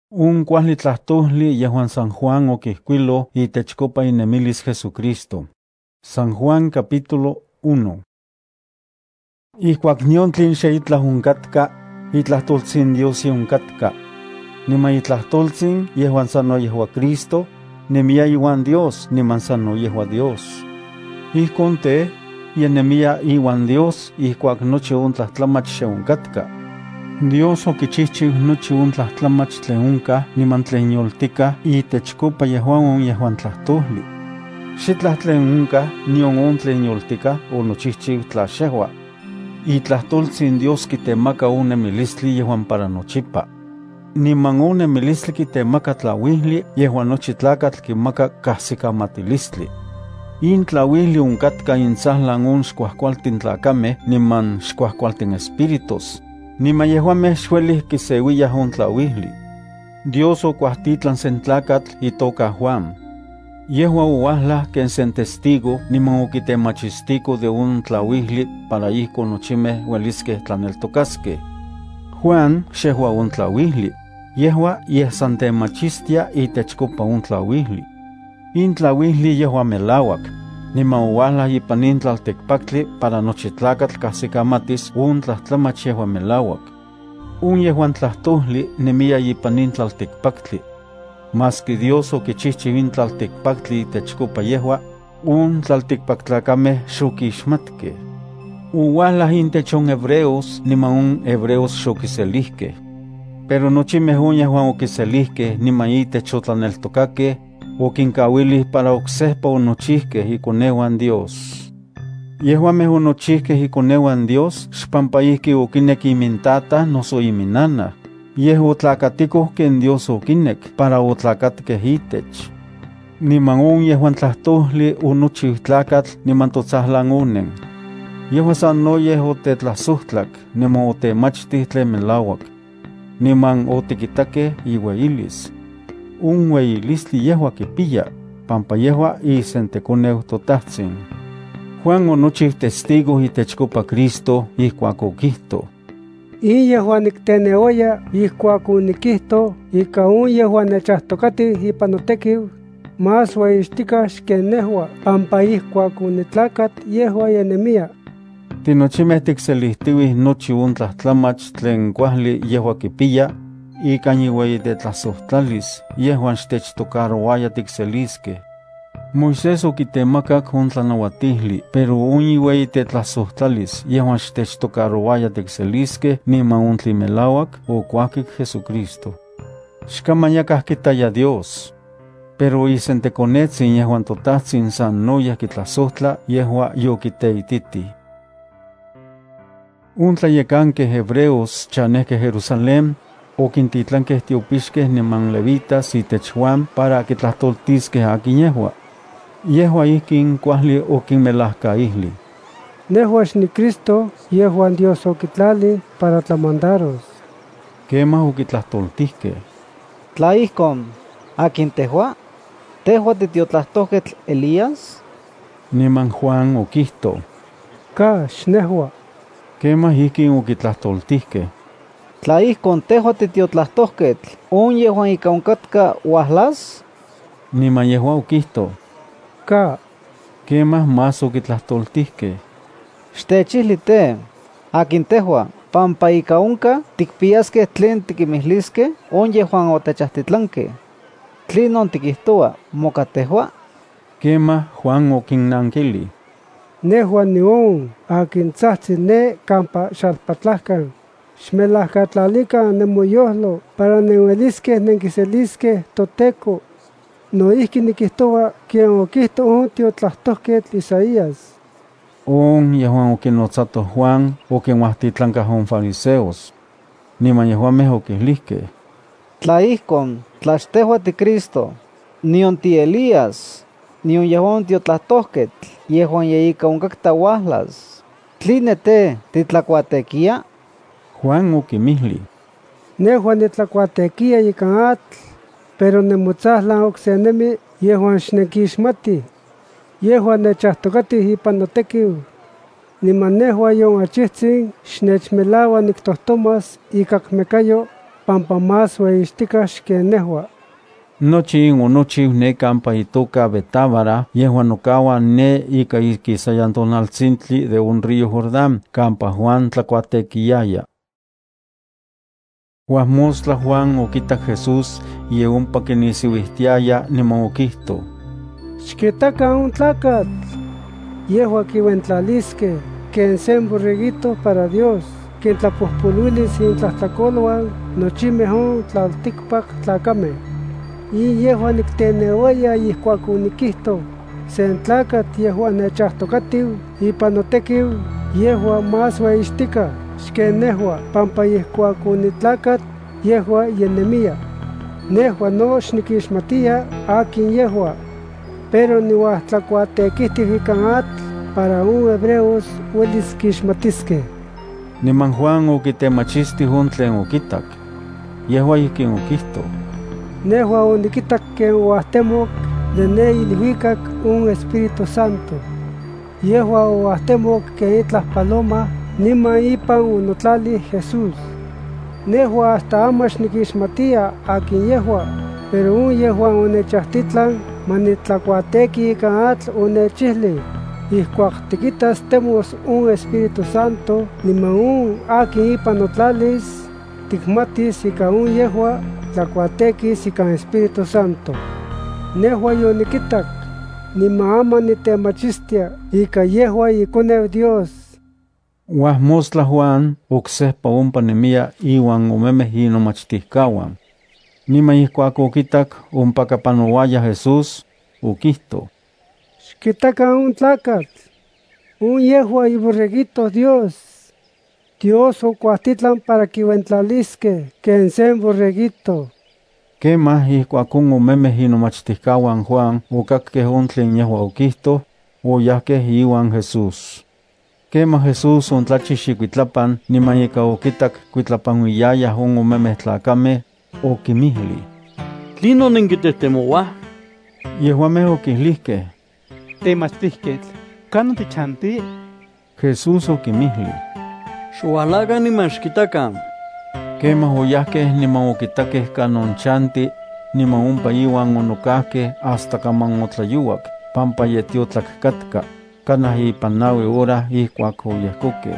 Un kuali tlahtoli yehuan San Juan okihkuilo itechkopa inemilis Jesucristo. San Juan capítulo 1. Ihkuak nion tlen xe itlah onkatka, itlahtoltzin Dios onkatka. Niman itlahtoltzin yehuan sano yehua Cristo, nemia iwan Dios niman sano yehua Dios. Ihkon te, yenemia iwan Dios ihkuak nochi ontlahtlamach xe onkatka. Dios okichihchiu nochi ontlahtlamach tlen onka niman tlen yoltika itechkopa yehuan tlahtoli. Xitlah tlen onka nion on tlen yoltika onochihchiu tla xehua. Itlahtoltzin Dios kitemaka on nemilistli yehuan para nochipa. Niman on nemilistli kitemaka tlauijli yehuan nochi tlakatl kimaka kahsikamatilistli. In tlauijli onkatka intzahlan on xkuajkualtin tlakameh niman xkuajkualtin espíritus. Niman yehuameh xuelih kiseuiyah on tlauijli. Dios okuahtitlan sen tlakatl itoka Juan. Yehua ouahlah ken sen testigo niman okitemachistiko de on tlauijli para ihko nochimeh ueliskeh tlaneltokaskeh. Juan xehua on tlauijli, yehua yeh san temachistia itechkopa on tlauijli. In tlauijli yehua melauak, niman ouahlah ipan in tlaltekpaktli para nochi tlakatl kahsikamatis on tlahtlamach yehua melauak. Un yehuan tlahtoli nemia ipan in tlaltekpaktli. Maski Dios okichihchiu in tlaltekpaktli itechkopa yehua, on tlaltekpaktlakameh xokixmatkeh. Ouahlah intech on hebreos niman on hebreos xokiselihkeh. Pero nochimeh on yehuan okiselihkeh niman itech otlaneltokakeh, okinkauilih para oksehpa onochihkeh ikoneuan Dios. Yehuameh onochihkeh ikoneuan Dios xpampa ihki okinek imintata noso iminana, yeh otlakatikoh ken Dios okinek para otlakatkeh itech. Niman on yehuan tlahtoli onochiu tlakatl niman totzahlan onen. Yehua sanoyeh otetlasohtlak niman otemachtih tlen melauak. Niman otikitakeh iueyilis. Un ueyilistli yehua kipiya, pampa yehua isentekoneu totahtzin. Juan onochiu testigo itechkopa Cristo ihkuak okihto: In yehuan nikteneoya ihkuak onikihto ika on yehuan nechahtokatih ipan notekiu, más ueyixtikah xken nehua, pampa ihkuak onitlakat yehua yenemia. Tinochimeh tikselihtiuih nochi on tlahtlamach tlen kuajli yehua kipiya, ika iueyitetlasohtlalis yehuan xtechtocaroaya tikseliskeh. Moisés okitemakak on tlanauatihli, pero on iueyitetlasohtlalis yehuan xtechtocaroaya tikseliskeh niman on tli melauak okuahkik Jesucristo. Xkamayakah kitaya Dios, pero isentekonetzin yehuan totahtzin sanoyah kitlasohtla yehua yokiteititi. Un tlayekankeh hebreos chanehkeh Jerusalén okintitlankeh tiopixkeh niman levitas itech Juan para kitlahtoltiskeh akin yehua. Yehua ihkin kuajli okinmelahkaihli: Nehua xni Cristo yehuan Dios okitlali para tlamandaros. Kemah okitlahtoltihkeh: Tla ihkon, akin tehua? ¿Tehua titiotlahtoketl Elías? Niman Juan okihto: Ka, xnehua. Kemah ihkin okitlahtoltihkeh: Tla ihkon tehua titiotlahtoketl, on yehuan ika onkatka uahlas? Niman yehua okihto: Ka. Kemah más okitlahtoltihkeh: Xtechihli te, akin tehua, pampa ika onka tikpiaskeh tlen tikimihliskeh on yehuan otechahtitlankeh. ¿Tlinon tikihtoa, moka tehua? Kemah Juan okinnankili: Nehua nion akin tzahtzi ne kampa xalpatlahkan. Xmelahkatlalikan nemoyojlo para neueliskeh nenkiseliskeh toteko. Noihki nikihtoa ken okihto on tiotlahtoketl Isaías. On yehuan okinotzato Juan okinuahtitlankah on fariseos. Niman yehuameh okihlihkeh: Tla ihkon, tla xtehua tiCristo, nion ti Elías, nion yehuan tiotlahtoketl, yehuan yeika onkakta uahlas, ¿tline te titlakuatekia? Juan okimihli: Nehua nitlakuatekia ikan atl, pero nemotzahlan oksenemi yehuan xnenkixmatih. Yehuan nechahtokatih ipan notekiu. Niman nehua yon achihtsin xnechmelaua niktohtomas ikak mekayo pampa más ueyixticas que nehua. Nochi nochi ne campa itoka Betábara, yehuan okawa ne ika ikisayantonaltzintli de un río Jordán, campa Juan tlacuatequiyaya. Huasmostla Juan oquitak Jesús y ompa quinisiuihtiaya niman oquihto: Xquitaca un tlacat, yehua quiuentlalisque, que se borreguito para Dios, que tlapohpoluilis in tlahtlacolhuan, nochimeh on tlalticpac tlacame. Y yehua nicteneuaya ihcuac oniquihto, sen tlacat yehua nechahtocatiu, ipan notequiu, yehua más ueyixtica, xquen nehua, pampa ihcuac onitlacat, yehua yenemia. Nehua no xniquixmatia akin yehua, pero niuahtlacuatequihtiu ican atl, para un hebreos uelis quixmatisque. Niman Juan oquitemachistih on tlen oquitak. Yehua ikin oquihto: Nehua oniquitac que oahtemoc de ne ilhuicac un Espíritu Santo. Yehua oahtemoc que itlah paloma niman ipan onotlali Jesús. Nehua hasta amax niquixmatia akin yehua, pero un yehua onechahtitlan manitlacuatequi ican atl onechihli: ihcuac tiquitas temos un Espíritu Santo, niman un akin ipan notlalis, ticmatis ica un yehua tlacuatequis ican Espíritu Santo. Nehua yoniquitac, niman ama nitemachistia ica yehua iconeu Dios. Huasmostla Juan ocsehpa ompa nemia iwan omemeh inomachtihcahuan. Niman ihcuac oquitak ompaka panouaya Jesús, oquihto: Xquitaca un tlacat, un yehua iborreguito Dios. Dios ocuahtitlan para quiuentlalisque, quen sen borreguito. Quemah ihcuac omemeh inomachtihcahuan Juan ocaqueh on tlen yehua oquihto, oyahqueh iwan Jesús. Quemah Jesús ontlachix icuitlapan, niman ika oquitak cuitlapanuiyayah on omemeh tlacameh, oquimihli: ¿Tlinon inquitehtemouah? Yehuameh oquihlihqueh: Temachtihquetl, ¿canon tichanti? Jesús oquimihli: Xualacan niman xquitacan. Quemah oyahqueh niman oquitaqueh canon chanti, niman ompa iwan onocahqueh hasta caman otlayuac, pampa yetiotlac catca, canah ipan 9 hora ihcuac oyehcoqueh.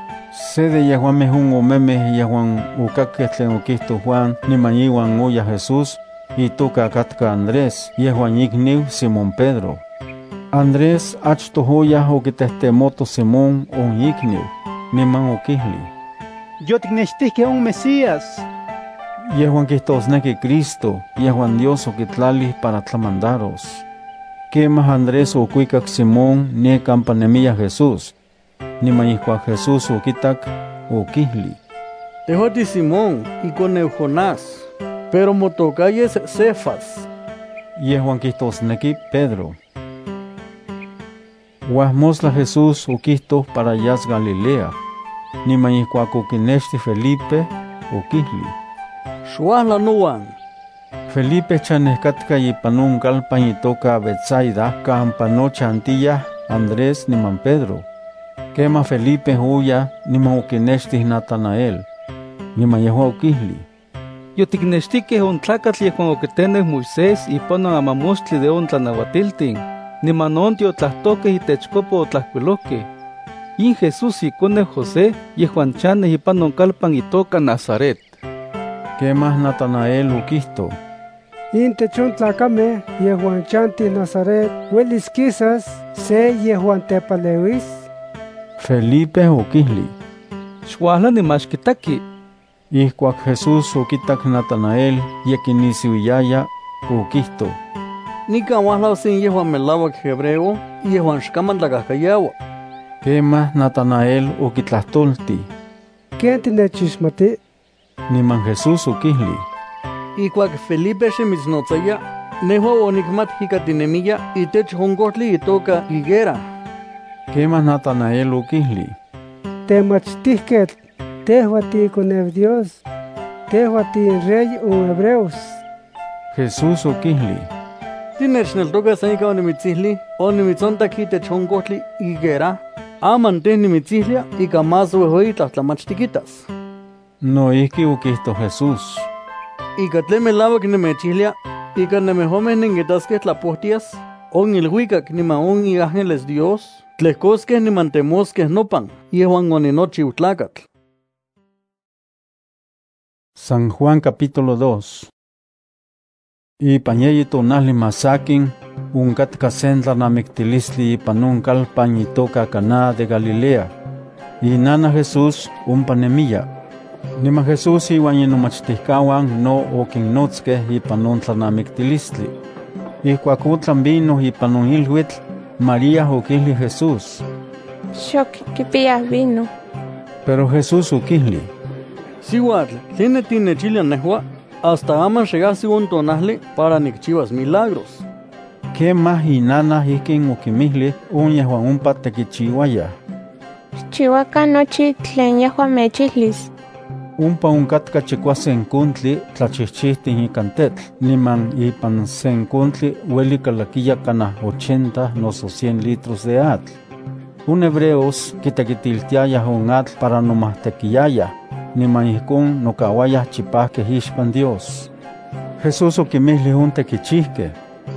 Se de yehuameh on omemeh yehuan ocaqueh tlen oquihto Juan niman iwan oya Jesús, itoca catca Andrés, yehuan icniu Simón Pedro. Andrés achtoh oyah oquitehtemotto Simón on icniu, niman oquihli: Yo ticnechtihque un Mesías. Yehuan quihtosnequi Cristo, yehuan Dios oquitlalih para tlamandaros. Quemah Andrés ocuicac Simón ne campa nemia Jesús. Niman ihcuac Jesús oquitac, oquihli: Tehuati Simón iconeu Jonás, pero motocayes Cefas. Yehuan quihtosnequi Pedro. Huasmostla Jesús oquihto para yas Galilea. Niman ihcuac oquinexti Felipe, oquihli: Xuahla nuan. Felipe chanehcatka ipan on calpan itoca Betsaida, campa nochantiya Andrés niman Pedro. Quemah Felipe oya niman oquinextih Natanael. Niman yehua oquihli: Yoticnextiqueh un tlacatl yehuan oquiteneu Moisés ipan on amamostli de on tlanauatiltin, niman on tiotlahtoqueh itechcopa otlahcuilohqueh. In Jesús iconeu José yehuan chaneh ipan on calpan itoca Nazaret. Quemah Natanael oquihto: Intech on tlacameh yehuan chantih Nazaret, uelis quisas se yehuan tepaleuis. Felipe oquihli: Xuahla nimaxquitaqui. Ihcuac Jesús oquitac Natanael yequinisiuyaya, oquihto: Nican uahlau sin yehuan melauac hebreo, yehuan xcaman tlacahcayaua. Quemah Natanael oquitlahtolti: ¿Quién tinechixmati? Niman Jesús oquihli: Ihcuac Felipe xemitznotaya, nehua onicmat ica tinemia itech oncohtli itoca higuera. Quemah Natanael oquihli: Temachtihquetl, tehua tiiconeu Dios, tehua rey un hebreos. Jesús oquihli: Tinechneltoca san ica onimitzihli, onimitzontac itech oncohtli higuera, aman teh nimitzihlia ica más uehueyi tlahtlamachtiquitas. No iki ukihto Jesús. Ika tle melawak nemechihlia, ika nemejomeh nenguetaskeh tlapohtias, on ilhuicac nima on y ángeles Dios, tlehcoskeh niman temoskeh nopan, yehuan oninochiu tlacatl. San Juan capítulo 2. Ipan yeyi tonali masakin, unkatka sen tlanamiktilistli ipan un kalpan itoka Caná de Galilea. Inana Jesús umpanemiya. Nima Jesús iwan inomachtihkawan no okinnotskeh ipan un tlanamiktilistli. Ihkuak otlan vino ipan un ilhuitl, María okihli Jesús: Xok kipiyah vino. Pero Jesús okihli: Siuatl, tline tinechilia nehua, hasta aman xegasi un tonahli para nikchivas milagros. Kemah inana ihkin okimihli un yehuan umpa tekichiuaya. Xchiuakan nochi tlen yehua mechihlis. Umpa unkatka chikuasen kuntli tlachihchihtin ikan tetl, niman ipan sen kuntli ueli kalakiya kanah 80 noso 100 litros de atl. Un hebreos kitekitiltiayah un atl para nomahtekiyayah, niman ihkon nokawayah chipahkeh ixpan Dios. Jesús okimihli un tekichihkeh: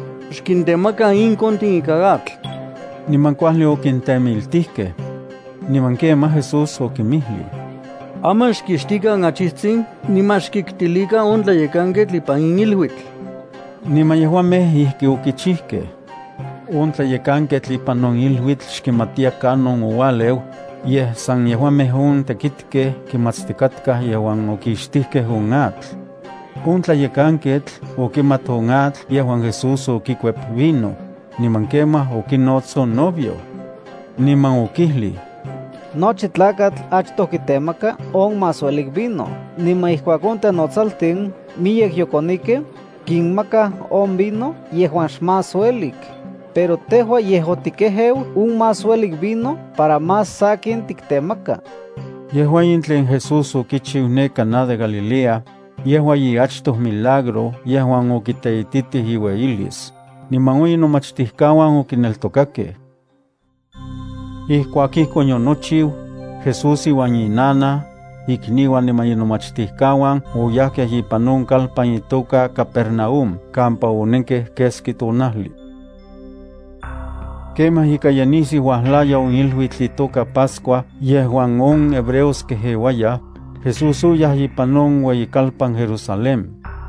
Xkintemaka inkontin ika atl. Niman kuali okintemiltihkeh. Niman kemah Jesús okimihli: Aman xkixtikan achihtsin, niman xkiktilikan on tlayekanketl ipan in ilhuitl. Niman yehuameh ihki okichihkeh. On tlayekanketl ipan on ilhuitl xkimatia kanon owaleu, yeh san yehuameh on tekitkeh kimatztikatkah yehuan okixtihkeh on atl. On tlayekanketl okimat on atl yehuan Jesús okikuep vino, niman kemah okinotz on novio. Niman okihli: Nochi tlacatl achtoh kitemaka on masuelik vino, niman ihkuak on tenotzaltin miyek yokonikeh, kinmaka on vino yehuan xmasuelik. Pero tehua yeh otikeheu un masuelik vino para más sakin tiktemaka. Yehua yin tlen Jesús okichiu ne Caná de Galilea, yehua yi achtoh milagro yehuan okiteititih iueilis, niman on inomachtihkawan okineltokakeh. Ihkuak ihkon yonochiu, Jesús iwan inana, ikniuan niman inomachtihkawan oyahkeh ipan on kalpan itoka Capernaum, kampa onenkeh keski tonahli. Kemah ika yanisi wahlaya on ilhuitl itoka Pascua yehuan on hebreos kehewayah, Jesús oyah ipan on ueyikalpan Jerusalén.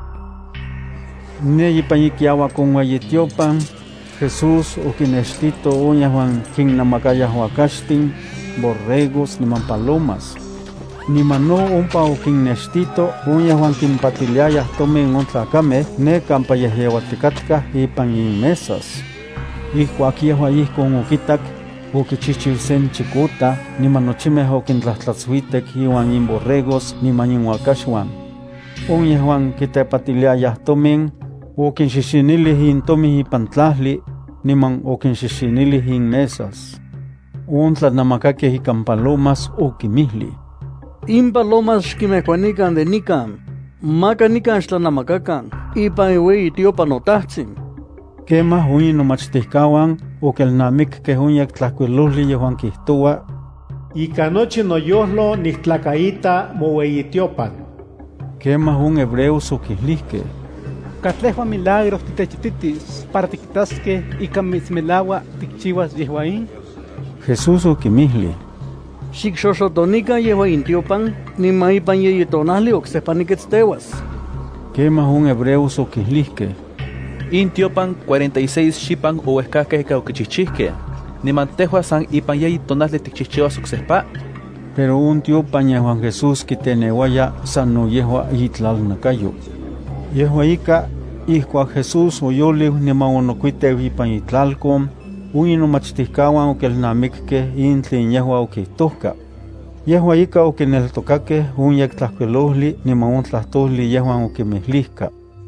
Ne ipan ikiauak on ueyitiopan, Jesús okinextito on yehuan kinnamakayah uakaxtin, borregos niman palomas. Niman no ompa okinnextito on yehuan kinpatiliayah tomin on tlakameh ne kampa yehyeuatikatkah ipan inmesas. Ihkuak yehua ihkon okitak, okichihchiu sen chikota, niman nochimeh okintlahtlatzuitek iwan inborregos niman inuakaxuan. On yehuan kitepatiliayah tomin, okinxixinilih intomin ipan tlahli, niman okinxixinilih inmesas. On tlatnamakakeh ikan palomas okimihli: In palomas xkimehkuanikan de nikan, maka nikan xtlanamakakan, ipan iueyitiopan notahtsin. Kemah on inomachtihkawan okelnamikkeh on yektlahkuilohtli yehuan kihtowa: Ika nochi noyojlo niktlakaita moueyitiopan. Kemah on hebreos okihlihkeh: Katlehua milagros titechititis para tikitaskeh ika mitzmelaua tikchiuas yehuain. Jesús okimihli: Xikxoxotonikan yehua intiopan, niman ipan yeyi tonahli oksehpa niketzteuas. Kemah on hebreos okihlihkeh: Intiopan 46 xipan ouehkakeh ika okichihchihkeh, niman tehua san ipan yeyi tonahli tikchihchiuas oksehpa. Pero on tiopan yehuan Jesús kiteneuaya san no yehua itlalnakayo. Yehua ika, ihkuak Jesús oyoliu niman onokuiteu ipan itlalkon, on inomachtihkawan okelnamikkeh in tlen yehua okihtohka. Yehua ika okineltokakeh on yektlahkuilohtli niman on tlahtoli yehuan okimihlihka.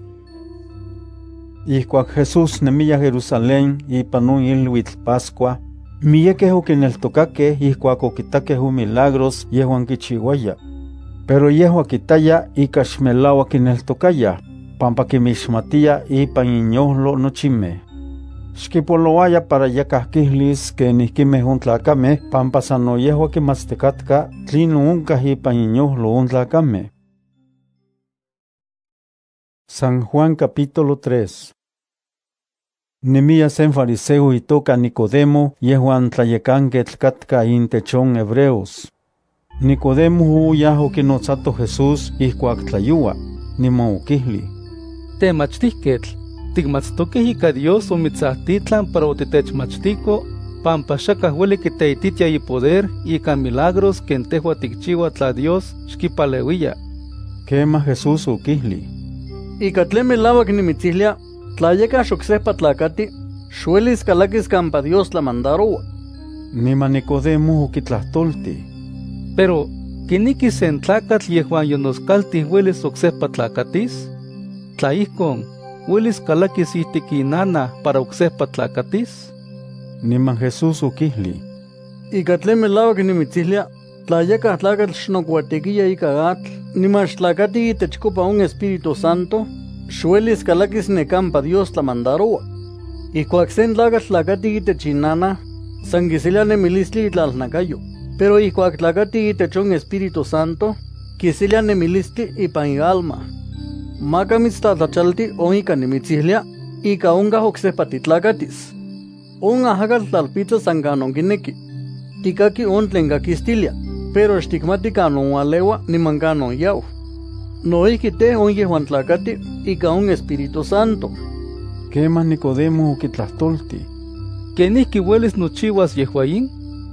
Ihkuak Jesús nemiya Jerusalén ipan on ilhuitl Pascua, miyekeh okineltokakeh ihkuak okitakeh on milagros yehuan kichiuaya. Pero yehua kitaya ika xmelauak kineltokayah, pampa kimixmatia ipan inyojlo nochimeh. xkipoloaya para yakahkihlis que nihkimeh untlacameh pampa sano yehua kimatstecatka tlino onkah ipan inyuhlo untlacameh. San Juan capítulo 3. Nemia sen fariseo itoka Nicodemo yehuan tlayekanquetl katka intechon hebreos. Nicodemo uyah okinotzato Jesús ihkuak tlayua, niman okihli: Temachtihketl, tikmatstokeh ika Dios omitzahtitlan para otitechmachtiko, pampa xakah ueli kiteititia ipoder ika milagros ken tehua tikchiua tla Dios xkipaleuia. Kema Jesús okihli: Ika tlen melauak nimitzihlia, tla yeka xoksehpa tlakati, xuelis kalakis kampa Dios tlamandaroua. Niman Nicodemo okitlahtolti: Pero, kiniki sen tlakatl yehuan yonoskaltih uelis oksehpa tlakatis? Tla ihkon, uelis kalakis ihtik inana para oksehpa tlakatis? Niman Jesús okihli: Ika tlen melauak nimitzihlia, tla yeka tlakatl xnokuatekiya ika atl, niman xtlakati itechkopa un Espíritu Santo, xuelis kalakis nekampa Dios tlamandaroua. Ihkuak sen tlakatl tlakati itech inana, san kisilia nemilistli itlalnakayo. Pero ihkuak tlakati itech un Espíritu Santo, kisilia nemilistli ipan ialma. Maka mitztlatlachalti o ika nimitzihlia, ika onkah oksehpa titlakatis. On ajakatl tlalpitza san kanon kineki. Tikaki on tlen kakistilia, pero xtikmati kanon ualeua niman kanon yau. Noihki teh on yehuan tlakati ika un Espíritu Santo. Kema Nicodemo okitlahtolti: Kenihki uelis nochiuas yehuayin?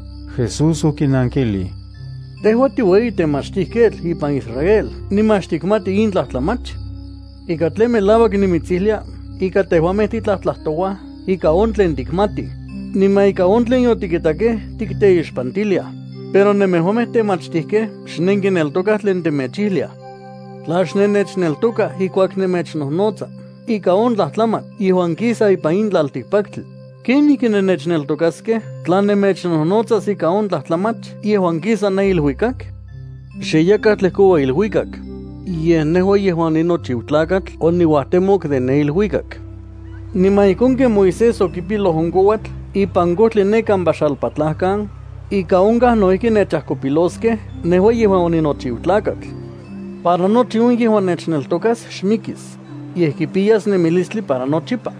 Jesús okinankili: Tehua tiueyi temachtihketl ipan Israel, niman xtikmati intlahtlamach. Ika tlen melauak nimitzihlia, ika tehuameh titlahtlahtowah ika on tlen tikmati, niman ika on tlen yotikitakeh tikteixpantilia. Pero nemehuameh temachtihkeh xnenkineltokah tlen temechihlia. Tla xnennechneltoka ihkuak nemechnohnotza, ika on tlahtlamatl yehuan kisa ipan in tlaltikpaktli. Keniki nennechneltokaskeh tla nemechnohnotzas ika on tlahtlamach yehuan kisa ne ilhuikak? Xeyakah tlehkoua ilhuikak, yeh nehua yehuan ninochiu tlakatl oniuahtemok de ne ilhuikak. Niman ikon ken Moisés okipiloh on kouatl ipan kohtli ne kampa xalpatlahkan, ika onkah noihki nechahkopiloskeh nehua yehuan oninochiu tlakatl. Para nochi on yehuan nechneltokas xmikis, yeh kipiyas nemilistli para nochipa.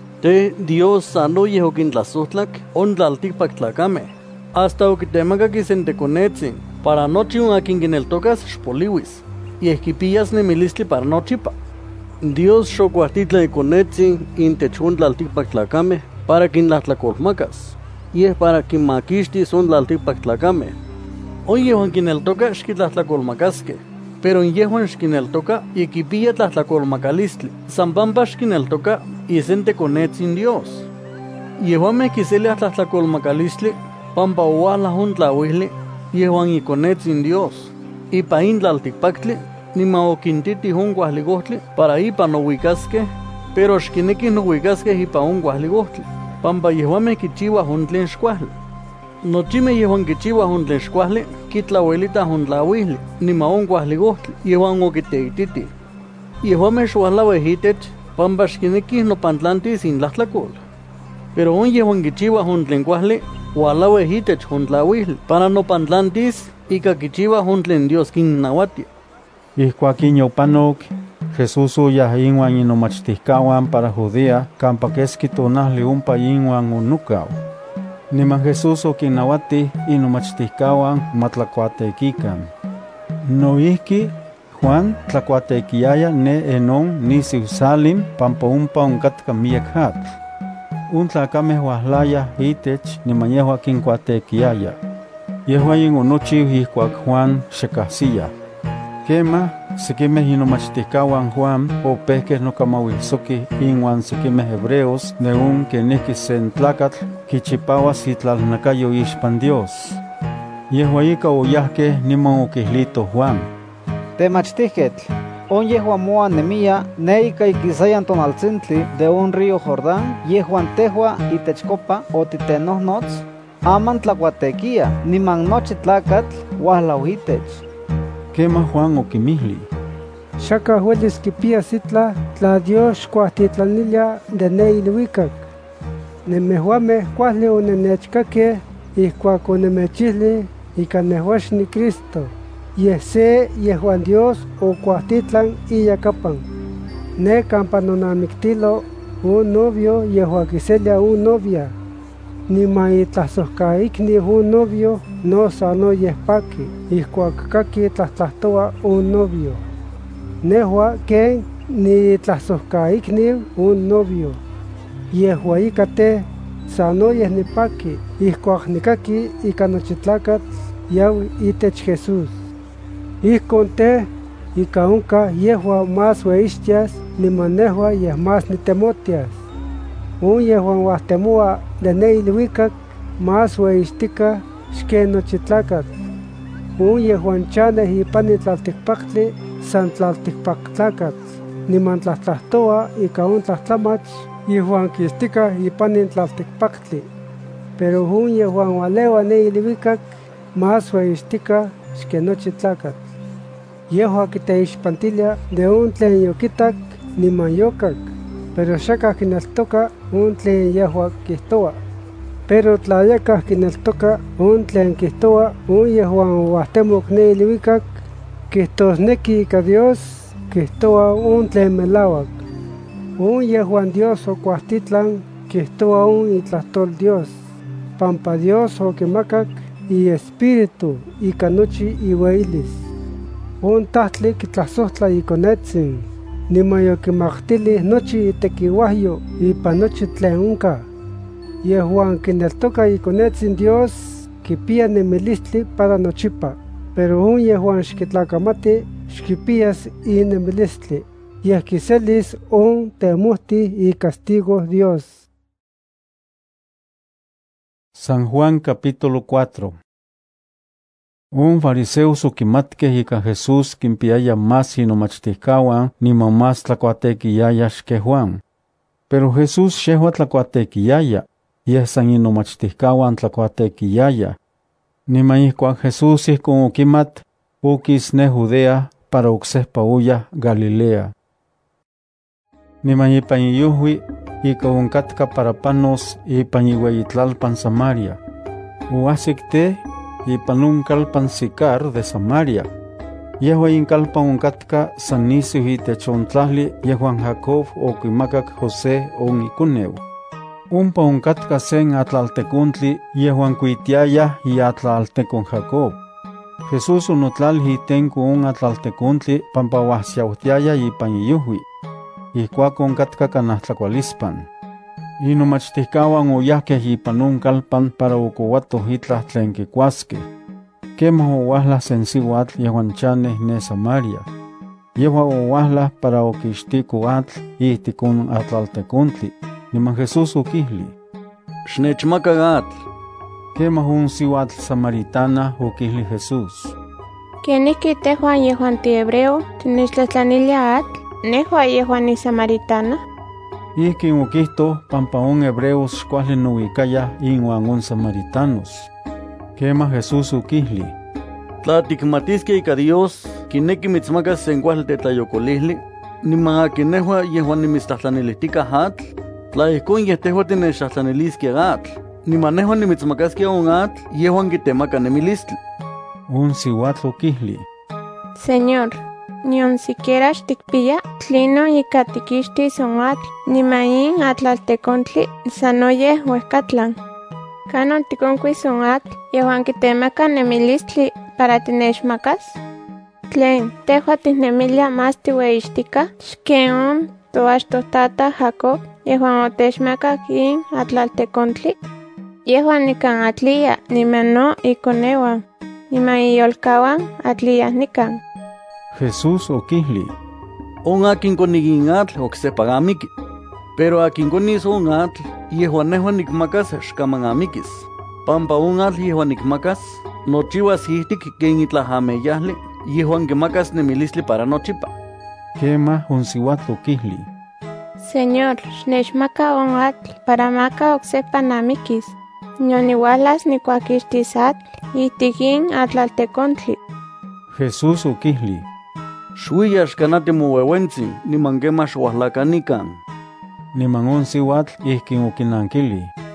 Te Dios sanoyeh okintlasohtlak on tlaltikpak tlakameh, hasta okitemakaki sen tekonetzin para nochi on akin kineltokas xpoliuis, yeh kipiyas nemilistli para nochipa. Dios xokuahtitla ikonetzin intech on tlaltikpak tlakameh para kinlahtlakolmakas, yeh para kinmakixtis on tlaltikpak tlakameh. On yehuan kineltoka xkitlahtlakolmakaskeh, pero yehuan xkineltoka ikipiya tlahtlakolmakalistli, san pampa xkineltoka isen tekonetzin Dios. Yehuameh kiseliah tlahtlakolmakalistli pampa ouahlah on tlauihli yehuan ikonetzin Dios, ipa in tlaltikpaktli, niman okintitih on kuahli kohtli para ipan nohuikaskeh, pero xkinekih nohuikaskeh ipa on kuahli kohtli, pampa yehuameh kichiuah on tlen xkuahli. Nochimeh yehuan kichiuah on tlen xkuahli kitlauelitah on tlauihli, niman on kuahli kohtli yehuan okiteititih. Yehuameh xuahlaueh itech pampa xkinekih nopantlantis intlahtlakol. Pero on yehuan kichiuah on tlen kuahli ualaueh itech on tlauihli para nopantlantis ika kichiuah on tlen Dios kinnauatia. Ihkuak inyopanok, Jesús oyah inuan inomachtihkawan para Judea kampa keski tonahli ompa inuan onokau. Niman Jesús okinnauatih inomachtihkawan matlakuatekikan. Noihki Juan tlakuatekiaya ne Enón nisiu Salim pampa ompa onkatka miek atl. Un tlakameh oahlayah itech niman yehua kinkuatekiaya. Yehua yin onochiu ihkuak Juan xekahsiyah. Kema, sekimeh inomachtihkawan Juan opehkeh nokamauihsokih inuan sekimeh hebreos de un kenihki sen tlakatl kichipawas itlalnakayo ixpan Dios. Yehua ika oyahkeh niman okihlito Juan: Temachtihketl, on yehuan moa nemia ne ika ikisayan tonaltzintli de on río Jordán yehuan tehua itechkopa otitenohnotz, aman tlakuatekia niman nochi tlakatl uahlau itech. Kema Juan okimihli: Xakah uelis kipiyas itlah tla Dios xkuahtitlanilya de ne ilhuikak. Nemehuameh cuali onennechcaqueh ihcuac onemechilih ica nehuaxni Cristo, yeh se yehuan Dios ocuahtitlan iyacapan. Ne campa nonamictilo un novio yehuan quiselia un novia. Niman itlasohcaicniu un novio no sanoyeh paqui ihcuac caqui tlahtlahtoa un novio. Nehua quen niitlasohcaicniu un novio. Yehua ica te sanoyeh nipaqui ihcuac nicaqui ica nochi tlacatl yaui itech Jesús. Ihcon te ica onca yehua más ueixtias niman nehua yeh más nitemotias. Un yehuan huahtemoa de ne ilhuicac más ueixtica xquen nochi tlacatl. Un yehuan chaneh ipani tlalticpactli san tlalticpactlacatl, niman tlahtlahtoa ica un tlahtlamach yehuan quistica ipani tlalticpactli. Pero un yehuan ualeua ne ilhuicac más ueixtica xquen nochi tlacatl. Yehua quiteixpantilia de un tlen yoquitac niman yocac, pero xacah quineltoca un tlen yehua quihtoa. Pero tla yacah quineltoca un tlen quihtoa un yehuan uahtemoc ne ilhuicac, quihtosnequi ica Dios quihtoa un tlen melauac. Un yehuan Dios ocuahtitlan quihtoa un itlahtol Dios, pampa Dios oquimacac iespíritu ica nochi iueilis. Un tahtli quitlasohtla iconetzin, niman yoquimactilih nochi itequiuahyo ipan nochi tlen onca. Yehuan quineltoca iconetzin Dios quipia nemilistli para nochipa, pero un yehuan xquitlacamati xquipias inemilistli, yeh quiselis un temohti icastigo Dios. San Juan capítulo 4. Un fariseo oquimatqueh ica Jesús quimpiaya más inomachticahuan niman más tlacuatequiyaya xque Juan. Pero Jesús xehua tlacuatequiyaya, yeh san inomachticahuan tlacuatequiyaya. Niman ihcuac Jesús ihcon oquimat, oquis ne Judea para ocsehpa oyah Galilea. Niman ipan iyuhui ica oncatka para panos ipan iueyitlalpan Samaria. Oahsic te ipan un calpan Sicar de Samaria. Yehua incalpan oncatka san nisiu itech ontlahli yehuan Jacob oquimacac José on iconeu. Ompa oncatka sen atlaltecontli yehuan cuitiaya iatlaltecon Jacob. Jesús onotlalih itenco on atlaltecontli pampa oahsiautiaya ipan iyuhui. Ihcuac oncatka canah tlacualispan. Inomachticahuan oyahqueh ipan on calpan para ocouatoh itlah tlen quicuasqueh. Quemah ouahlah sen siuatl yehuan chaneh ne Samaria. Yehua ouahlah para oquixtico atl ihtic on atlaltecontli, niman Jesús oquihli: Xnechmaca atl. Quemah on siuatl samaritana oquihli Jesús: ¿Queniqui tehuan yehuan tihebreo tinechtlahtlanilia atl? Nehua yehuan nisamaritana. Ihquin oquihtoh pampa on hebreos xcuali nohuicaya inuan on samaritanos. Quemah Jesús oquihli: Tla ticmatisque ica Dios, quinequi mitzmacas sen cuahtli tetlayocolihli, niman akin nehua yehuan nimitztlahtlanilihtica atl, tla ihcon yeh tehua tinechtlahtlanilisquia atl, niman nehua nimitzmacasquia on atl yehuan quitemaca nemilistli. On siuatl oquihli: Señor, nion siquiera xticpia tlino ica tiquixtis on atl, niman in atlaltecontli sanoyeh huehcatlan. Canon ticoncuis on atl yehuan quitemaca nemilistli para tinechmacas? Tlen tehua tihnemilia más tiueixtica xquen on toachtohtata Jacob yehuan otechmacac in atlaltecontli. Yehuan nican atlia niman no iconeuan, niman iyolcahuan atliah nican. Jesús oquihli: On akin conigin atl ocsepa amiqui, pero akin conis on atl yehuan nehua nicmacas xcaman amiquis. Pampa on atl yehuan nicmacas nochiuas ihtic quen itlahameyahli yehuan quimacas nemilistli para nochipa. Quemah on siuatl oquihli: Señor, xnechmaca on atl para maca ocsepa namiquis. Nion iualas nicuaquixtis atl ihtic in atlaltecontli. Jesús oquihli: Xuiya xcanati moueuentzin, niman quemah xuahlacanican. Niman on siuatl ihquin oquinanquili: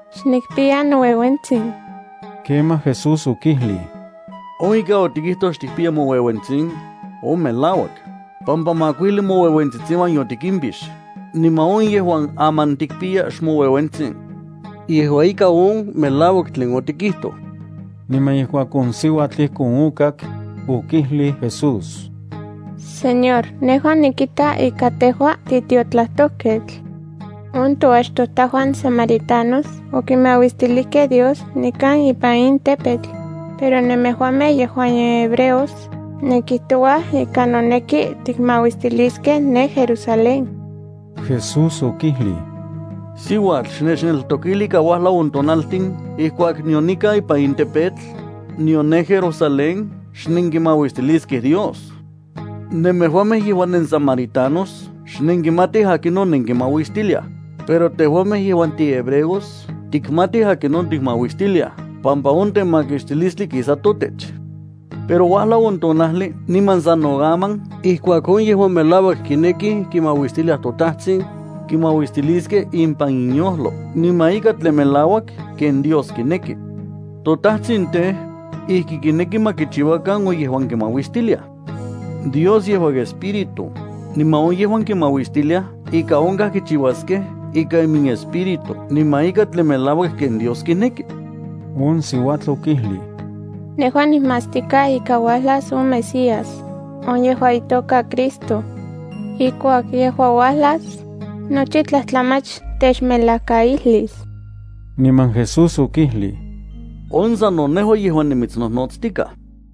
xnikpia nowewentzin. Quema Jesús ukihli. Oiga otikihto xtikpia mowewentzin, o melawak. Pampa makuili mowewentzitzin yotikimpish. Nima on yehuan aman tikpia xmowewentzin. Yehuaika on melawak tlen otikihto. Nima yehuakon siuatl con ukak ukihli Jesús. Señor, nehuan nikita ika tehua titiotlahtoketl. On toachtotahuan samaritanos okimawistilihkeh Dios nikan ipan in tepetl, pero nemehuameh yehuan hebreos nekihtowa ika noneki tikmawistiliskeh ne Jerusalén. Jesús okihli. Siuatl xnechneltokili kawahla on tonaltin ihkuak nionika ipan in tepetl, nione Jerusalén xninkimawistiliskeh Dios. Nemehuameh yehuan en samaritanos xninkimatih akinon ninkimawistilia, pero tehuameh yehuan hebreos tikmatih akinon tikmawistilia, pampa on temakixtilistli kisa totech. Pero wahla on tonahli niman san nogaman ihkuak on yehuan melawak kineki kimawistilia totahtzin kimawistiliskeh impan inyohlo, nima ika tlen melawak ken Dios kineki. Totahtzin te ihki kineki makichiwakan o yehuan kimawistilia. Dios yehuan espíritu, nima on yehuan kimawistilia ika onkah kichiwaskeh ika imin espíritu, nima ika tlen melawak ken Dios kineki. On siuatl okihli. Nehuan nismastika ika wahlas on Mesías, on yehua itoka Cristo. Ikuak yehua wahlas, nochi tlahtlamach techmelakaihlis. Niman Jesús okihli. On san nonehua yehuan nimitznojnotztika.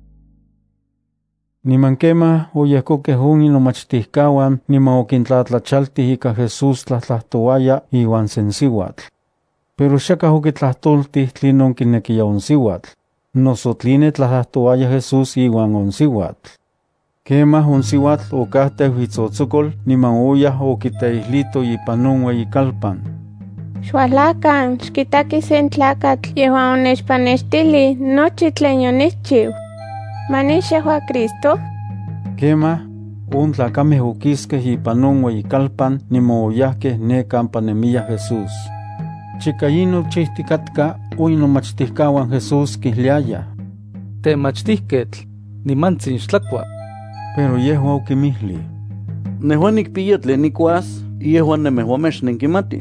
Niman quema oyehkokeh on inomachtihkawan niman okintlatlachaltih ika Jesús tlahtlahtowaya iwan sen siuatl. Pero xakah okitlahtoltih tlinon kinekiya on siuatl, noso tline tlahtlahtowaya Jesús iwan on siuatl. Quemah on siuatl okahteu itzotzokol niman oyah okiteihlito ipan on ueyikalpan. Xualakan, xkitaki sen tlakatl yehuan onechpanextili nochi tlen yonichiu. ¿Manis yehua Cristo? Quemah on tlakameh okiskeh ipan on ueyikalpan niman oyahkeh ne kampa nemiya Jesús. Chikayino chihtikatka o inomachtihkawan Jesús kihliaya. Temachtihketl, nimantzin xtlakua. Pero yehua okimihli. Nehuan nikpiya tlen nikuas, yehuan nemehuameh xnenkimatih.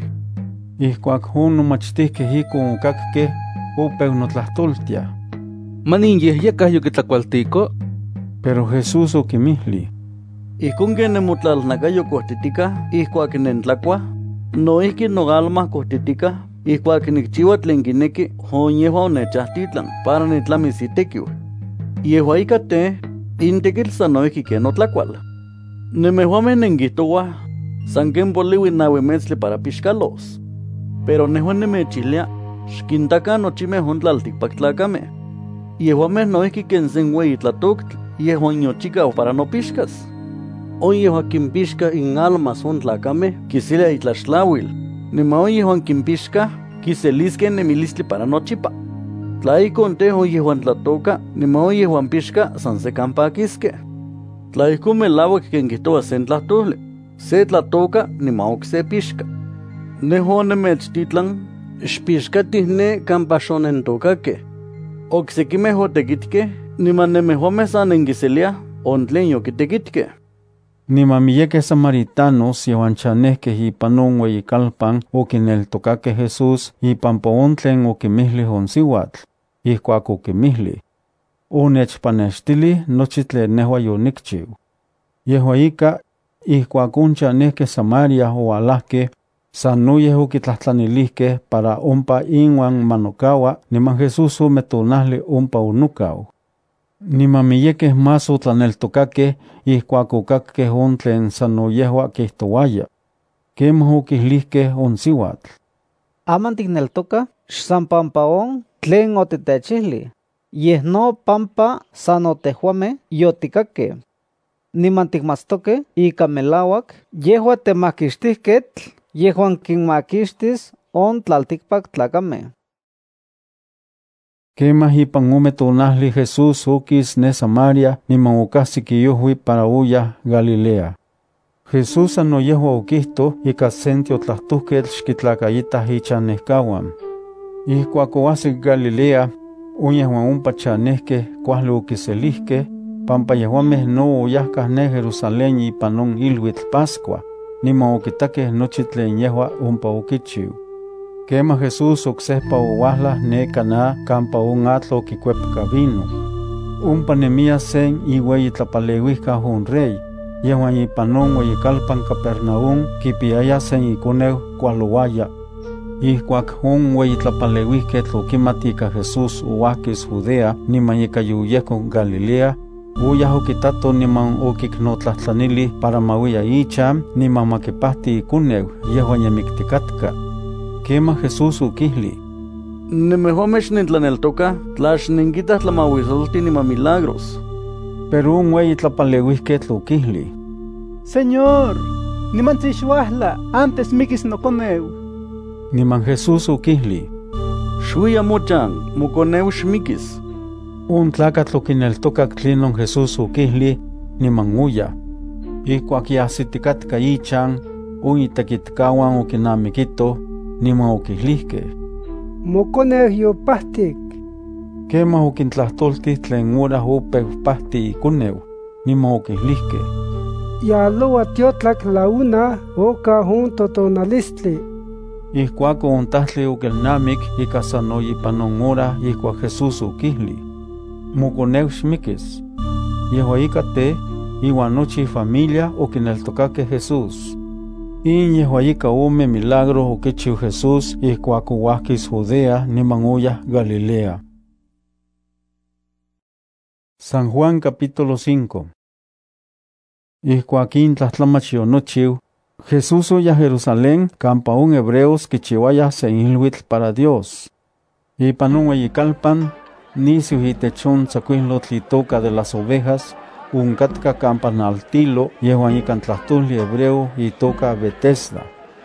Ihkuak on nomachtihkeh ikon okakkeh, opeu notlahtoltia. Manin yehyakah yokitlakualtiko? Pero Jesús okimihli. Ihkon ken nemotlalnakayo kohtitika ihkuak nentlakua, noihki noalma kohtitika ihkuak nikchiua tlen kineki on yehua onechahtitlan para nitlamis itekiu. Yehua ika te, intekitl san noihki ken notlakual. Nemehuameh nenkihtowa san ken poliui naui metzli para pixkalos. Pero nehuan nemechihlia, xkintaka nochimeh on tlaltikpaktlakameh. Yehuameh noihki ken sen ueyi tlatoktl yehuan yochikau para nopixkas. On yehuan kinpixka in almas on tlakameh kisilia itlaxtlauil, nima on yehuan kinpixka kiseliskeh nemilistli para nochipa. Tla ikon te on yehuan tlatoka, nima on yehuan pixka san sekan pakiskeh. Tla ihkon melawak ken kihtowa sen tlahtoli, se tlatoka nima okse pixka. Nehuan nemechtitlan, xpixkatih ne kampa xonentokakeh. Oksekimeh otekitkeh, niman nemehuameh san nenkiseliah on tlen yokitekitkeh. Niman miyekeh samaritanos yehuan chanehkeh ipan on ueyikalpan okineltokakeh Jesús ipampa on tlen okimihlih on siuatl, ihkuak okimihlih. Onechpanextilih nochi tlen nehua yonikchiu. Yehua ika, ihkuak on chanehkeh Samaria oalahkeh, sanoyeh okitlahtlanilihkeh para ompa inuan manokaua, niman Jesús ome tonahli ompa onokau. Niman miyekeh más otlaneltokakeh ihkuak okakkeh on tlen sano yehua kihtowaya. Quemah okihlihkeh on siuatl. Aman tikneltoka xsan pampa on tlen otitechihli, yeh no pampa sano tehuameh yotikakeh. Niman tikmatstokeh ika melawak yehua temakixtihketl yehuan kinmakixtis on tlaltikpak tlakameh. Quemah ipan ome tonahli Jesús okis ne Samaria niman okahsikiyohui para oyah Galilea. Jesús anoyehua okihto ika sen tiotlahtohketl xkitlakayitah ichanehkawan. Ihcuac oahsic Galilea, yehuan ompa chanehqueh cuali oquiselihqueh, pampa yehuameh no oyahcah ne Jerusalén ipan on ilhuitl Pascua, niman oquitaqueh nochi tlen yehua ompa oquichiu. Quema Jesús ocsehpa ohuahlah ne Caná campa on atl oquicuepca vino. Ompa nemia sen iueyi tlapaleuihcau on rey, yehuan ipan on ueyicalpan Capernaum quipiaya sen iconeu cualouaya. Ihcuac on ueyi tlapaleuihquetl oquimat ica Jesús oahquis Judea niman ica yoyehco Galilea, oyah oquitato niman oquicnotlahtlanilih para mauia ichan niman maquipahti iconeu yehuan yemicticatca. Quema Jesús oquihli: Nemehomech nintlaneltoca, tlax ninquitah tlamauisolti niman milagros. Pero un ueyi tlapaleuihquetl oquihli: Señor, niman tzixuahla, antes miquis noconeu. Niman Jesús oquihli: Xuia mochan, moconeu xmiquis. Un tlacatl oquineltocac tlinon Jesús oquihli, niman uya. Ihcuac yahsiticatca ichan, un itequitcahuan oquinamiquito, niman oquihlihqueh: Moconeu yopahtic. Quema oquintlahtoltih tlen hora opeu pahti iconeu, niman oquihlihqueh: Yaloa tiotlac la una oca un totonalistli. Ihcuac ontahtli oquelnamic ica sano ipan on hora ihcuac Jesús oquihli: Moconeu xmiquis. Yehua ica te, iuan nochi familia oquineltocaque Jesús. In yehua ica ome milagro oquichiu Jesús ihcuac oahquis Judea niman oyah Galilea. San Juan capítulo 5. Ihcuac intlahtlamac yonochiu, Jesús oyah Jerusalén campa on hebreos quichiuayah se ilhuitl para Dios. Ipan on ueyicalpan, nisiu itech on tzacuihlotl itoca de las ovejas, uncatca campa naltilo yehuan ican tlahtoli hebreo itoca Betesda.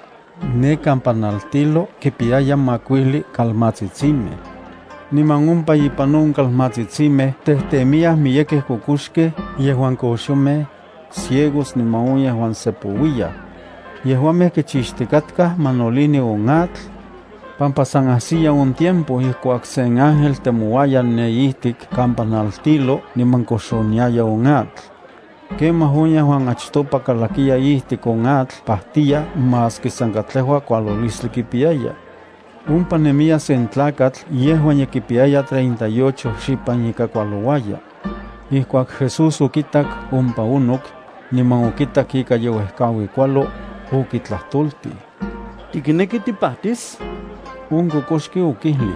Ne campa naltilo quipiaya macuili calmatzitzimeh. Niman ompa ipan on calmatzitzimeh tehtemiah miyequeh cocuxqueh yehuan coxomeh, ciegos niman on yehuan sepouiyah. Yehuameh quichixticatcah manolini on atl, pampa san ahsiya un tiempo ihcuac sen ángel temoaya ne ihtic campa naltilo niman coxoniaya on atl. Quemah on yehuan achtopa calaquia ihtic on atl pahtiya mas que san catlehua cualolistli quipiaya. Ompa nemia sen tlacatl yehuan yequipiaya 38 xipan ica cualouaya. Ihcuac Jesús oquitac ompa unoc, niman oquitac ica yeuehcaui cualo, oquitlahtolti: ¿Tiquinequi tipahtis? Un cocoxqui oquihli: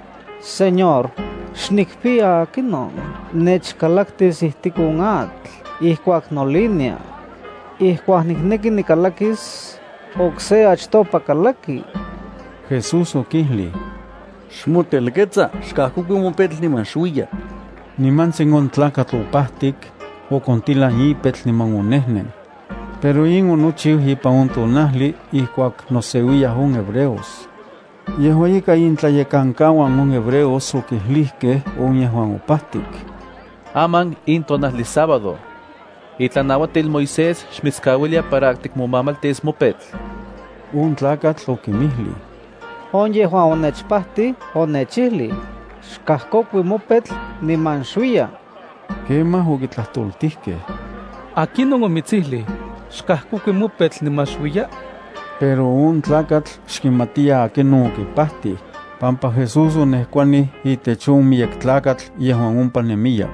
Señor, xnicpia aquinon, nechcalactis ihtic un atl, ihcuac nolinia. Ihcuac nicnequi nicalaquis, ocse achtopa calaqui. Jesús oquihli: Xmotelquetza, xcahcuqui mopetl niman xuya. Nimantzin on tlacatl opahtic, ocontilah ipetl niman onehnen. Pero in onochiu ipan on tonahli ihcuac noseuiyah on hebreos. Yehua ica intlayecancauan on hebreos oquihlihqueh on yehuan opahtic: Aman in tonahli sábado. Itlanauatil Moisés xmitzcahuilia para ticmomamaltis mopetl. Un tlacatl oquimihli: On yehuan onechpahti, onechihli: xcahcocui mopetl niman xuya. Quemah oquitlahtoltihqueh: Aquinon omitzihli: Xcahcuqui mopetl niman xuya. Pero un tlacatl xquimatia aquinon oquipahti, pampa Jesús onehcuani itech on miec tlacatl yehuan ompa nemia.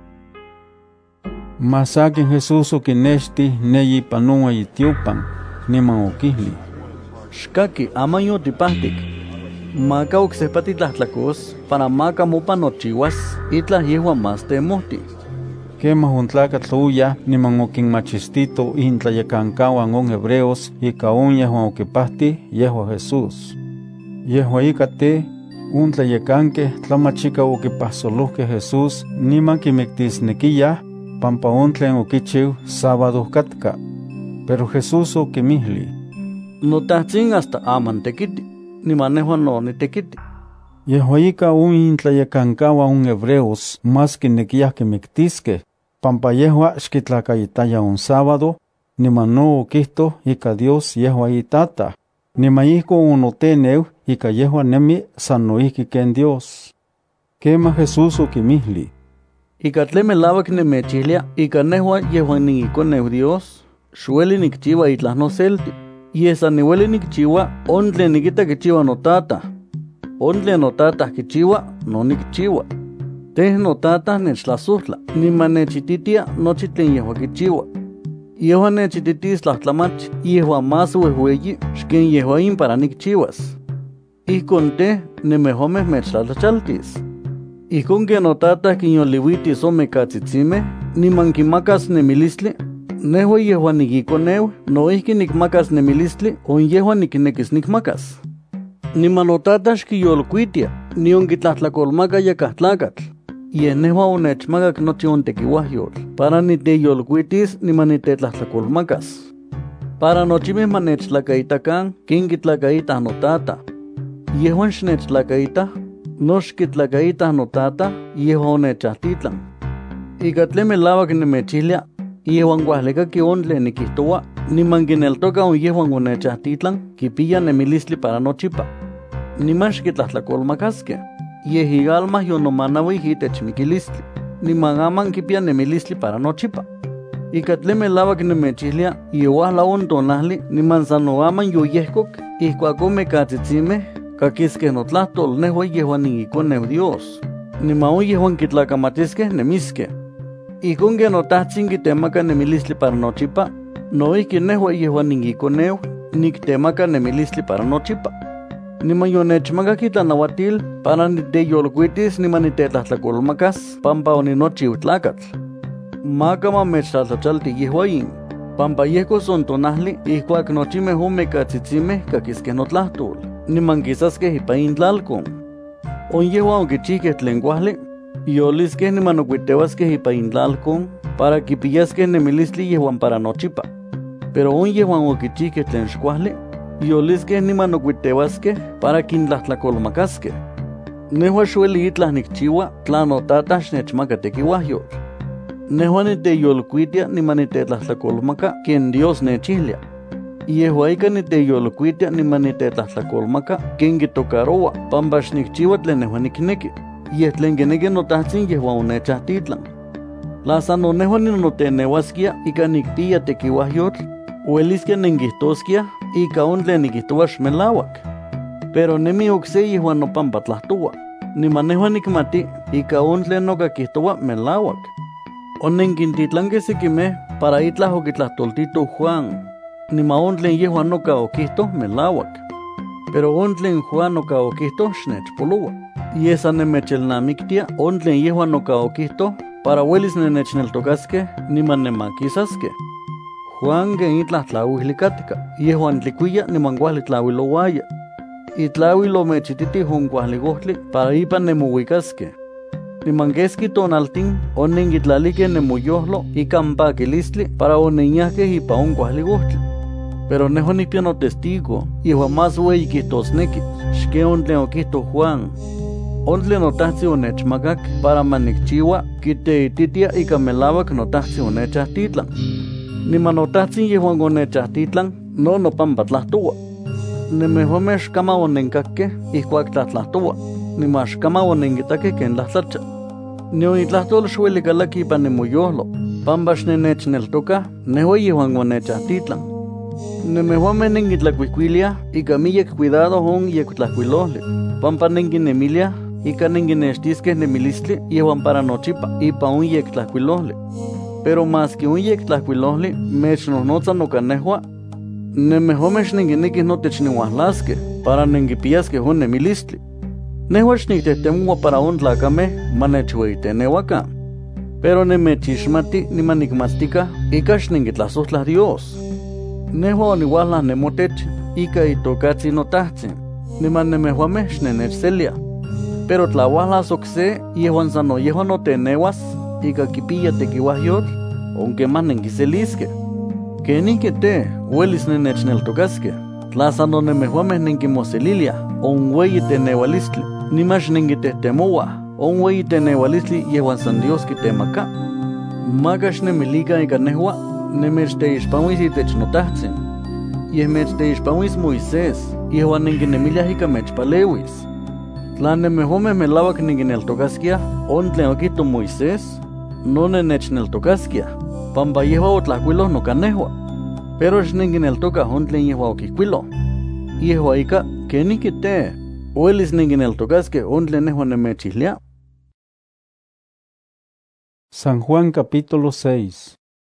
Mas akin Jesús oquinexti ne ipan on ueyitiopan, niman oquihli: Xcaqui, aman yotipahtic. Maca ocsehpa titlahtlacuas para maca mopa nochiuas itlah yehuan mas temohti. Quemah on tlacatl oyah niman oquinmachistito intlayecancauan on hebreos ica on yehuan oquipahti yehua Jesús. Yehua ica te, un tlayecanqueh tlamachica oquipahsolohqueh Jesús niman quimictisnequiyah pampa on tlen oquichiu sábado catca. Pero Jesús oquimihli: Notahtzin hasta aman tequiti, niman nehuan no nitequiti. Yehua ica on intlayecancauan on hebreos mas quinequiyah quimictisqueh, pampa yehua xquitlacaitaya on sábado, niman no oquihto ica Dios yehua itata, Nimayihko unoteneu ika yehuan nemi san noihki ken Dios. Kema Jesús okimihli: Ika tle melawak nemechihlia ika nehua yehuan niikoneu Dios, xueli nikchiua itlah noselti, yesa niweli nikchiua ontle nikita kichiua notata. Ontle notata kichiua no nikchiua. Teh notata nechtlasuhtla, niman nechititia nochi tlen yehua kichiua. Yehua nechititis tlahtlamach, yehua más uehueyi, xken yehua in para nikchiuas. Ihkon teh nemehomeh mechtlatlachaltis. Ihkon que notata kinyoliuitis ome katzitzimeh, niman kimakas nemilistli, nehua yehua nikikoneu, noihki nikmakas nemilistli, on yehua niknekis nikmakas. Niman notata xkiyolkuitia, nion kitlahtlakolmaka yakah tlakatl. Yeh nehua onechmakak nochi ontekiuahyotl, para niteyolkuitis niman nitetlahtlakolmakas. Para nochimeh manechtlakaitakan, ken kitlakaitah notata. Yehuan xnechtlakaitah, nox kitlakaitah notata, yehua onechahtitlan. Ika tle melawak nemechihlia, yehuan kuahlekaki ontle nikihtoua, niman kineltoka on yehuan onechahtitlan, kipiya nemilistli para nochipa. Niman xkitlahtlakolmakaskeh. Yeh igalmah yonomanauih itech mikilistli, niman aman kipiya nemilistli para nochipa. Ika tle melawak nemechihlia, yeuahla on tonahli, niman sano aman yoyehkok, ihkuak ome katzitzimeh, kakiskeh notlahtol nehua yehuan niikoneu Dios, niman on yehuan kitlakamatiskeh nemiskeh. Ihkon que notahtsin kitemaka nemilistli para nochipa, noihki nehua yehuan niikoneu, niktemaka nemilistli para nochipa. Niman yonechmakak itlanauatil para niteyolkuitis niman nitetlahtlakolmakas pampa oninochiu tlakatl. Maka mamechtlatlachalti yehua in, pampa yehkos on tonahli ihkuak nochimeh ome katzitzimeh kakiskeh notlahtol, niman kisaskeh ipa intlalkon. On yehua onkichihkeh tlen kuahli, yoliskeh niman okuiteuaskeh ipa intlalkon para kipiyaskeh nemilistli yehuan para nochipa. Pero on yehuan okichihkeh tlen xkuahli, yoliskeh niman okuiteuaskeh para kintlahtlakolmakaskeh. Nehua xueli itlah nikchiua tla notata xnechmaka tekiuahyotl. Nehua niteyolkuitia niman nitetlahtlakolmaka ken Dios nechihlia. Yehua ika niteyolkuitia niman nitetlahtlakolmaka ken kitokaroa pampa xnikchiua tlen nehua nikneki, yeh tlen kineki notahtsin yehua onechahtitlan. Tla sano nehua ninoteneuaskia ika nikpiya tekiuahyotl, ueliskia nenkihtoskia ika on tlen nikihtoua xmelauak. Pero nemi okse yehuan nopampa tlahtoua, niman nehua nikmati ika on tlen nokakihtoua melauak. Onenkintitlankeh sekimeh para itlah okitlahtoltito Juan, niman on tlen yehuan noka okihto melauak. Pero on tlen Juan noka okihto xnechpoloua. Yesa nemechelnamiktia on tlen yehuan noka okihto para uelis nenechneltokaskeh niman nemakisaskeh. Juan ken itlah tlauihlikatka, yehuan tlikuiya niman kuahli tlauilouaya. Itlauil omechititih on kuahli kohtli para ipan nemouikaskeh. Niman keski tonaltin onenkitlalikeh nemoyohlo ikan pakilistli para onenyahkeh ipa on kuahli kohtli. Pero nehua nikpia notestigo, yehuan más ueyi kihtosneki, xken on tlen okihto Juan. On tlen notahtzi onechmakak para manikchiua kiteititia ika melawak notahtzi onechahtitlan. Niman notahtsin yehuan onechahtitlan no nopampa tlahtoua. Nemehuameh xkama onenkakkeh ihkuak tlahtlahttoua, niman xkama onenkitakeh ken tlahtlacha. Nion itlahtol xueli kalaki ipan nemoyohlo, pampa xnenechneltokah nehua yehuan onechahtitlan. Nemehuameh nenkitlakuihkuiliah ika miyek cuidado on yektlahkuilohli, pampa nenkinemiliah ika nenkinextiskeh nemilistli yehuan para nochipa ipa on yektlahkuilohli. Pero maski on yektlahkuilohli mechnohnotza noka nehua, nemehuameh xnenkinekih notech niuahlaskeh para nenkipiyaskeh on nemilistli. Nehua xniktehtemua para on tlakameh manechueiteneuakan. Pero nemechixmati niman nikmatztikah ika xnenkitlasohtlah Dios. Nehua oniuahlah nemotech ika itokatzi notahtsin, niman nemehuameh xnenechseliah. Pero tla uahlas okse yehuan sano yehuan noteneuas ika kipiya tekiuahyotl, onkemah nenkiseliskeh. Kenihki te uelis nenechneltokaskeh, tla sano nemehuameh nenkimoseliliah on ueyi teneualistli, niman xnenkitehtemouah on ueyi teneualistli yehuan san Dios kitemaka. Maka xnemilikan ika nehua nemechteixpanuis itech notahtsin. Yehmechteixpauis Moisés, yehuan nenquinemiliah ica mechpaleuis. Tla nemehomeh melauac nenquineltocasquiah, tlen oquihto Moisés, no nennechneltocasquiah, pampa yehua otlahcuiloh nocanehua. Pero xnenquineltocah tlen yehua oquihcuiloh. Yehua ica, queniquite, uelis nenquineltocasqueh tlen nehua nemechihlia. San Juan capítulo 6.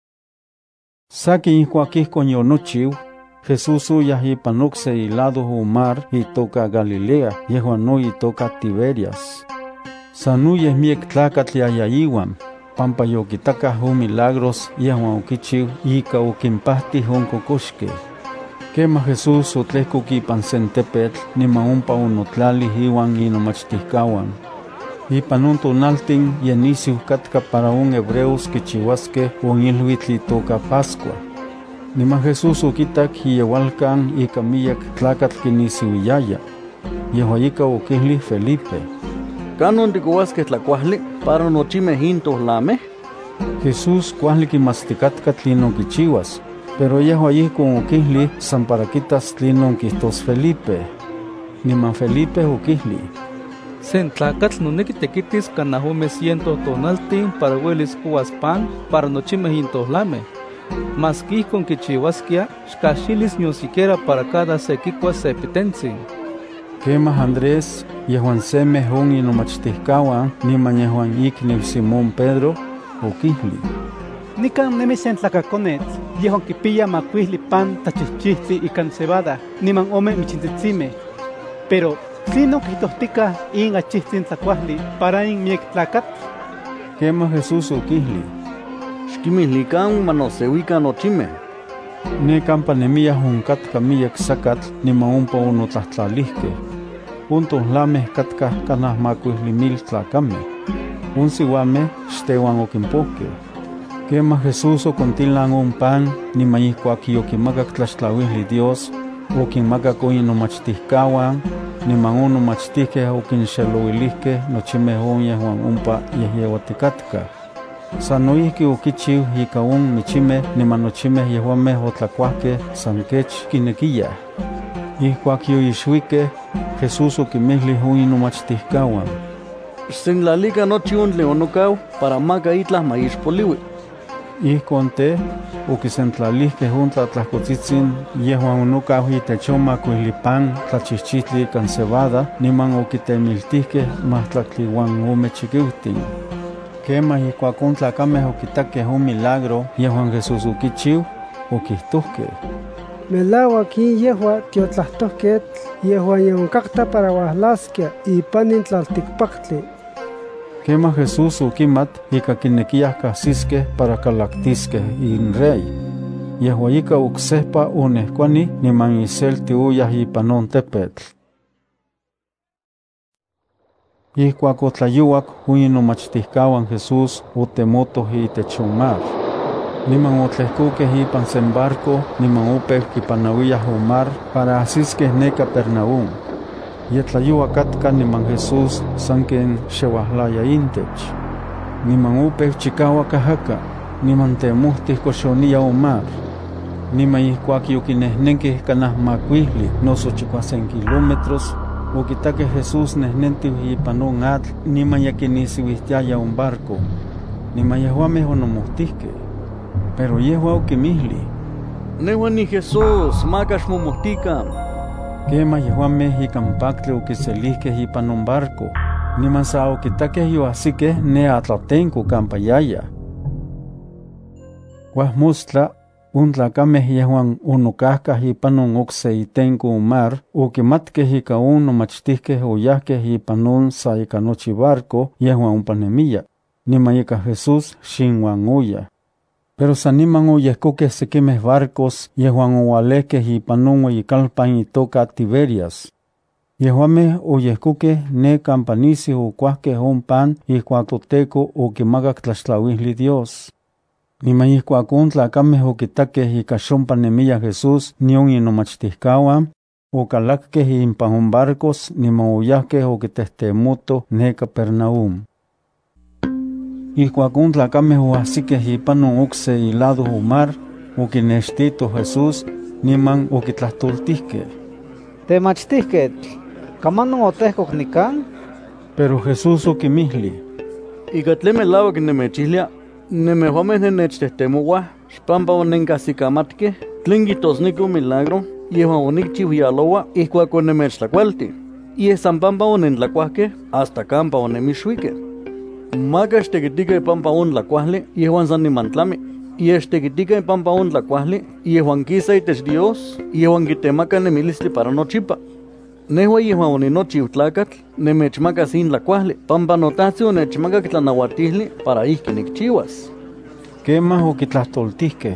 Saqui ihcuaquihcon yonochiu, Jesús uyah ipan ocse ilado mar itoca Galilea, yehuan no itoca Tiberias. Sanuyeh miec tlacatl yayaiuan, pampa yoquitacah milagros yehuan oquichiu ica oquimpahtih oncocoxqueh. Quema Jesús otlehcoc ipan sentepetl, niman ompa onotlalih iuan inomachtihcahuan. Ipan tonaltin yenisiu catca para hebreos quichihuasqueh ilhuitl itoca Pascua. Niman Jesús oquitac iyeualcan ica miyac tlacatl quinisiuiyaya. Yehua ica oquihli Felipe: ¿Canon ticouasqueh tlacuahli para nochimeh intohlameh? Jesús cuahli quimasticatca tlinon quichiuas, pero yehua ihcon oquihli san para quitas tlinon quihtos Felipe. Niman Felipe oquihli: Sen tlacatl nonequi tequitis canah 100 tonaltin para uelis couas pan para nochimeh intohlameh. Mas quihcon quichihuasquia, xcaxilis nion siquiera para cada se quicuas se pitentzin. Quemah Andrés, yehuan semeh inomachtihcahuan, niman yehuan icniu Simón Pedro, oquihli: Nican nemi sen tlacaconetl, yehuan quipia macuihli pan tachihchihtli ican cebada, niman 10 michintitzimeh. Pero ¿tlinon quihtohticah in achihtzin tlacuahli para in miec tlacatl? Quemah Jesús oquihli: Xquimihlican manoseuican nochimeh. Necampa nemiyah oncatca miyac sacatl, niman ompa onotlahtlalihqueh. Tohlameh catcah canah 50,000 tlacameh. Siuameh xteuan oquimpohqueh. Quemah Jesús ocontilan pan, niman ihcuac yoquimacac tlaxtlauihli Dios, oquinmacac inomachtihcahuan, niman onomachtihqueh oquinxelouilihqueh nochimeh yehuan ompa yehyeuaticatcah. San noihqui oquichiu ica michimeh, niman nochimeh yehuameh otlacuahqueh san quech quinequiyah. Ihcuac yoixuiqueh, Jesús oquimilih inomachtihcahuan: Xsentlalica nochi tlen onocau para maca itlah maixpoliui. Ihcon oquisentlalihqueh tlatlahcotzitzin yehuan onocau itech macuihli pan tlachihchihtli ican cebada, niman oquitemiltihqueh 5 chiquiutin. Quemah ihcuac tlacameh oquitaqueh milagro yehuan Jesús oquichiu, oquihtohqueh: Melauac yehua tiotlahtohquetl yehuan yoncacta para uahlasquia ipan in tlalticpactli. Quemah Jesús oquimat ica quinequiyah cahsisqueh para calactisqueh in rey. Yehua ica ocsehpa onehcuani niman iselti uyah ipan tepetl. Ihcuac otlayuac inomachtihcahuan Jesús otemotoh itech mar. Niman otlehcoqueh ipan sen barco, niman opeu quipanauiyah mar para ahsisqueh ne Capernaum. Yetlayua catca niman Jesús sanquen xeuahlaya intech. Niman opeu chicauac ajaca, niman temohtih coxonia mar. Niman ihcuac yoquinehnenqueh canah 50 noso 50 kilómetros, oquitaqueh Jesús nehnentiu ipan atl, niman yaquinisiuihtiaya barco. Niman yehuameh onomohtihqueh. Pero yehua oquimihli: Nehua ni Jesús, maca xmomohtican. Quemah yehuameh ican pactli oquiselihqueh ipan barco, niman sa oquitaqueh yoahsiqueh ne atlatenco campa yaya. Huahmostla, tlacameh yehuan onocahcah ipan ocse itenco mar, oquimatqueh ica nomachtihqueh oyahqueh ipan sa ica nochi barco yehuan ompa nemiya, niman ica Jesús xinhuan oyah. Pero san niman oyehcoqueh sequimeh barcos yehuan oualehqueh ipan ueyicalpan itoca Tiberias. Yehuameh oyehcoqueh ne campa nisi ocuahqueh pan ihcuac Toteco oquimacac tlaxtlauihli Dios. Niman ihcuac tlacameh oquitaqueh ica xompa nemiya Jesús nion inomachtihcahuan, ocalacqueh impan barcos niman oyahqueh oquitehtemotoj ne Capernaum. Ihcuac tlacameh oahsiqueh ipan ocse ilado mar, oquinextito Jesús, niman okitlahtoltihke. Temachtihketl, kamanon otehkok nikan? Pero Jesús okimihli: Ika tle melawak nemechihlia, nemehuameh nenechtettemoua, xpampa onenkajsikamatke, tlen kijtosneki milagro, yehuan onikchiuialoua ihkuak onemechtlakualti, yeh san pampa onentlakuahkeh hasta kampa onemixuikeh. Maka xtekitika ipampa ontlakuahli, yehuan san nimantlami, yeh xtekitika ipampa ontlakuahli, yehuan kisa itech Dios, yehuan kitemaka nemilistli para nochipa. Nehua yehuan oninochiu tlakatl, nemechmakas in tlakuahli, pampa notahtzi onechmakak tlanauatihli para ihki nikchiuas. Kemah okitlahtoltihkeh: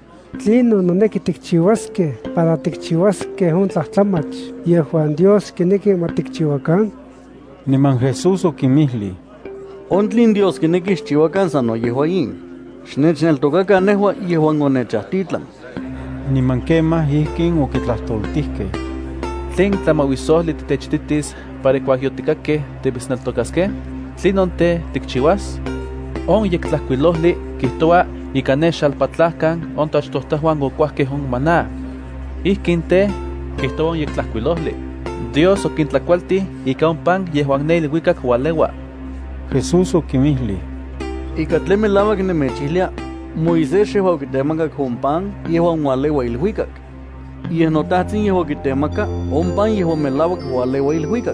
Tlino noneki tikchiuaskeh para tikchiuaskeh on tlahtlamach, yehuan Dios kineki ma tikchiuakan? Niman Jesús okimihli: Ontlin Dios kineki xchiuakan sano yehua in. Xnechneltokakan nehua yehuan onechahtitlan. Niman kemah ihkin okitlahtoltihkeh: Tlen tlamawisohli titechtitis para kuahyotikakeh tibisneltokaskeh, tlinon te tikchiuas? On yektlahkuilohli kihtoa ika ne xalpatlahkan on tachtohtahuan okuahkeh on maná. Ihkin te kihtoa on yektlahkuilohli: Dios okintlakualti ika on pan yehuan ne ilhuikak ualeua. Jesús okimihli: Ika tle melawak nemechihlia, Moisés yehuan okitemakak on pan yehuan ualeua ilhuikak. Yeh notahtsin yehuan kitemaka, on pan yehuan melawak ualeua ilhuikak.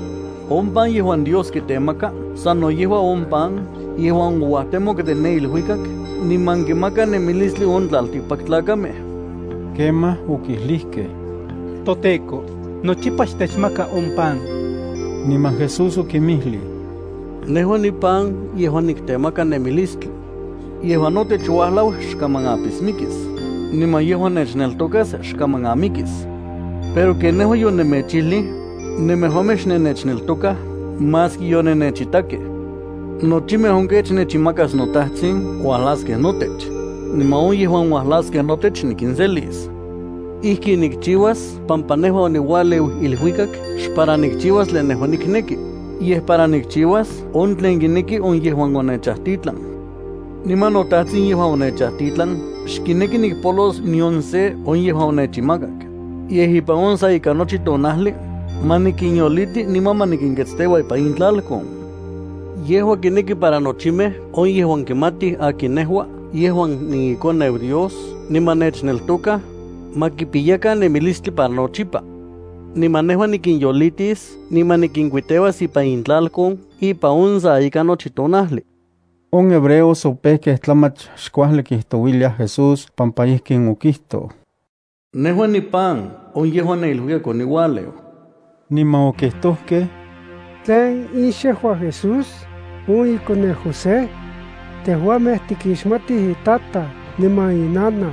On pan yehuan Dios kitemaka, sano yehua on pan yehuan uahtemok de ne ilhuikak, niman kimaka nemilistli on tlaltikpaktlakameh. Kemah okihlihkeh: Toteko, nochipa xtechmaka on pan. Niman Jesús okimihli: Nehua ni pan yehuan niktemaka nemilistli. Yehuan notechuahlau xkaman apismikis, niman yehuan nechneltokas xkaman amikis. Pero que nehua yonemechihli, nemehuameh xnenechneltokah, maski yonenechitakeh. Nochimeh onkech nechimakas notahtsin uahlaskeh notech, niman on yehuan uahlaskeh notech nikinselis. Ihki nikchiuas pampa nehua oniualeu ilhuikak xpara nikchiuas tlen nehua nikneki, yeh para nikchiuas on tlen kineki on yehuan onechahtitlan. Niman notahtsin yehuan onechahtitlan, xkineki nikpolos nion se on yehuan onechimakak. Yeh ipan on sa ika nochi tonahli, manikinyoliti niman manikinketsteua ipa in tlalkon. Yehua kineki para nochimeh on yehuan kimatih akin nehua, yehuan niikoneu Dios, niman nechneltokah, makipiyakan nemilistli para nochipa. Niman nehua nikinyolitis, niman nikinkuiteuas ipa in tlalkon, ipa on sa ika nochi tonahli. On hebreos opehkeh tlamach xkuahli kihtowiliah Jesús pampa ihkin okihto: Nehua ni pan, on yehuan neilhuikak oniualeu. Niman okihtohkeh: Tlen ixehua Jesús, un ikone José, tehuameh tikixmatih itata niman inana.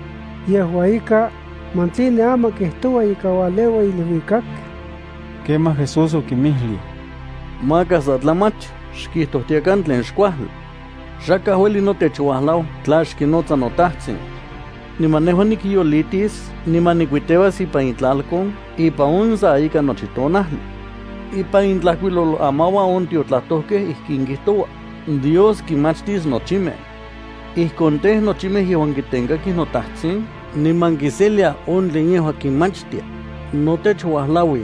Yehua ika mantline ama kihtoua ika ualeua ilhuikak. Kemah Jesús okimihli: Maka sa tlamach, xkihtohtiakan tlen xkuahli. Xakah ueli notechuahlau tla xkinotza notahtsin. Niman nehua nikiyolitis, niman nikuiteuas ipa intlalkon, ipa on sa ika nochi tonahli. Ipa intlahkuilolo amaua on tiotlahtohkeh ihkin kihtoua: Dios kimachtis nochimeh. Ihkon teh nochimeh yehuan kitenkakih notahtsin, niman kiselia on tlen yehua kinmachtia, notechuahlaui.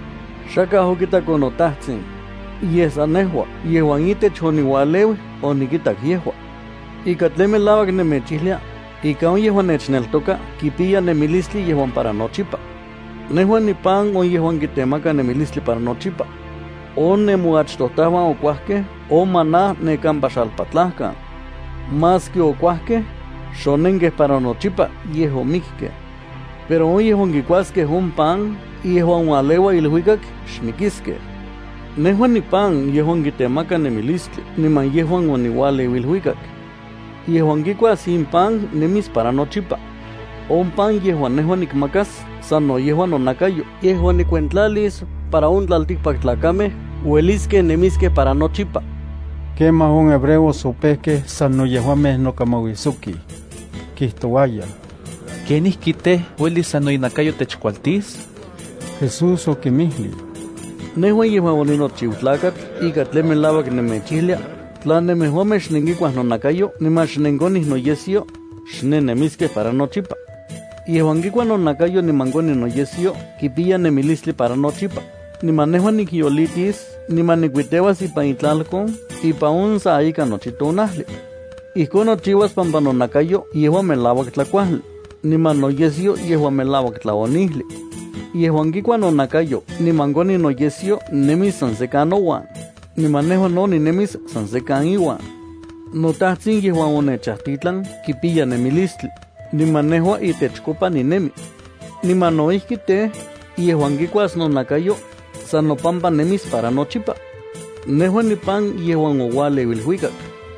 Xakah okitako notahtsin, yeh san nehua, yehuan itech oniualeui onikitak yehua. Ika tle melawak nemechihlia, ika on yehuan nechneltoka kipiya nemilistli yehuan para nochipa. Nehua ni pan on yehuan kitemaka nemilistli para nochipa. On nemuachtohtahuan okuahkeh, on maná nekampa xalpatlahkan. Maski okuahkeh, xonenkeh para nochipa, yeh omikkeh. Pero on yehuan kikuaskeh on pan, yehuan ualeua ilhuikak xmikiskeh. Nehua ni pan yehuan kitemaka nemilistli, niman yehuan oniualeu ilhuikak. Yehuan kikuas in pan nemis para nochipa. On pan yehuan nehua nikmakas, sano yehuan nonakayo, yehuan nikuentlalis para on tlaltikpaktlakameh, ueliskeh nemiskeh para nochipa. Kemah on hebreos opehkeh sano yehuameh nokamawisokih. Kihtowaya: Kenihki te uelis sano inakayo techkualtis? Jesús okimihli: Nehua yehuan oninochiu tlakatl, ika tle melawak nemechihlia, tla nemehuameh xnenkikuah nonakayo, niman xnenkonih noyesyo, xnenemiskeh para nochipa. Yehuan kikuan nonakayo nimangoni noyesio kipilla nemilistli para nochipa. Nimanehuan nikiyolitis, nimanikuitewas ipan itlalcon, ipan unsa aika nochitonahli. Ijkon nochiwas pampa nonakayo yehuan melawak tlakuajli, niman noyesio yehuan melawak tlaonihli. Yehuan kikuan nonakayo, nimangoni noyesio nemis san sekan nowan, nimanehuan no ninemis san sekan iwan. Notahtzin yehuan onechahtitlan kipilla nemilistli, nimanehua itechkopa ninemi. Nimanoihki te, yehuan kikuas nonakayo, san nopampa nemis para nochipa. Nehuan nipan yehuan owaleuilhuikak.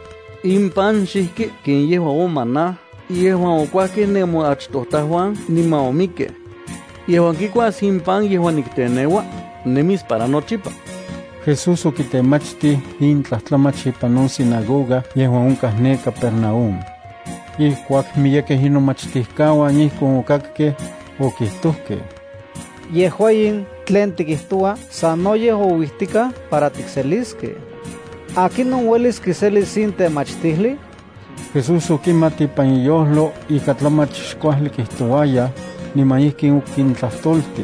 Impan xihki ken yehuan omana, yehuan okuahke nemo achtohtahuan nima omike. Yehuan kikuas impan yehuan niktenewa, nemis para nochipa. Jesús okitemachti intlahtlamach ipan on sinagoga yehuan onkah ne Capernaum. Ihkuak miyekeh inomachtihkauan ihkon okakkeh okihtohkeh: Yehuayin tlen tikihtoa sanoyeh ouihtika para tikseliskeh. ¿Akinon uelis kiselis in temachtihli? Jesús okimati ipan iyojlo ika tlamach xkuajli kihtowaya, niman ihkin okintlahtolti: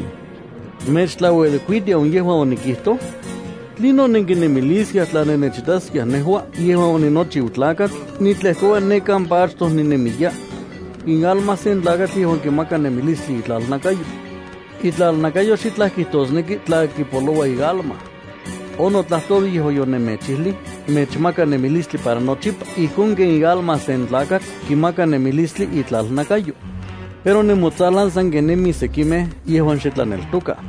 Mechtlauelikuitia on yehuan onikihto? Tlino nenkinemiliskeh tlanenechitaskeh nehua yehuan oninochiu tlakatl, nitlehkoua nekan pachtoh ninemiya. In alma sen tlakatl yehuan kimaka nemilistli itlalnakayo. Itlalnakayo xitlah kihtosneki tla kipoloua igalma. Onotlahtoli yehuan yonemechihli, mechmaka nemilistli para nochipa, ijkon ken igalma sen tlakatl kimaka nemilistli itlalnakayo. Pero nimotzalan san kenemi sekimeh yehuan xitlaneltoka.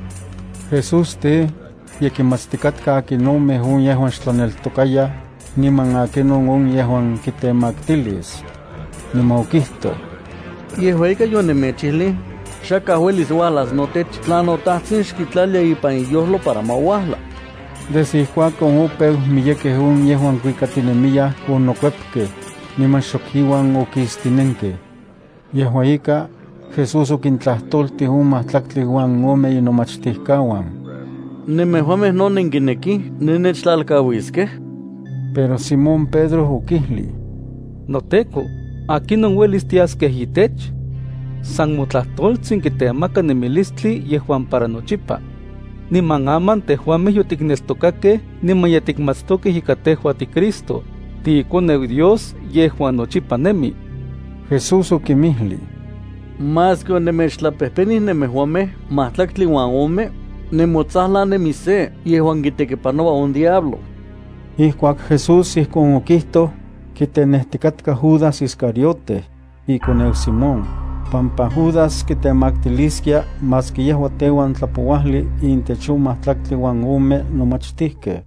Jesús te yekimatztikatka akinomeh on yehuan xtlaneltokaya, niman akinon on yehuan kitemaktilis. Niman okihto: Yehuan ika yonemechihli, xakah uelis ualas notech tla notahtzin xkitlalia ipan iyojlo para mauahla. Desde ihkuakon opeu miyekeh on yehuan kuikatinemiyah onokuepkeh, niman xokiuan okistinenkeh. Yehuan ika Jesús okintlahtolti on mahtlaktli uan ome inomachtihkauan: ¿Nemehuameh no nenkinekih nenechtlalkawiskeh? Pero Simón Pedro okihli: Noteko, akinon uelis tiaskeh itech? San motlahtoltzin kitemaka nemilistli yehuan para nochipa. Niman aman tehuameh yotikneltokakeh, niman yatikmatstokeh ika tehua tiCristo, tiikoneu Dios yehuan nochipa nemi. Jesús okimihli: Mas que onemechtlapehpenih nemehuameh mahtlaktli uan ome, nemotzahlan nemise yehuan kitekipanoa on diablo. Ihkuak Jesús ihkon okihto, kitenehtikatka Judas Iscariote, ikoneu Simón, pampa Judas kitemaktiliskia maski yehua teuan tlapouahli intech on mahtlaktli uan ome nomachtihkeh.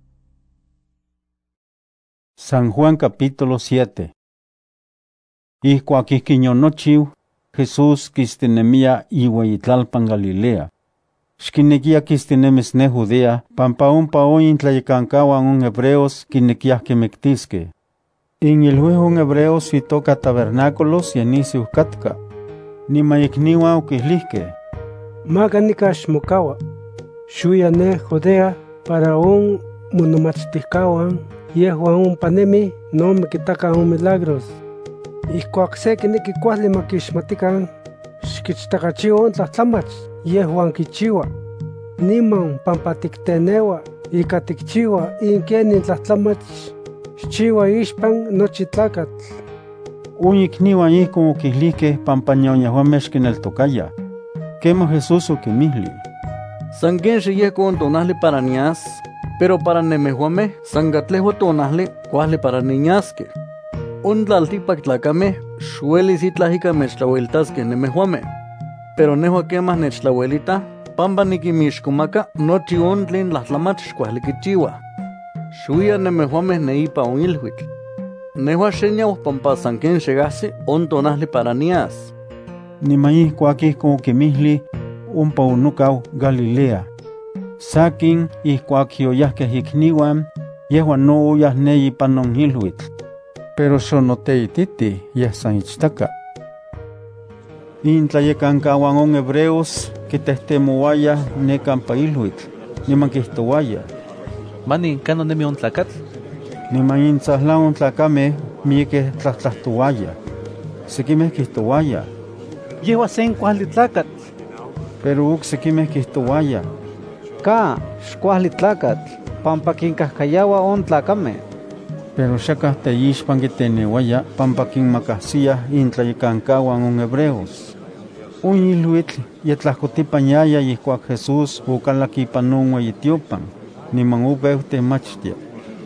San Juan capítulo 7. Ihkuak ihkin yonochiu, Jesús kistinemia iueyitlalpan Galilea. Xkinekia kistinemis ne Judea, pampa ompa on intlayekankauan on hebreos kinekiah kimiktiskeh. Inilhuih on hebreos itoka tabernáculos yenisiu katka. Niman ikniuan okihlihkeh: Maka nika xmokaua, xuya ne Judea para on monomachtihkauan, yehuan ompa nemi nome kitaka on milagros. Ihkuak se kineki kuajli makixmatikan, xkichtakachiua on tlahtlamach yehuan kichiua. Niman pampa tikteneua ika tikchiua inkenin tlahtlamach xchiua ixpan nochi tlakatl. On ikniuan ihkon okihlihkeh pampa nion yehuameh xkineltokayah. Kemah Jesús okimihli: San ken xiyehkon tonahli para nias, pero para nemehuameh san katlehua tonahli kuajli para niñaskeh. On tlaltikpak tlakameh xuelis itlah ika mechtlauelitaskeh nemehuameh, pero nehua kemah nechtlauelitah pampa nikimixkomaka nochi on tlen tlahtlamach xkuajli kichiuah. Xuya nemehuameh neipa on ilhuitl. Nehua xeñau pampa san ken xegahsi on tonahli para nias. Niman ihkuak ihkon okimihli, ompa onokau Galilea. Sakin ihkuak yoyahkeh ikniuan, yehuan no oyah ne ipan on ilhuitl. Pero xonoteititi yeh san ichtaka. Intlayekankauan on hebreos kitehtemouayah ne kampa ilhuitl, niman kihtowayah: Manin kanon nemi on tlakatl? Niman intzahlan on tlakameh miekeh tlahtlahtoayah. Sekimeh kihtowayah: Yehua sen kuali tlakat. Pero uxikimeh kihtowaya: Ka, xkuali tlakat, pampa kinkahkayawa on tlakame. Pero xakah teyixpan kitenewaya pampa kinmakahsiyah intlayekankawan on hebreos. Un iluitl yetlahkotipañaya ihkuak Jesús okalak ipan on ueyitiopan, niman opeu temachtia.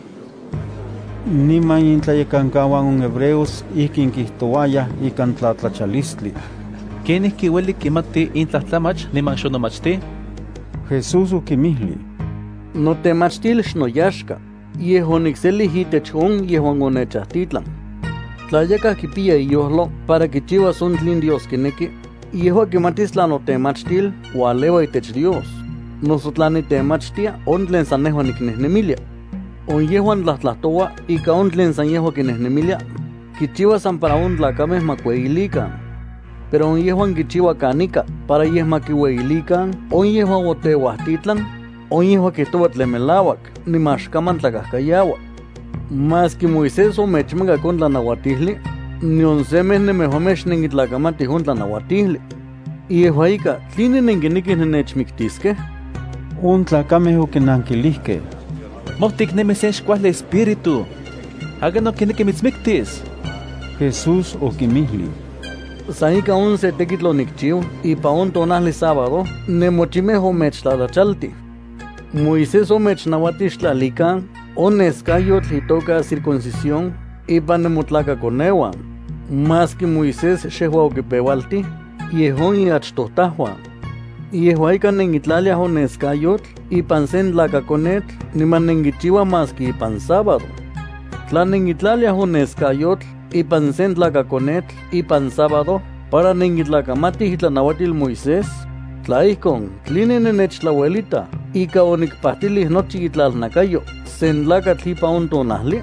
Niman intlayekankawan on hebreos ihkin kihtowayah ikan tlatlachalistli: ¿Quién kiueli kimati intlahtlamach niman xonomachti? Jesús okimihli: No temachtil xnoyaxka, yehon ikseli hitech on yehon onechahtitlan. Tlayaka kipia iyohlo para kichiwas on tlin Dios kineki, yehua kimatis tlan otemachtil ualewa itech Dios. Noso tlan itemachtia on tlen san nehua niknehnemilia. On yehuan tlahtlahtowah ika on tlen san yehua kinehnemilia, kichiwa san para on tlakameh makueilikan. Pero on yehuan kichiwa kanika para yeh makiueilikan, on yehua oteuahtitlan, on yehua kihtowa tlen melauak, nimaxkaman tlakahkayawa. Maski Moisés omechmakak on tlanauatihli, nion semeh nemehuameh xnenkitlakamatih on tlanauatihli. Yehua ika, ¿tline nenkinikih nennechmiktiskeh? On tlakameh okinankilihkeh: Mohtiknemi sen xkuali espíritu. Hagan okineki mitzmiktis. Jesús okimihli: San ika on se tekitl onikchiu, ipa on tonahli sábado, nemochimeh omechtlalachalti. Moisés omechnauati xtlalikan on neskayotl itoka circuncisión ipa nemotlakakonehuan. Maski Moisés xehua okipeualti, yehon iachtohtahuan. Yehua ika nenkitlaliah on neskayotl ipan sen tlakakonetl niman nenkichiua maski ipan sábado. Tla nenkitlaliah on neskayotl ipan sen tlakakonetl ipan sábado para nenkitlakamatih itlanauatil Moisés, tla ihkon, ¿tline nenechtlauelita ika onikpahtilih nochi itlalnakayo sen tlakatl ipa on tonahli?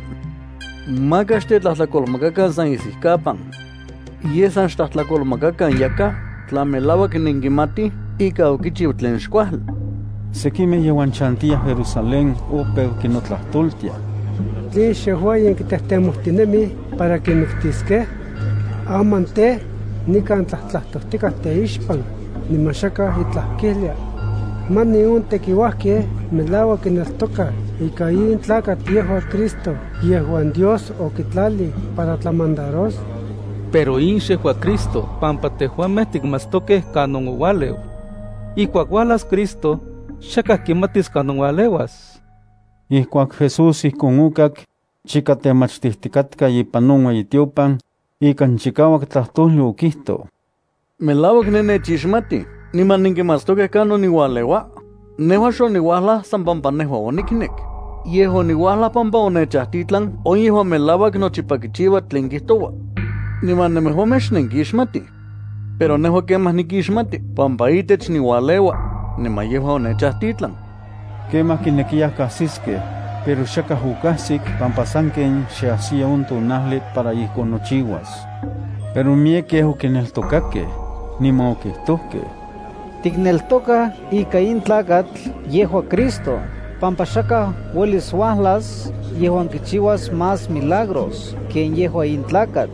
Maka xtetlahtlakolmakakan san isihkapan. Yeh san xtlahtlakolmakakan yaka, tla melauak nenkimatih ika okichiu tlen xkuajli. Sekimeh yehuan chantiah Jerusalén opeu kinotlahtoltiah: Tlen xehuayen kitehtemojtinemih para kimiktiskeh, aman te nikan tlahtlahtostikah teixpan, niman xakah itlahkilia. Mani on tekiuahkeh melauak kineltokah ika in tlakat yehua Cristo, yehuan Dios okitlali para tlamandaros. Pero in xehua Cristo, pampa tehuameh tikmastokeh kanon oualeu. Ihkuak ualas Cristo, xakah kimatis kanon ualewas. Ihkuak Jesús ihkon okak, chika temachtihtikatka ipan on ueyitiopan, ikan chikauak tlahtoli okihto: Melauak nenechixmati, niman nenkimatstokeh kanon niualewa. Nehua xoniuahlah san pampa nehua oniknek. Yeh oniuahlah pampa onechahtitlan, on yehua melauak nochipa kichiua tlen kihtowa. Niman nemehuameh xnenkixmati. Pero nehua kemah nikixmati, pampa itech niualewa, niman yehua onechahtitlan. Kemah kinekiyah kahsiskeh, pero xakah okahsik pampa san ken xeahsia on tonahli para ihkon nochiuas. Pero miekeh okineltokakeh, niman okihtohkeh: Tikneltokah ika in tlakatl yehua Cristo, pampa xakah uelis uahlas yehuan kichiuas más milagros ken yehua in tlakatl.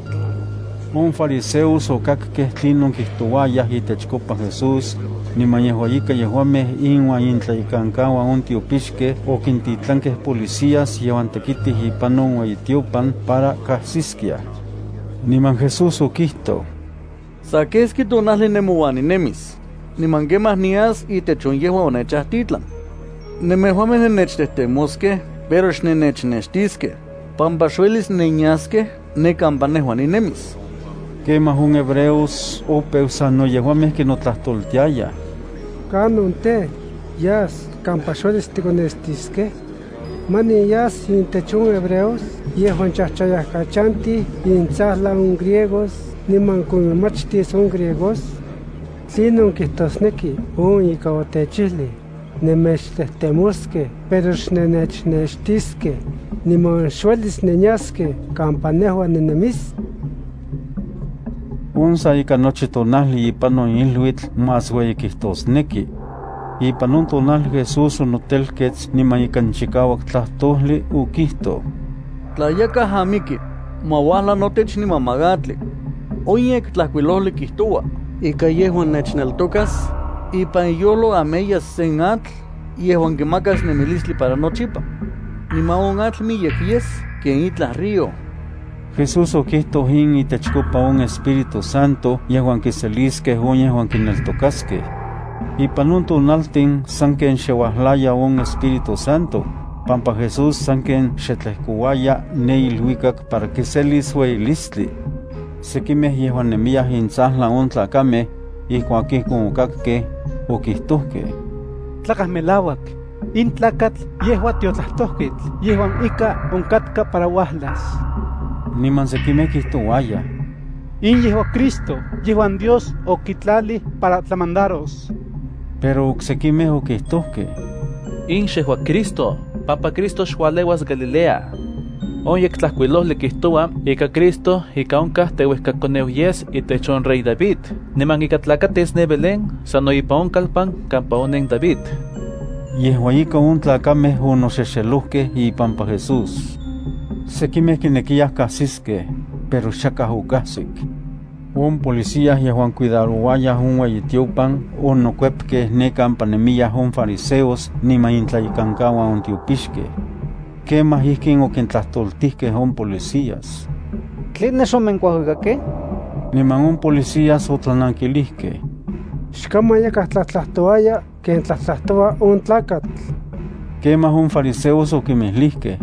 On fariseos okakkeh tlinon kihtowayah itechkopa Jesús, niman yehua ika yehuameh inuan intlayekankauan on tiopixkeh okintitlankeh policías yehuan tekitih ipan on ueyitiopan para kahsiskiah. Niman Jesús okihto: Sa keski tonahli nemouaninemis, niman kemah nias itech on yehua onechahtitlan. Nemehuameh nenechtettemoskeh, pero xnennechnextiskeh, pampa xuelis nenyaskeh nekampa nehua ninemis. Kemah on hebreos opeu sano yehuameh kinotlahtoltiayah: Kanon te, yas, kampa xuelis tikonestiskeh. Mani yas intech on hebreos, yehuan chahchayahkachantih intzahlan on griegos, niman konmachtis on griegos. Tlinon kihtosneki on ika otechihli: Nemechtehtemosqueh, pero xnennechnextiskeh, niman xuelis nenyaskeh kampa nehua ninemis. Onsa ika nochi tonahli ipan on iluitl más ueyi kihtosneki. Ipan on tonahli Jesús onotelketz niman ikan chikauak tlahtoli okihto: Tlayakah amiki, mauahla notech niman magatli. Oyek tlahkuilohli kihtowa: ika yehuan nechneltocas, ipan iyolo ameyas sen atl, yehuan quimacas nemilistli para nochipa. Niman atl miyek yes, quien itlah río. Jesús oquihto in itechcopa un Espíritu Santo, yehuan quiselisque on yehuan quineltocasque. Ipan un tonaltin sanken xehuahlaya un Espíritu Santo, pampa Jesús sanken xetlehcouaya ne ilhuicac para quiselis hueilistli. Sequimeh yehuan nemiyah intzahla on tlacameh, ihcuac ihcon ocacque, oquihtohque: Tlacas melauac, in tlacatl yehua tiotlahtohquitl, yehuan ica oncatca para huahlas. Niman sequimeh quihtouaya: In yehua Cristo, yehuan Dios oquitlali para tlamandaros. Pero ocsequimeh oquihtohque: In yehua Cristo, pampa Cristo xualehuas Galilea. Oyek tlahcuilohli quihtoua ika Cristo ika oncah tehuehcaconeu yes itechon rey David, niman ika tlacatis ne Belén, sano ipa oncalpan campa onen David. Yehua ika on tlacameh onoxexelohqueh ipampa Jesús. Sequimeh quinequiyah cahsisqueh, pero xacah ocahsic. On policías yehuan cuidarouayah on ueyitiopan onocuepqueh ne campa nemiyah on fariseos niman intlaycancauan on tiopixqueh. Quemah ihquin oquintlahtoltihqueh on policías. ¿Tline xomencuahuicaqueh? Niman on policías otlananquilihqueh: Xcama yacah tlatlahtoaya quen tlatlahtoa on tlacatl. Quemah on fariseos oquimihlihqueh: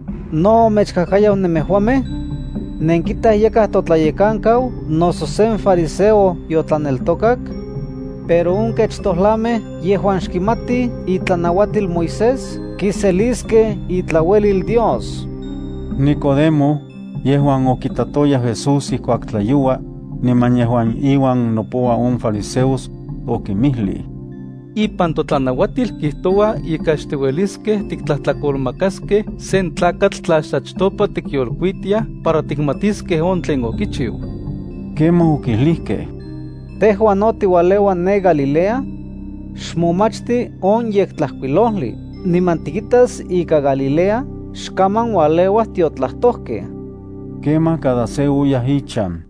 No mechcahcaya nemehuameh, nenquitah yacah totlayecancau, noso sen fariseo yotlaneltocac, pero un quechtohlameh yehuan xquimati itlanauatil Moisés, quiselisque itlauelil Dios. Nicodemo, yehuan oquitatoya Jesús ihcuac tlayua, niman yehuan iwan nopoa on fariseos oquimihli: Ipan totlanauatil quihtoua ika xtiuelisqueh tictlahtlacolmacasqueh sen tlacatl tlaxachtopa ticyolcuitiah para ticmatisqueh on tlen oquichiu. Quemah oquilihqueh: Tehua no tiualeua ne Galilea, xmomachti on yectlahcuilohli, niman tiquitas ika Galilea, xcaman ualeuah tiotlahtohqueh. Quemah cada se uyah ichan.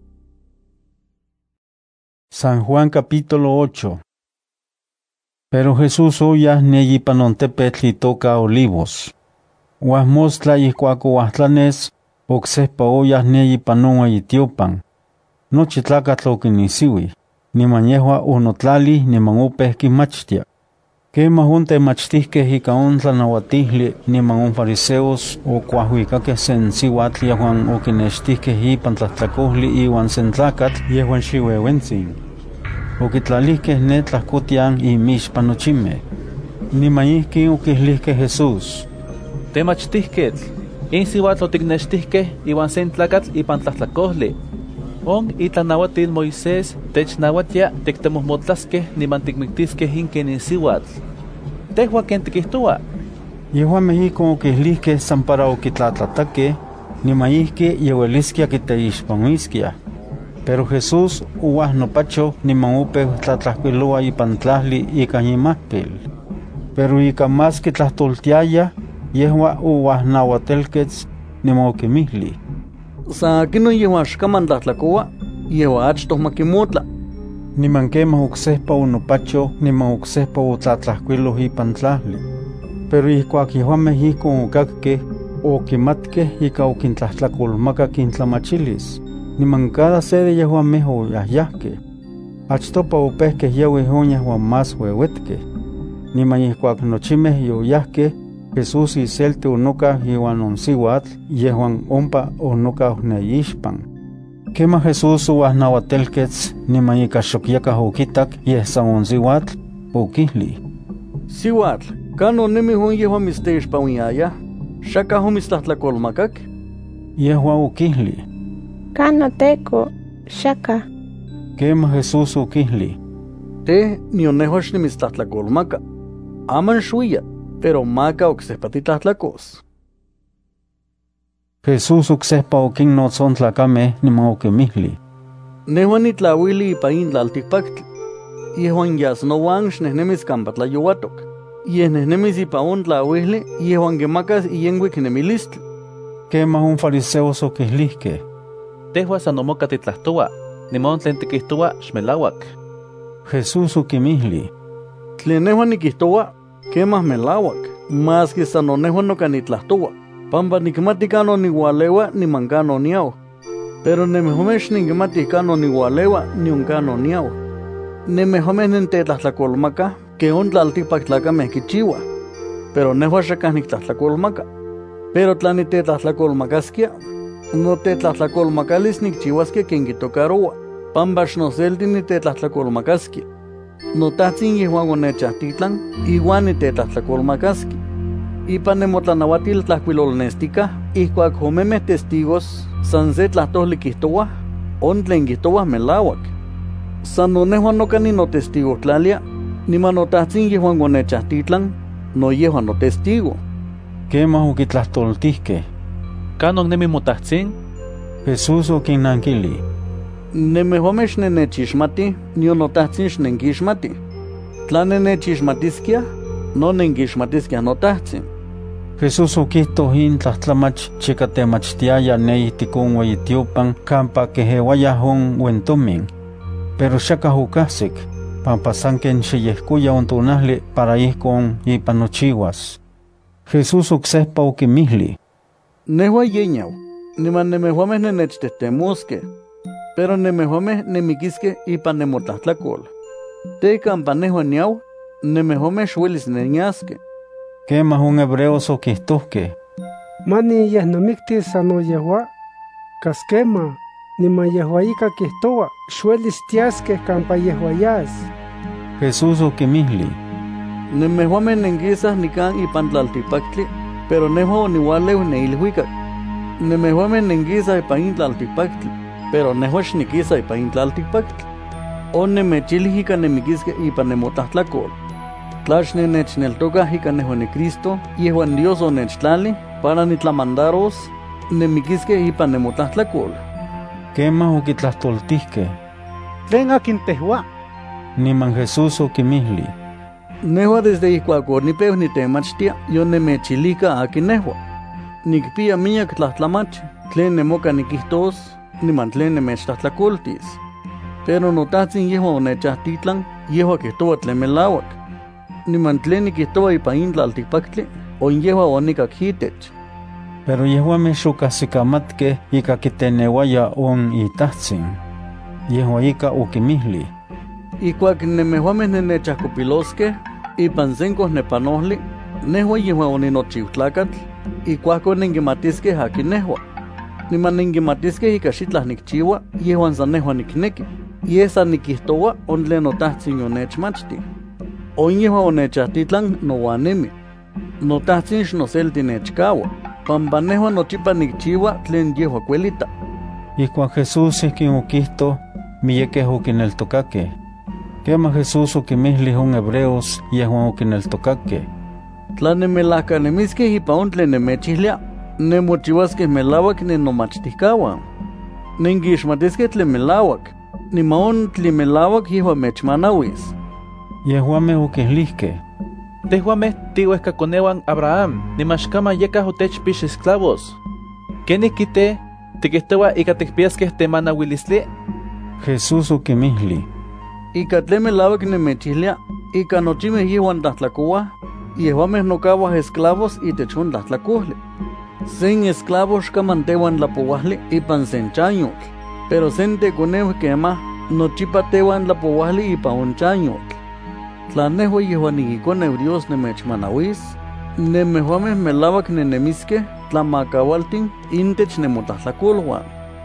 San Juan capítulo 8. Pero Jesús oyah neyipan on tepetl itoca Olivos. Uahmostla ihcuac oahtlanes, ocsehpa oyah neyipan on ueyitiopan. Nochi tlacatl oquinisiuih, niman yehua onotlalih niman opeh quimachtia. Quemah on temachtihqueh ika on tlanauatihli niman on fariseos ocuahuicaqueh sen siuatl yehuan oquinextihqueh ipan tlahtlacohli iwan sen tlacatl yehuan xiueuentzin. Oquitlalihqueh ne tlahcotian imixpan nochimeh. Niman ihquin oquilihqueh Jesús: Temachtihquetl, in siuatl oticnextihqueh iwan sen tlacatl ipan tlahtlacohli. On itlanauatil Moisés technauatia tictemohmotlasqueh niman ticmictisqueh inken in siuatl. Tehua ken tiquihtoua? Yehuameh ihcon oquilihqueh san para oquitlatlataqueh, niman ihqui yeuelisquia quiteixpanuisquiah. Pero Jesús ouahnopacho niman opeu tlatlahcuiloa ipan tlahli ika imahpil. Pero ika más quitlahtoltiaya, yehua ouahnauatelquetz niman oquimihli: Sa aquino yehuan xcaman tlahtlacoua, yehuan achtoh maquimotla. Niman quemah ocsehpa onopacho niman ocsehpa otlatlahcuiloh ipan tlahli. Pero ihcuac yehuameh ihcon ocacqueh, oquimatqueh ika oquintlahtlacolmacac intlamachilis, niman cada se de yehuameh oyahyahqueh. Achtopa opehqueh yauih on yehuan más ueuetqueh. Niman ihcuac nochimeh yoyahqueh, Jesús iselte onocah iwan on siuatl yehuan ompa onocah neixpan. Quemah Jesús ouahnauatelquetz niman ika xocyacah oquitac yeh san on siuatl, oquihli: Siuatl, ¿cano nemih on yehuan mitzteixpanuiayah? ¿Xacah omitztlahtlacolmacac? Yehua oquihli: Cano teco, xacah. Quemah Jesús oquihli: Te nionehua xnimitztlahtlacolmaca. Aman xuiya, pero maca ocsehpa titlahtlacoz. Jesús ocsehpa oquinnotz on tlacameh niman oquimihli: Nehua nitlauili ipa in tlalticpactli. Yehuan yas nowan xnehnemis campa tlayouatok. Yeh nehnemis ipa on tlauili yehuan quimacas iyencuic nemilistli. Quemah on fariseos oquilihqueh: Tehua san omoca titlahtoua. nimon tlen tikihtowa xmelawak. Jesús okimihli: Tlen nehua nikihtowa, kemah melawak, mas que san nonehua nokanitlahtowa, pampa nikmati kano niualewa niman kano niau. Pero nemehomeh xninkimati kano niualewa nion kano niau. Nemehomeh nentetlahtlakolmaka que on tlaltikpaktlakameh kichiwa, pero nehua xakah niktlahtlakolmaka. Pero tla nitetlahtlakolmakaskia, notetlahtlakolmakalis nikchiwaskia ken kitocarowa, pampa xnoselti nitetlahtlakolmakaskia. Notahtzin yehuan onechahtitlan, iwan nitetlahtlakolmakaski. Ipan nemotlanauatil tlahkuilolnestikah, ihkuak omemeh testigos san se tlahtoli kihtowah, on tlen kihtowah melawak. San nonehua nokani notestigotlalia, niman notahtzin yehuan onechahtitlan, no yehuan notestigo. Kemah okitlahtoltihkeh: ¿Kanon nemi motahtzin? Jesús okinnankili: Nemehomeh xnenechixmatih, nion notahtzin xnenkixmatih. Tla nenechixmatiskia, no nenkixmatiskiah notahtzin. Jesús okihtoh in tlahtlamach chika temachtiaya ne ihtik on ueyitiopan kampa kehewayah on uentomin. Pero xakah okahsik, pampa san ken xiyehkoya on tonahli para ihkon ipan nochiwas. Jesús oksehpa okimihli: Nehua yeñau, niman nemehuameh nenechtettemoskeh, pero nemehuameh nemikiskeh ipan nemotlahtlakolh. Te kampa nehua niau, nemehomeh xuelis nenyaskeh. Kemah on hebreos okihtohkeh: Mani yehnomiktis sano yehua, kaskema, niman yehua ika kihtowa, xuelis tiaskeh kampa yehua yas. Jesús okimihli: Nemehuameh nenkisah nikan ipan tlaltikpaktli, pero nehua oniualeu neilhuikak. Nemehuameh nenkisah ipan in tlaltikpaktli, pero nehua xnikisa ipan in tlaltikpaktli. Onemechilih ika nemikiskeh ipan nemotlahtlakolh. Tla xnenechneltokah ika nehua ni Cristo, yehuan Dios onechtlali para nitlamandaros, nemikiskeh ipan nemotlahtlakolh. Kemah okitlahtoltihkeh: ¿Tlen akin tehua? Niman Jesús okimihli: Nehua desde ihkuak onipeu nitemachtia, yonemechilika akin nehua. Nikpia miyak tlahtlamach, tlen nemoka nikihtos, niman tlen nemechtlahtlakoltis. Pero notahtzin yehua onechahtitlan, yehua kihtowa tlen melawak. Niman tlen nikihtowa ipan in tlaltikpaktli, on yehua onikak itech. Pero yehuameh xokahsikamatkeh ika kiteneuaya on itahtzin. Yehua ika okimihli: Ihkuak nemehuameh nenechahkopiloskeh, ipan senkoh nepanohli, nehua yehua oninochiutlakatl, ihkuakon nenkimatiskeh akin nehua. Niman nenkimatiskeh ika xitlah nikchiua, yehuan san nehua nikneki. Yesa nikihtowa on tlen notahtzin onechmachtih. On yehua onechahtitlan nouanemi. Notahtzin xnoselti nechkawa, pampa nehua nochipa nikchiua tlen yehua kuelita. Ihkuak Jesús ihkin okihtoh, miyekeh okineltokakeh. Kemah Jesús okimihli on hebreos yehuan okineltokakeh: Tla nemelahkanemiskeh ipan on tlen nemechihlia, nemochiwaskeh melawak nenomachtihkawan. Nenkixmatiskeh tlen melawak, niman on tlen melawak yehua mechmanauis. Yehuameh okihlihkeh: Tehuameh tiuehkakoneuan Abraham, niman xkama yekah otechpix esclavos. ¿Kenih kite tikihtowa ika tikpiaskeh temanauilistli? Jesús okimihli: Ika tlen melawak nemechihlia, ika nochimeh yehuan tlahtlakowah, yehuameh nokawah esclavos itech on tlahtlakohtli. Sen esclavo xkamanteuan tlapouahli ipan sen chanyotl, pero sen tekoneu kemah nochipa teuan tlapouahli ipan on chanyotl. Tla nehua yehuan nikikoneu Dios nemechmanauis, nemehuameh melawak nenemiskeh tlamakawaltin intech nemotlahtlakolhuan.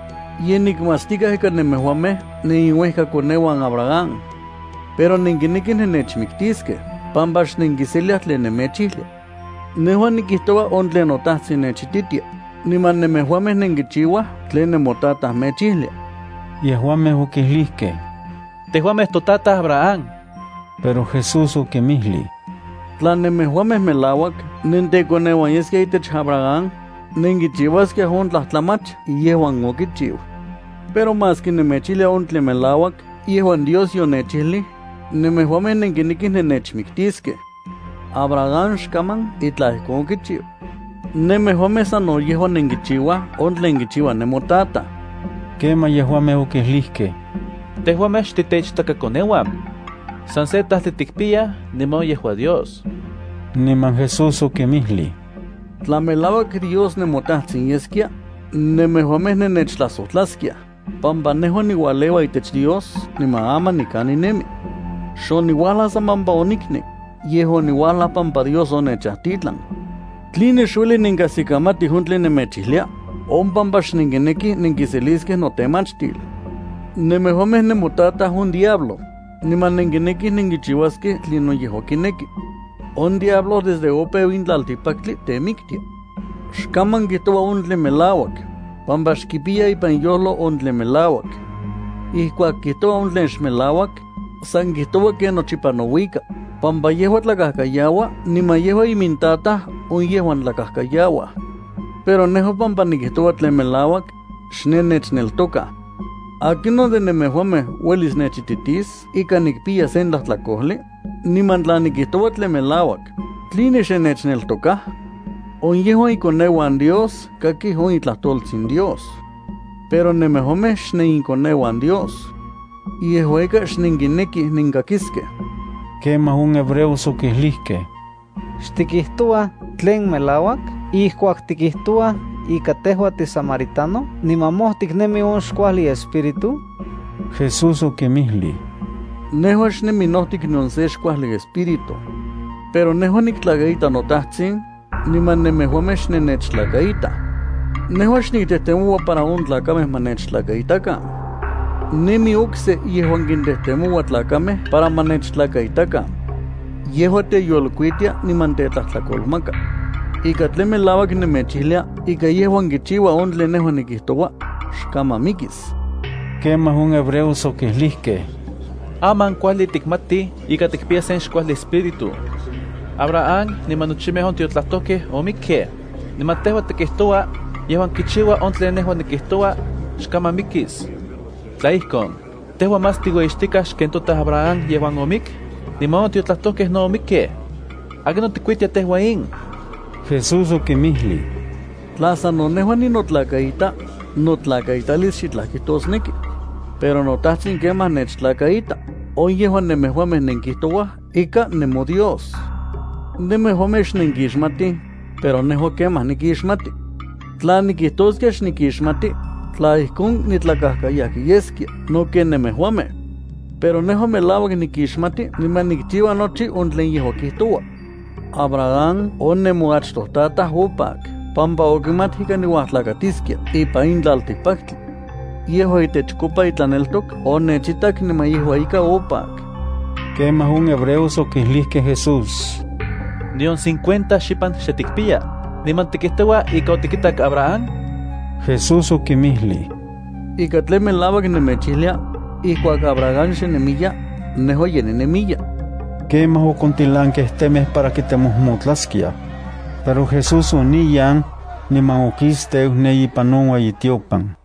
Ye nikmastikah ika nemehuameh neiuehkakoneuan Abraham, pero nenkinekih nenechmiktiskeh, pampa xnenkiseliah tlen nemechihlia. Nehua nikihtowa on tlen notahtzin nechititia, niman nemehuameh nenkichiuah tlen nemotatah mechihlia. Yehuameh okihlihkeh: Tehuameh totata Abraham. Pero Jesús okimihli: Tla nemehuameh melawak nentekoneuan yeskia itech Abraham, nenkichiuaskiah on tlahtlamach yehuan okichiu. Pero maski nemechilia on tlen melawak, yehuan Dios yonechihli, nemehuameh nenkinekih nenechmiktiskeh. Abraham xkaman itlah ihkon okichiu. Nemehuameh san noyehuan nenkichiuah on tlen kichiua nemotata. Kemah yehuameh okihlihkeh: Tehuamesh titeichtakakoneuam. San se tahtitikpia, nimon yehua Dios. Niman Jesús okimihli. Tlamelauac Dios nemotahtzin yeskia, nemehuameh nenechtlazotlaskia. Pamba nehua niwalewa itech Dios, nimaama nikaninemi. Xon niwala samamba onikne, yehua niwala pampa Dios onechahtitlan. Tline xueli ninkasikamati juntli nemechihlia, onpampax ninkineki ninkiseliskeh notemachtil. Nemehuameh nemotata un diablo, niman ninkineki ninkichiwaskeh tlino yehua kineki. On diablo desde opeu intlaltipactli temictia. Xkaman kihtowa ontle melauac, pampa xkipia ipan yolo ontle melauac. Ihkuak kihtowa ontle xmelauac, san kihtowa ken nochipanowika, pampa yehua tlakahkayawa, nima yehua imintata on yehuan tlakahkayawa. Pero neho pampa nikihtowa tlen melauac, xnenechneltoka. Akino de nemehuameh uelis nechititis, ika nikpia sen tlahtlakohli, niman tla nikihtowa tlen melauac, tline xenechneltokah. On yehua ikoneuan Dios, kakih on itlahtoltzin Dios. Pero nemehuameh xneinkoneuan Dios. Yehua ika xninkinekih ninkakiskeh. Kemah un hebreos okihlihkeh. Xtikihtowa tlen melauac, ihkuak tikihtowa ika tehua tisamaritano, nimamoh tiknemi on xkuali espíritu? Jesús okimihli. Nehua xneminohtik nion se xkuali espíritu. Pero nehua niktlakaita notahtzin, niman nemehuameh xnenechtlakaita. Nehua xniktehtemoua para on tlakameh manechtlakaitakan. Nemi okse yehuan kintehtemouah tlakameh para manechtlakaitakan. Yehua teyolkuitia niman tetlahtlakolmaka. Ika tlen melauac nemechihlia, ika yehuan kichiua on tlen nehua nikihtowa, xkamamikis. Kemah un hebreos okihlihkeh. Aman kuali tikmati, ika tikpia sen xkuali espíritu. Abraham niman nochimeh on tiotlahtoqueh omikkeh. Niman tehua tikihtowa, yehuan kichiua on tlen nehua nikihtowa, xkamamikis. Tla ihkon, tehua mas tiueixtikah xken totah Abraham yehuan omik, niman on tiotlahtoqueh no omikkeh. Akino tikuitia tehua in? Jesús okimihli. Tla san nonehua ninotlakaita, notlakaitalis xitlahkihtosneki. Pero notahtzin kemah nechtlakaita, on yehuan nemehuameh nenkihtowa, ika nemo Dios. Nemehuameh xnenkixmati, pero nehua kemah nikixmati. Tla nikihtoskeh xnikixmati, tla ihkon nitlakahkayahki yeskia, no ken nemehuameh. Pero nehua melauac nikixmati, niman nikchiua nochi on tlen yehua kihtowa. Abraham onemoachtohtatah opak, pampa okimat ika niuahtlakatiskia ipan intlaltikpaktli. Yehua itechkopa itlaneltok onechitak niman yehua ika opak. Kemah un hebreos okihlihkeh Jesús. Nion 50 xipan xetikpia, niman tikihtowa ika otikitak Abraham? Jesús okimihli. Ika tlen melauac nemechihlia, ihkuak Abraham xenemiya, nehua yeninemiya. Kemah okontilankeh temeh para kitemohmotlaskia. Pero Jesús oniyan, niman okisteu ne ipan on ueyitiopan.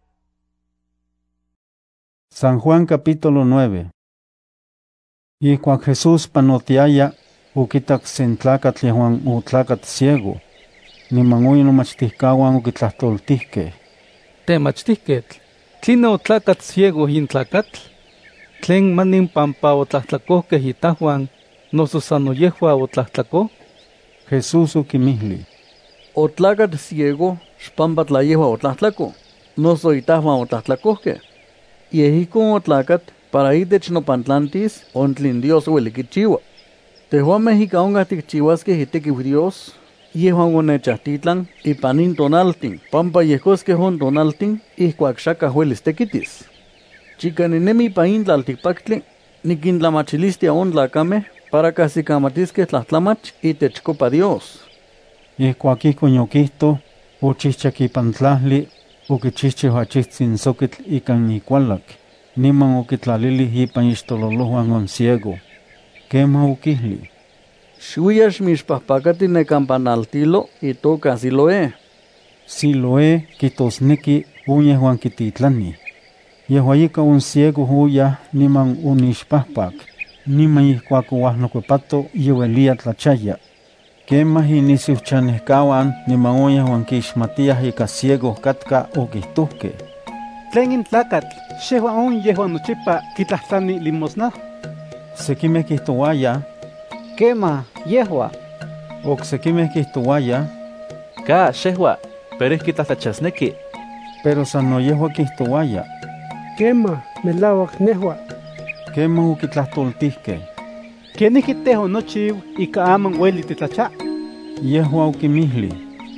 San Juan capítulo 9. Ihkuak Jesús panotiaya, okitak sen tlakatl yehuan otlakat ciego. Niman oyi nomachtihkawan okitlahtoltihkeh. Temachtihketl, tline otlakat ciego yin tlakatl? Tlen manin pampa otlahtlakohkeh itahuan, noso sano yehua otlahtlakoh? Jesús okimihli. Otlakat ciego, xpampa tla yehua otlahtlakoh, noso itahuan otlahtlakohkeh. Yehikon otlakat para itech nopantlantis on tlin Dios ueli kichiua. Tehuameh ika onkah tikchiuaskeh itekiu Dios, yehuan onechahtitlan ipan in tonaltin, pampa yehkoskeh on tonaltin ihkuak xakah uelis tekitis. Chika ninemi ipan in tlaltikpaktli, nikintlamachilistiah on tlakameh para kahsikamatiskeh tlahtlamach itechkopa Dios. Ihkuak ihkon yokihto, ochihchak ipan tlahli, okichihchiu achihtsin sokitl ikan ikualak, niman okitlalilih ipan ixtololohuan on ciego. Kemah okihli. Xuya xmixpahpakati nekampanaltilo itoka Siloé. Siloé kitosneki on yehuan kititlani. Yehua ika on ciego oyah niman onixpahpak, niman ihkuak ouahnokuepato yeuelia tlachaya. Kemah inisiuchanehkawan niman on yehuan kixmatiah ika ciego katka okihtohkeh. Tlen in tlacat, xehua on yehuan nochipa kitlahtani limosna. Sequimeh quihtouaya, Quema, yehua. ocsequimeh quihtouaya, Ka, xehua, pero es kitlatlachasneki. pero san noyehua quihtouaya, Quema, melauac nehua. quemah oquitlahtoltihqueh. Quenih quiteho nochiu ika aman ueli titlacha. Yehua oquimihli,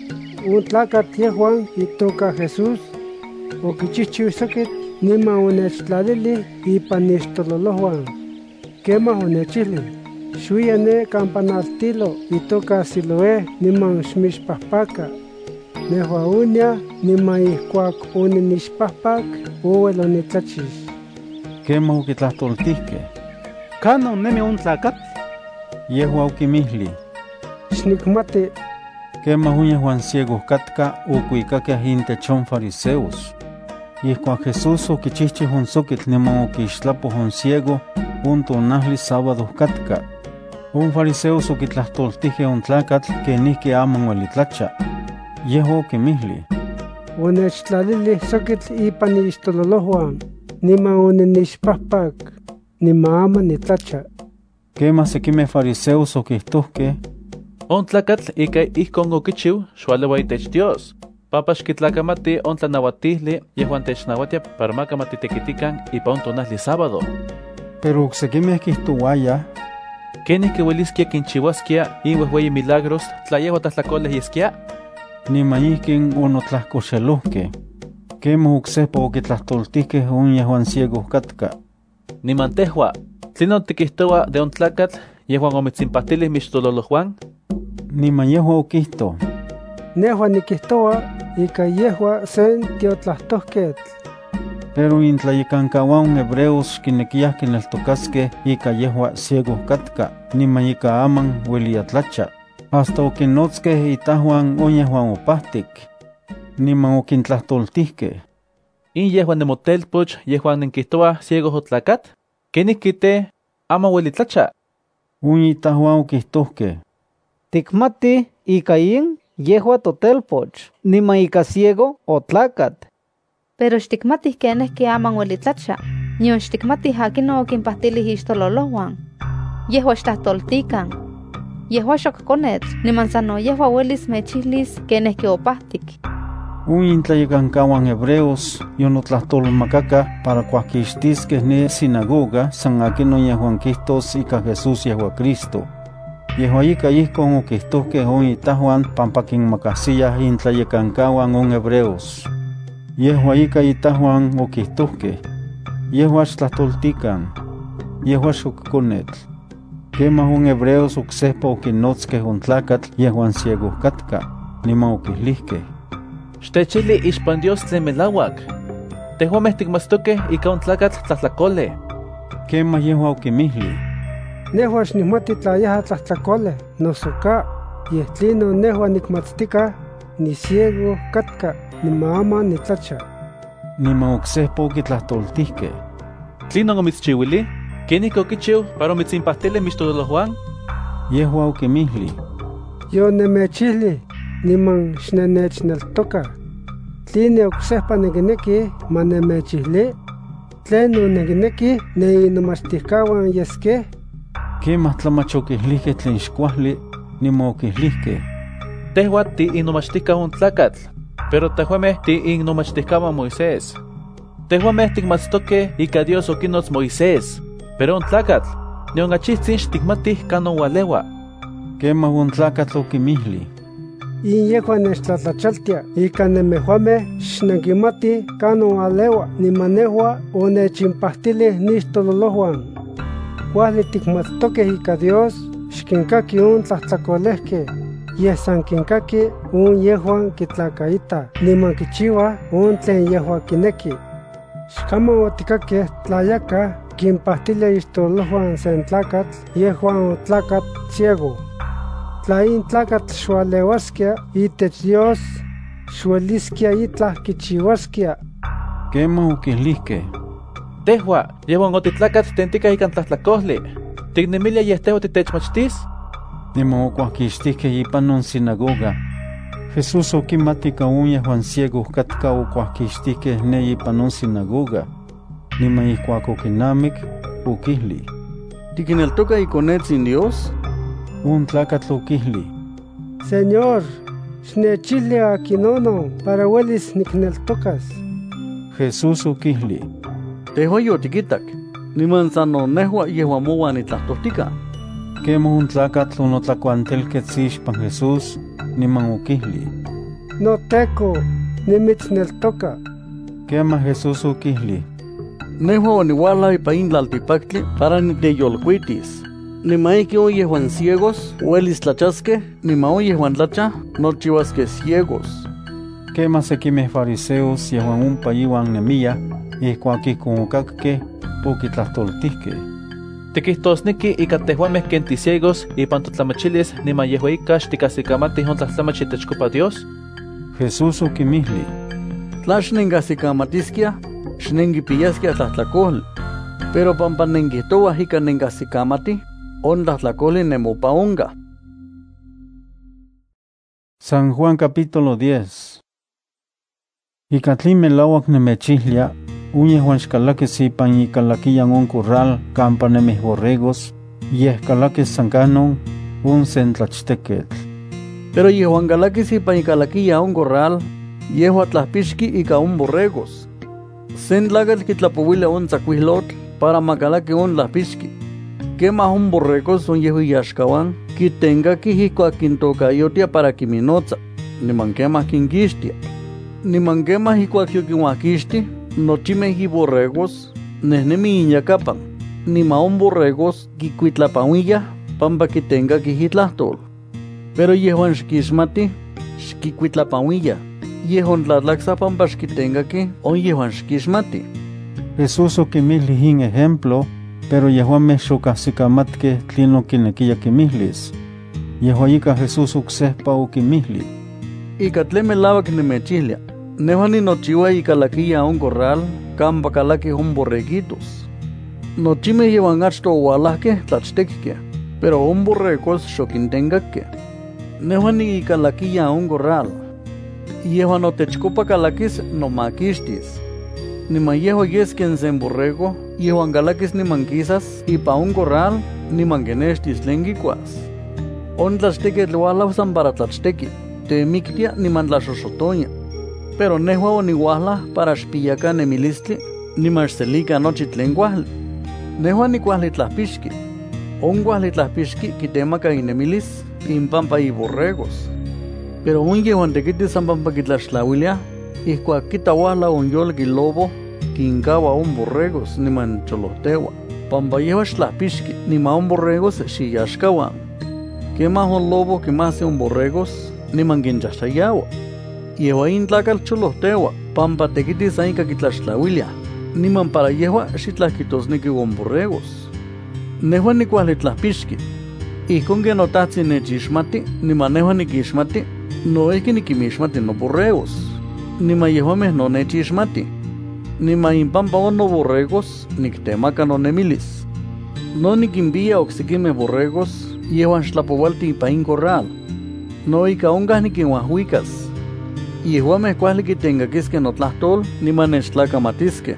Un tlacat yehuan itoka Jesús. Oquichihchiu soquit nima onechtlalili ipan ixtololohuan. Quema onechili. Xuya ne campanaltilo itoka Siloé niman xmixpahpaka. Nehua unia nima ihkuak oninixpahpak ouel onitlachix. quemah oquitlahtoltihqueh. Cano nemi un tlacat. Yehua oquimihli, Xnikmati quemah un yehuan ciegos catca ocuicaqueh intechon fariseos. Ihcuac Jesús oquichihchih un soquitl niman oquixtlapoh un ciego, un tonahli sábado catca. Un fariseos oquitlahtoltihqueh un tlacatl quenihque aman uelitlacha. Yehua oquimihli, onechtlalili soquitl ipan ixtololohuan. Nima oninixpahpak. Nima ama nitlacha. quemah sequimeh fariseos oquihtohqueh, On tlacatl ika ihkon okichiu xualewa itech Dios. Papax kitlakamati on tlanauatihli yehuan technawatia para makamatitequitican ipa on tonahli sábado. pero ocsequimeh quihtouaya, Kenih kiueliskia kinchiuaskia inwehweyi milagros tla yehua tlahtlacoleh yeskia. niman ihquin onotlahcoxelohqueh. Quemah ocsepa oquitlahtoltihqueh un yehuan ciegos catca. Niman tehua, tlinon tikihtoua de on tlacatl yehuan omitzimpahtilih mixtololohuan. Niman yehua oquihto, Nehua nikihtoa ika yehua sen tiotlahtohquetl. pero intlayecancauan hebreos quinequiyah quineltocasqueh ika yehua ciegos catca, niman ika aman uelia tlacha. Hasta oquinotzqueh itahuan on yehuan opahtic. Niman oquintlahtoltihqueh, In yehuan nemotelpoch yehuan nenkihtoua ciegos o tlacat. Kenih kite ama uelitlacha. un itahuan oquihtohqueh, Tikmati ika in yehua totelpoch. Nima ika ciego o tlacat. Pero xtikmatih kenehki aman uelitlacha. Nion xtikmatih akino okinpahtilih ixtololohuan. Yehua xtahtoltikan. Yehua xok konetl, niman sano yehua uelis mechihlis kenehki opahtik. un intlayecancauan hebreos yonotlahtolmacacah para cuahquixtisqueh ne sinagoga san aquino yehuan quihtos ika Jesús yehua Cristo. Yehua ika ihcon oquihtohqueh on itahuan pampa quinmacahsiyah intlayecancauan on hebreos. Yehua ika itahuan oquihtohqueh, yehua xtlahtoltican, yehua xok conetl. Quemah on hebreos ocsepa oquinotzqueh on tlacatl yehuan ciegos catca, niman oquihlihqueh, Xtechili ixpan Dios tlen melauac. Tehuameh tikmastokeh ika on tlacatl tlahtlacole. quemah yehua oquimihli, Nehua xnikmati tla yaha tlahtlacoleh, noso ka. Yeh tlino nehua nikmatztika, ni ciego katka, nima ama nitlacha. niman ocsehpa oquitlahtoltihqueh, Tlinon omitzchiuili? Kenih okichiu para omitzimpahtilih mixtololohuan? yehua oquimihli, Yo nemechihli, niman xnenechneltoka. Tline ocsehpa nequineki ma nemechihli. Tleno nequineki neinomachtihcawan yesqueh. quemah tlamach oquihlihqueh tlen xcuahli, niman oquihlihqueh, Tehua ti innomachtica un tlacatl, pero tehuameh ti innomachtihcawan Moisés. Tehuameh tikmatstokeh ika Dios okinotz Moisés, pero un tlacatl, nion achitzin xtikmatih kanon ualeua. quemah un tlacatl oquimihli, In yehua nechtlatlachaltia, ika nemehuameh xnenquimati canon alewa, niman nehua onechimpahtilih nixtololohuan. Cuali tikmatstokeh ika Dios, xkinkaki un tlahtlacolehqueh, yeh san kinkaki un yehuan kitlacaita, niman kichiua un tlen yehua kineki. Xkama otikakeh tlayaka kinpahtilia ixtololohuan sen tlacatl, yehuan tlacat ciego. Tla in tlacatl xualeuasquia itech Dios, xuelisquia itlah kichiuasquia. quemah oquihlihqueh, Tehua, yehuan otitlacat tentica ikan tlahtlacohli. Tiknemilia yeh tehua titechmachtis? niman ocuahquixtihqueh ipan on sinagoga. Jesús okimati kaunya Juan ciego katka okuahkixtihkeh ne ipan on sinagoga. Nima ihkuak okinamik, okihli: ¿Tikineltoka ikonetsin Dios? Un tlakatl okihli: Señor, xnechili akinono para uelis nikneltokas. Jesús okihli: Tehua yotikitak, niman sano nehua yehuan moa nitlahtohtika. Kemo un tlakatl onotlakuantelketz ixpan Jesús, niman okihli: Noteco, nimitzneltoka. Kema Jesús okihli: Nehua oniuala ipa intlaltipaktli para niteyolkuitis. Nima iki on yehuan ciegos uelis tlachaskeh, nima on yehuan tlacha nochiuaskeh ciegos. Kema sekimeh fariseos yehuan ompa iuan nemiyah, ihkuak ihkon okakkeh, okitlahtoltihkeh: Tikihtosneki ika tehuameh ken tisiegos ipan totlamachilis niman yehua ika xtikahsikamatih on tlahtlamach itechkopa Dios. Jesús okimihli: Tla xnenkahsikamatiskia, xnenkipiyaskia tlahtlakohli. Pero pampa nenkihtowa ika nenkahsikamatih, on tlahtlakohli nemopa onka. San Juan capítulo 10. Ika tlin melauak nemechihlia, yehuan xkalakis ipan ikalakiyan on corral kampa nemih borregos, yeh kalakis san kanon on sentlachteketl. Pero yehuan kalakis ipan ikalakiya on corral, yehua tlahpixki ika on borregos. Sen tlakatl kitlapouilia on tzakuihlotl para makalaki on tlahpixki. Kemah on borregos on yehui yaxkawan kitenkakih ihkuak kintokayotia para kiminotza, niman kemah kinkixtia. Niman kemah ihkuak yokinhuakixti, nochimeh iborregos nehnemi inyakapan, nima on borregos kikuitlapauiyah pampa kitenkakih itlahtol. Pero yehuan xkixmatih, xkikuitlapauiyah, yehon tlatlaksa pampa xkitenkakih on yehuan xkixmatih. Jesús okimihli in ejemplo, pero yehuameh xokahsikamatkeh tlin okinekiya kimihlis. Yehua ika Jesús oksehpa okimihli: Ika tlen melauak nimechihlia, nehua ninochiua ikalakiya on corral kampa kalakih on borreguitos. Nochimeh yehuan achto oualahkeh tlachtekihkeh, pero on borregos xokintenkakeh. Nehua niikalakiya on corral. Yehua notechkopa kalakis nomakixtis. Niman yehua yes ken sen borrego, yehuan kalakis niman kisas ipa on corral niman kenextis tlen kikuas. On tlachteketl ualau san para tlachteki, temiktia niman tlaxoxotonia. Pero nehua oniuahlah para xpiyaka nemilistli, niman xselika nochi tlen kuahli. Nehua nikuahli tlahpixki. On kuahli tlahpixki kitemaka inemilis impampa iborregos. Pero on yehuan tekiti san pampa kitlaxtlauiliah, ihkuak kitauahla on yolki lobo, kinkawa on borregos niman cholohtewa. Pampa yehua xtlahpixki, nima on borregos xiyaxkawan. Kemah on lobo kimahsi on borregos, niman kinchahchayawa. Yehua in tlakal cholohtewa, pampa tekiti san ika kitlaxtlauiliah, niman para yehua xitlahkitosneki on borregos. Nehua nikuahli tlahpixki. Ihkon ken notahtzi nechixmati, niman nehua nikixmati, noihki nikimixmati noborregos. Niman yehuameh no nechixmati. Niman impampa on noborregos niktemaka nonemilis. No nikimpiya oksekimeh borregos, yehuan xtlapoualti ipa in corral. No ika onkah nikinhuahuikas. Yehuameh kuahli kitenkakiskeh notlahtol niman nechtlakamatiskeh.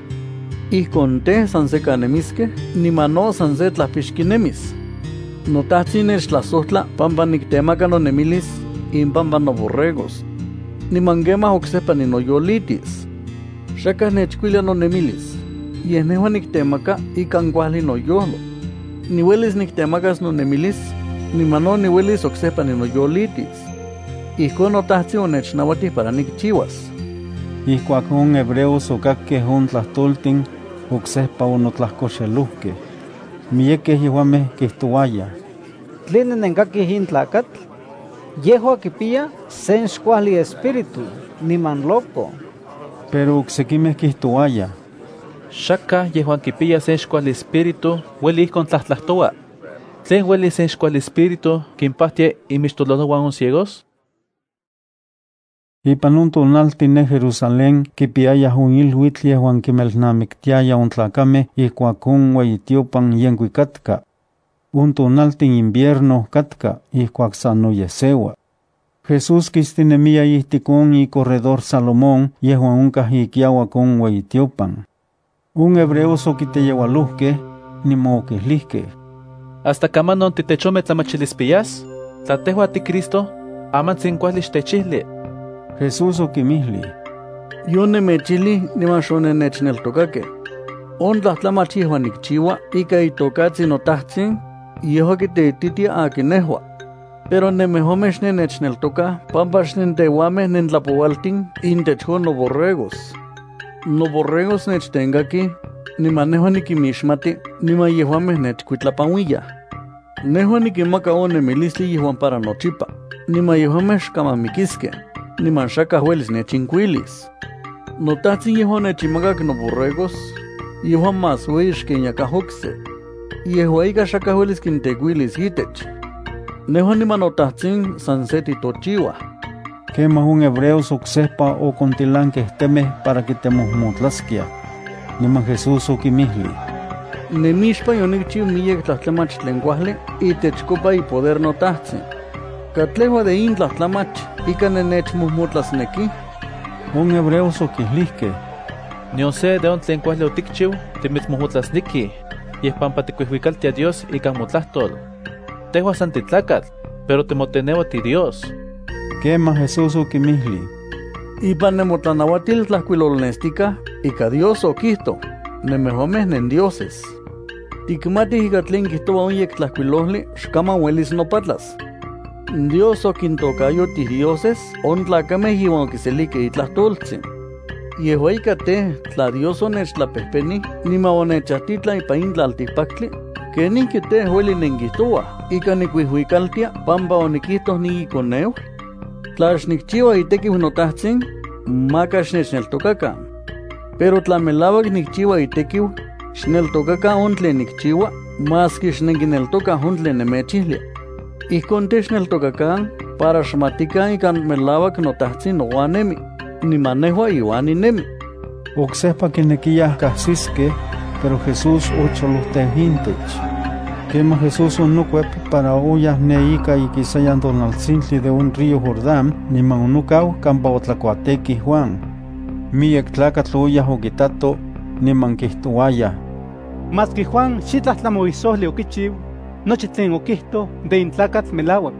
Ihkon teh san se kanemiskeh, niman no san se tlahpixkinemis. Notahtzi nechtlasohtla pampa niktemaka nonemilis impampa noborregos. Niman kemah oksehpa ninoyolitis. Xakah nechkuilia nonemilis, yeh nehua niktemaka ikan kuahli noyolo. Niuelis niktemakas nonemilis, niman no niuelis oksehpa ninoyolitis. Ihkon notahtzi onechnauatih para nikchiuas. Ihkuak on hebreos okakkeh on tlahtoltin, oksehpa onotlahkoxeluhkeh. Miyekeh yehuameh kihtowayah: ¿Tlen nenkakih in tlakatl? Yehua kipiya sen xkuahli espíritu, niman loco. Pero oksekimeh kihtowayah: Xaka yehuan kipiya sen xkuahli espíritu, ueli ihkon tlahtlahtowa. ¿Tlen ueli sen xkuahli espíritu kinpahtia imixtololohuan on ciegos? Ipan on tonaltin ne Jerusalén kipiayah on ilhuitl yehuan kimelnamiktiaya on tlakameh ihkuak on ueyitiopan yenkui katka. Un tonaltin invierno katka ihkuak san noyesewa. Jesús kistinemia ihtikon y corredor Salomón yehuan unkah ikiawa con Hueyitiopan. Un hebreo sokiteyewalujke ni mookihlijke. Hasta kamanon titechome tlamachilispiyas, tlatehua ti Cristo, aman tzinkuahlich techihli. Jesús okimihli. Yo nemechili nimashone nechneltokake. On tlahtlamach yehuan nikchiwa ika itokatsin otahtsin, yehuan kiteititia akinehua. Pero nemehomesh nechneltoka, pampash nentewameh nentlapowaltin intechon noborregos. Noborregos nechtengaki, nimanehua nikimixmati, nima yehuameh nechkuitlapanuiya. Nehua nikimaka onemilistli yehuan para nochipa, nima yehuameh xkamamikiske, niman xakah uelis nechinkuilis. Notahtsin yehuan nechimakak noborregos, yehuan más ueyish kenyakahokse, yehua ika xakah uelis kintekuilis itech. Nehua niman notahtsin san seti tochiwa. Kemah un hebreo suksehpa o kontilankeh temeh para kitemohmotlaskia. Niman Jesús okimihli. Nemixpa yonikchiu miyek tlahtlamach tlen kuahli itechkopa ipoder notahtsin. Katlehua de in tlahtlamach ika nenechmohmotlasneki. Un hebreo okihlihkeh. Niose de on tlen kuahli otikchiu, timitzmohmotlasniki, yehpampa tikuihuicaltia Dios ika motlahtol. Tehua san titlakatl, pero temoteneua ti Dios. Kemah Jesús okimihli. Ipan nemotlanahuatil tlahkuilolnestika, ika Dios okihto, nemehomeh nendioses. Tikmatih ika tlen kihtowa onyek tlahkuilohli, xkama uelis nopatlas. Dios okintokayotih dioses, on tlakameh iwan okiselike itlahtoltzin. Yehua ika te, tla Dios onechtlapehpeni, nima onechahtitla ipa in tlaltikpaktli, keninki te hueli nenkihtowa, ika nikuihuicaltia, pampa onikihtoh niikoneu. Tla xnikchiwa itekiu notahtsin, maka xnechneltokakan. Pero tla melawak nikchiwa itekiu, xneltokakan on tlen nikchiwa, maski xnenkineltoka on tlen nemechihlia. Ihkon texneltokakan, para xmatikan ikan melawak notahtsin nowanemi, nimanehua iwan inemi. Oksehpa kinekiyah kahsiske, pero Jesús ocholuhtehintech. Kemah Jesús onukuep para oyah neika ikisayan donaltzintli de un río Jordán, niman onukau kampa otlakuateki Juan. Miyek tlakatl oyah okitato, niman kihtowaya. Maski Juan xitlahtlamoisohli okichiu, nochi tlen okihto de intlakatl melawak.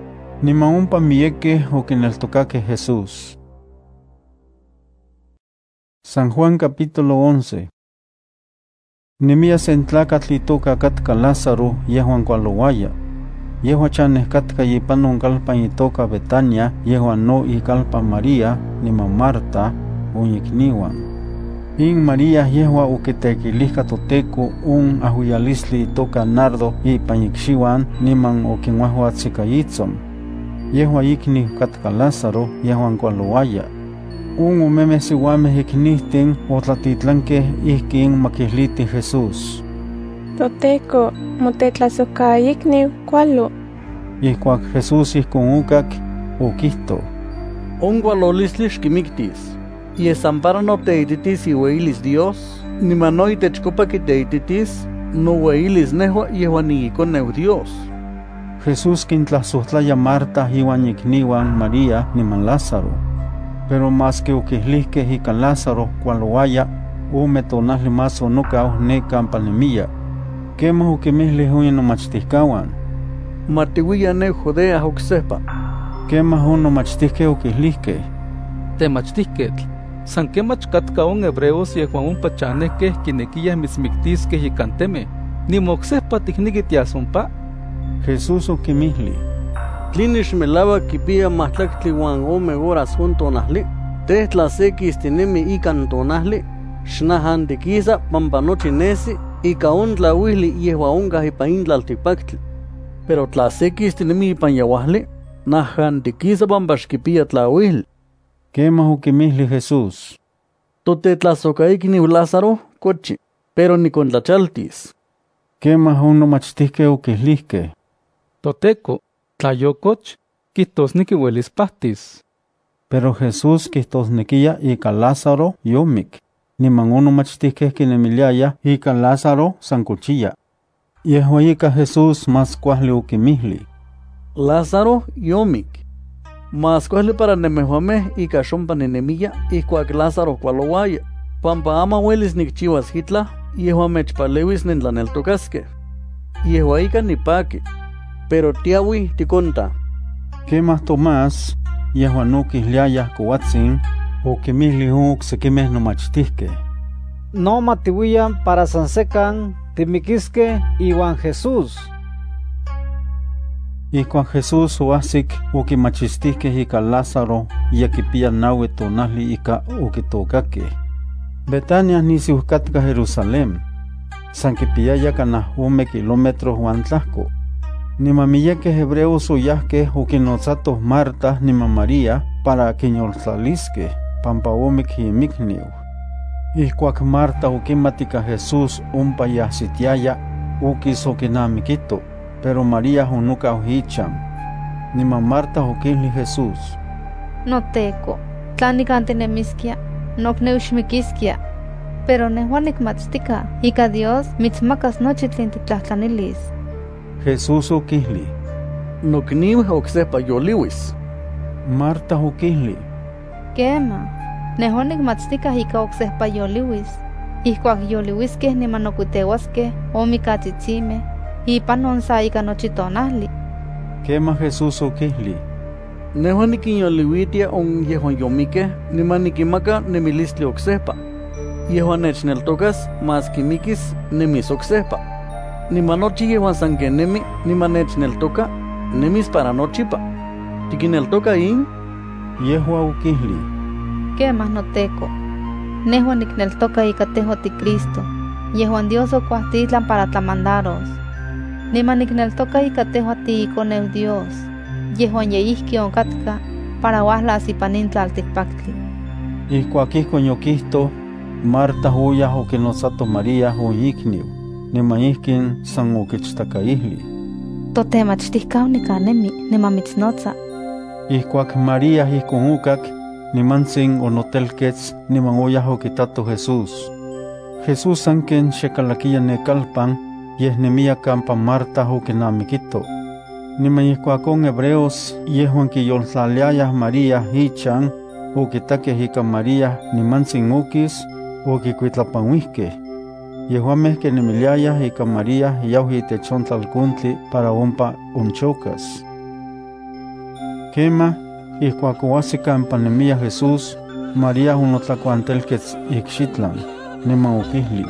Niman ompa miyekeh okineltokakeh Jesús. San Juan capítulo 11. Nemia sen tlakatl itoka katka Lázaro yehuan kualowaya. Yehua chaneh katka yipanon kalpan itoka Betania, yehuan no ikalpan María, niman Marta, unyikniwan. In María yehua okitekilihka Toteco un ahuyalisli itoka nardo ipan ikxiwan, niman okinwahuatzikayitzon. Yehua ikni katka Lázaro yehuan kualowaya. Un omemeh siuameh iknihtin otlatitlankeh ihkin makihliti Jesús. Toteco, motetlasokayikniu kualo. Ihkuak Jesús ihkon okak, okihto. On kualolistli xkimiktis. Yesan para noteititis iueilis Dios, niman no itechkopa kiteititis, noueilis nehua yehuan niikoneu Dios. Jesús kintlasohtlaya Marta iwan ikniwan María niman Lázaro. Pero más que okihlihkeh ika Lázaro kualowaya, ome tonahli más onokau ne kampa nemiya. Kemah okimihlih on nomachtihkawan. Matiuiya ne Judea oksehpa. Kemah on nomachtihkeh okihlihkeh. Temachtihketl, san kemach katka on hebreos yehuan ompa chanehkeh kinekiyah mitzmiktiskeh ikan temeh, nimoksehpa tikniki tiasompa. Jesús okimihlih. Tlinish melava kipia mahtlaktli wan ome horas on tonahli, tehtla sekistinemi ikan tonahli, xnahantikisa pampa nochi nesi, ika on tlauihli yehua onkah ipa in tlaltikpaktli. Pero tla sekistinemi ipan yawahli, nahantikisa pampa xkipia tlauihli. Kemah okimihlih Jesús. Totetlasokaikniu Lázaro kochi, pero nikontachaltis. Kemah on nomachtihkeh okihlihkeh. Toteco, tlayokoch, kihtosneki uelis pahtis. Pero Jesús kihtosnekiya ika Lázaro yomik, niman on nomachtihkeh kinemiliaya ika Lázaro san kochiya. Yehua ika Jesús más kuahli okimihli. Lázaro yomik. Mas cuali para nemehomeh ika xompa nenemilla ihkuak Lázaro kualowaya, pampa ama uelis nikchiuas hitlah, yehua mechpalewis nentlaneltokaskeh. Yehua ika nipaki, pero tiawi tikonta. Quemah Tomás, yehua nokihliayah kouatzin, okimihli oksekimeh nomachtihkeh. No matiuiyan para san sekan timikiskeh iwan Jesús. Ihkuak Jesús oahsik okimachistihkeh ika Lázaro yakipia 9 tonahli ika okitokakeh. Betania nisiuhkatka Jerusalén. San kipiyaya kanah 10 kilómetros uan tlahko. Niman miyekeh hebreos oyahkeh okinotzatoh Marta niman María para kinyoltlaliskeh, pampa omik imikniu. Ihkuak Marta okimat ika Jesús ompa yahsitiaya, okis okinamikito, pero María onokau ichan. Niman Marta okilli Jesús: Noteko, tla nikan tinemiskia, nokneuxmikiskia, pero nehuan nikmatztika, ika Dios mitzmakas nochi tlen titlahtlanelis. Jesús okilli: Nokniuh oksehpa yoliwis. Marta okilli: Kema, nehuan nikmatztika ika oksehpa yoliwis. Ihkuak yoliwiskeh niman nokuitewaskeh omikatzitzimeh, ipan onsa ika nochi tonahli. Kema Jesús okilli: Nehuan nikinyoliwitia on yehuan yomikeh, niman nikimaka nemilistli oksehpa. Yehuan nechneltokas mas kimikis nemis oksehpa. Niman nochi yehuan san ken nemi, niman nechneltoka, nemis para nochipa. ¿Tikineltoka in? Yehua okilli: Kemah noteko, nehuan nikneltoka ika tehuan tiCristo, yehuan Dios okuahtitlan para tlamandaros. Niman nikneltoka ika tehuan tiikoneu Dios, yehuan yeihki onkatka para uahlas ipan nin tlaltikpaktli. Ihkuak ihkon yokihto, Marta oyah okinotzato María oyikniu, niman ihkin san okichtakaihli: Totemachtihkau nikanemi, niman mitznotza. Ihkuak María ihkon okak, nimantzin onotelketz niman oyah okitato Jesús. Jesús san ken xekalakiya nekalpan, yeh nemia kampa Marta okinamikito. Niman ihkuakon hebreos yehuan kiyoltlaliayah María ichan, okitakeh ika María nimantzin okis, okikuitlapanuihkeh. Yehuameh kenemiliayah ika María yauh itech on tlalkontli para ompa onchokas. Kema, ihkuak oahsi kampa nemiya Jesús, María onotlakuantelketz ikxitlan, niman okihli: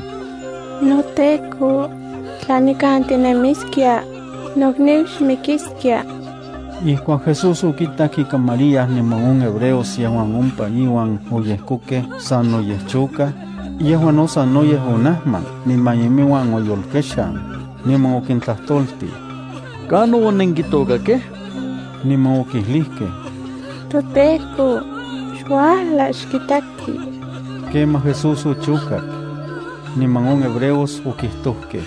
Noteko, tla nikan tinemiskia, nokniuxmikiskia. Ihkuak Jesús okitak ika María niman on hebreos yehuan ompa iwan oyehkokeh san oyehchoka, yehuan osan oyeh onahman, niman yemiwan oyolkexan, niman okintlahtolti: ¿Kano onenkitokakeh? Niman okihlihkeh: Toteko, xuahla xkitaki. Kema Jesús ochokak. Niman on hebreos okihtohkeh: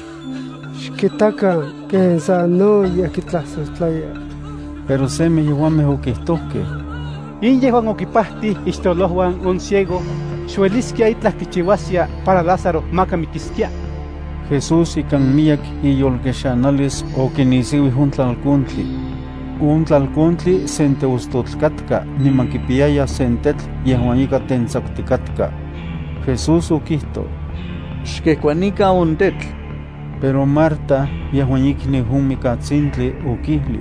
Xkitaka ken sanoyeh kitlasojtlaya. Pero semi yehuameh okihtohkeh: In yehuan okipahti ixtolohuan un ciego, xueliskia itlah kichiuasya para Lázaro makamikiskia. Jesús ikan miyak iyolkexanalis okinisiuih on tlalkontli. Un tlalkontli senteustotkatka, niman kipiyaya sentetl yehuan ika tentzakutikatka. Jesús okihto: Xkekuanika on tetl. Pero Marta, yehuan ikniu on mikatzintli, okihli: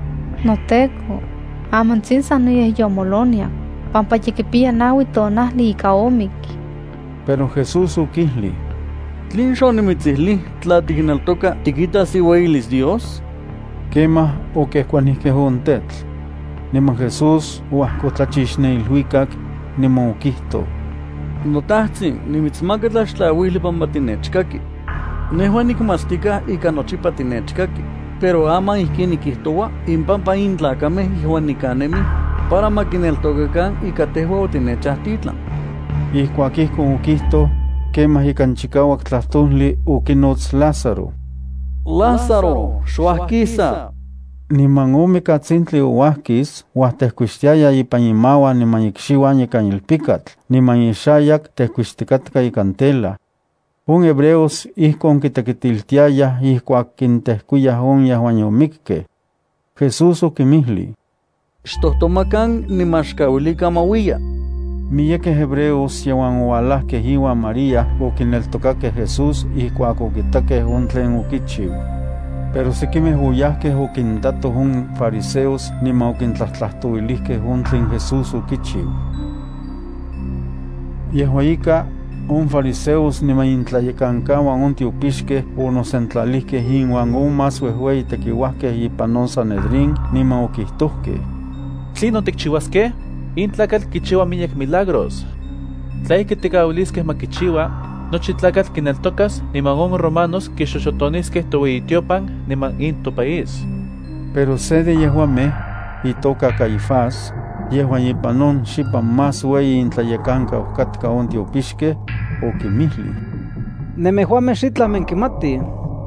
Noteko, amantzin sanoyeh yomolonia, pampa yikipiya 9 tonahli ika omik. Pero Jesús okihli: ¿Tlin xonimitzihli tla tikineltoka tikitas iueyilis Dios? Kemah okehkuanihkeh on tetl. Niman Jesús oahkotlachixne ilhuikak, niman okihto: Notahtzin, nimitzmaka tlaxtlauili pampa tinechkaki. Nehuan nikmastika ika nochipa tinechkaki, pero ama ihkin nikihtowa impampa in tlakameh yehuan nikanemi para makineltokakan ika tehua otinechahtitlan. Ihkuak ihkon okihto, kemah ikan chikauak tlahtolli okinotz Lázaro: Lázaro, xuahkisa. Niman omikatzintli oahkis, uahtehkuixtiaya ipan imawan niman ikxiuan ikan ilpikatl, niman ixayak tehkuixtikatka ikan tela. On hebreos ihkon kitekitiltiayah ihkuak kintehkuyah on yehuan yomikkeh. Jesús okimihli: xtohtomakan nimashkauilika mawilla. Miyeques hebreos yehuan oalahqueh iuan María oquineltocaqueh Jesús ihcuac oquitaqueh on tlen oquichiu. Pero sequimeh oyahqueh oquintatoh on fariseos niman oquintlahtlahtouilihqueh on tlen Jesús oquichiu. Yehua ika, on fariseos niman intlayecancahuan on tiopixqueh onosentlalihqueh inuan on más uehueyi tequiuahqueh ipan on Sanedrín niman oquihtohqueh: ¿Tlinon ticchiuasqueh? In tlacatl quichiua miñec milagros. Tlaihque ticauilisqueh maquichiua, nochi tlacatl quineltocas niman on romanos quixoxotonisqueh toueyitiopan niman in topaís. Pero se de yehuameh, itoca Caifás, yehuan ipan on xipan más ueyi intlayecanca ocatca on tiopixqueh, oquimihli: Nemehuameh xitlah menquimati.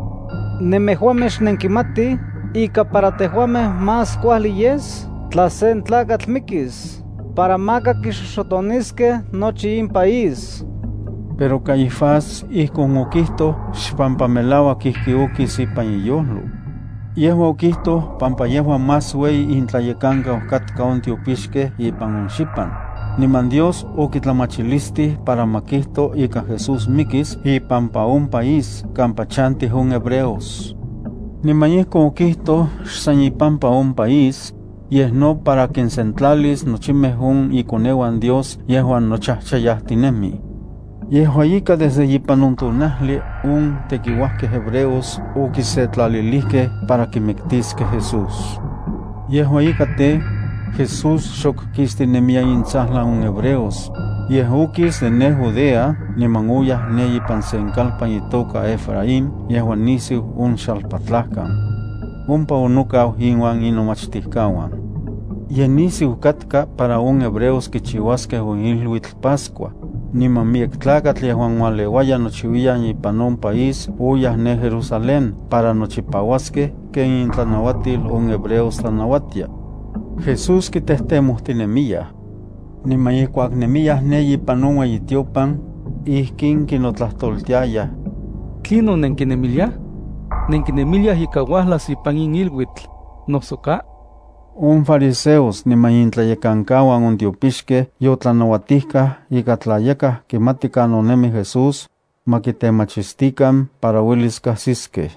Nemehuameh xnenquimati, ica para tehuameh más cuali yes, tla sen tlacatl miquis, para maca quixoxotonisqueh nochi in país. Pero Caifás ihcon oquihtoh xpampa melauac ihqui oquis ipan iyolo. Yehua oquihtoh pampa yehua más ueyi intlayecanca ocatca on tiopixqueh ipan on xipan. Niman Dios oquitlamachilistih para maquihto ica Jesús miquis ipampa on país campa chantih on hebreos. Niman ihcon oquihtoh xsan ipampa on país, yeh no para quinsentlalis nochimeh on iconeuan Dios yehuan nochahchayahtinemi. Yehua ika desde ipan on tonahli on tequiuahqueh hebreos oquisetlalilihqueh para quimictisqueh Jesús. Yehua ika te, Jesús xoc quistinemia intzahlan on hebreos, yeh oquis de ne Judea niman oyah ne ipan sencalpan itoca Efraín yehuan nisiu on xalpatlahcan. Ompa onocau inuan inomachtihcahuan. Yenisiu catca para on hebreos quichiuasqueh on ilhuitl Pascua, niman miec tlacatl yehuan ualeuaya nochiuiyan ipan on país oyah ne Jerusalén para nochipauasqueh ken intlanauatil on hebreos tlanauatia. Jesús quitehtemouhtinemiyah. Niman ihcuac nemiyah ne ipan on ueyitiopan, ihquin quinotlahtoltiayah: ¿Tlinon nenquinemiliah? ¿Nenquinemiliah ica uahlas ipan in ilhuitl, noso ca? On fariseos niman intlayecancauan on tiopixqueh yotlanauatihcah ica tlayacah quimati canon nemi Jesús, maquitemachistican para uelis cahsisqueh.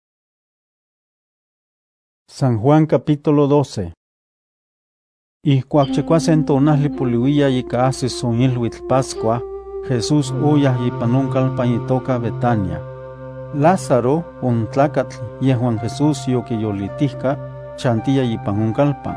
San Juan capítulo 12. Ihcuac chicuasen tonahli poliuia ica ahsis on ilhuitl Pascua, Jesús oyah ipan on calpan itoca Betania. Lázaro, on tlacatl yehuan Jesús yoquiyolitihca, chantia ipan on calpan.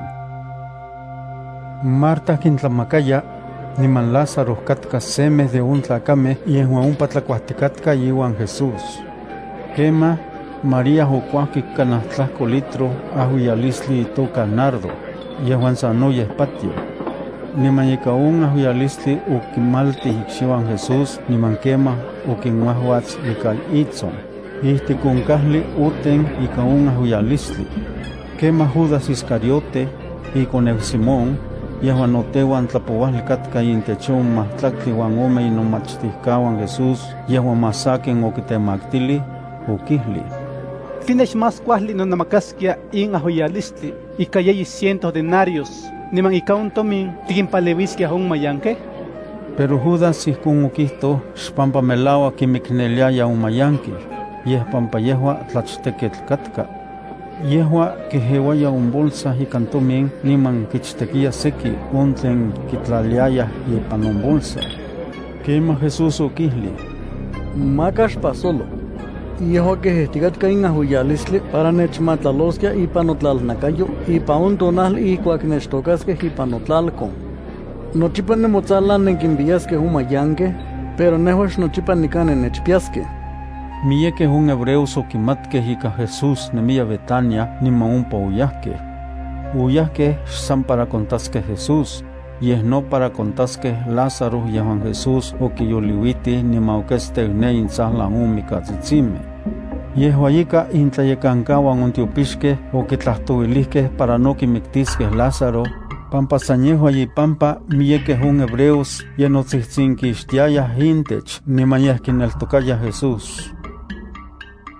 Marta quintlamacaya, niman Lázaro catca semeh de on tlacameh yehuan ompa tlacuahticatca iuan Jesús. Quema, María ocuahquic canah tlahco litro ahuiyalistli itoca nardo, yehuan sanoyeh patio. Niman ica on ahuiyalistli oquimaltih icxiuan Jesús niman quema oquinhuahuatz ica itzon. Ihtic on cahli oten ica on ahuiyalistli. Quema Judas Iscariote, iconeu Simón, yehuan oteuan tlapouahli catca intech on mahtlactli uan ome inomachtihcahuan Jesús yehuan masaquen oquitemactilih, oquihli: ¿Tlinech más cuahli nonamacasquia in ahuiyalistli ica 600 denarios, niman ica on tomin tiquimpaleuisquia on mayanqueh? Pero Judas ihcon oquihtoh xpampa melauac quimicneliaya on mayanquih, yeh pampa yehua tlachtequetl catca. Yehua queheuaya on bolsa ican tomin niman quichtequia sequi on tlen quitlaliayah ipan on bolsa. Quema Jesús oquihli: Macax pasolo. Yehua quehehticatca in ahuiyalistli para nechmatlalosquia ipan otlalnacayo ipan on tonahli ihcuac nechtocasqueh ipan otlalcon. Nochipa nemotzalan nenquinpiasqueh on mayanqueh, pero nehuax nochipa nicanen nechpiasqueh. Miyequeh on hebreos oquimatqueh ica Jesús nemia Betania niman ompa oyahqueh. Oyahqueh san para contasqueh Jesús, yeh no para contasqueh Lázaro yehuan Jesús oquiyoliuitih niman oquesteu ne intzahlan on micatzitzimeh. Yehua ika intlayecancauan on tiopixqueh oquitlahtoilihqueh para no quimictisqueh Lázaro, pampa san yehua yipampa miyequeh on hebreos yenotzihtzin intech niman yeh quineltocayah Jesús.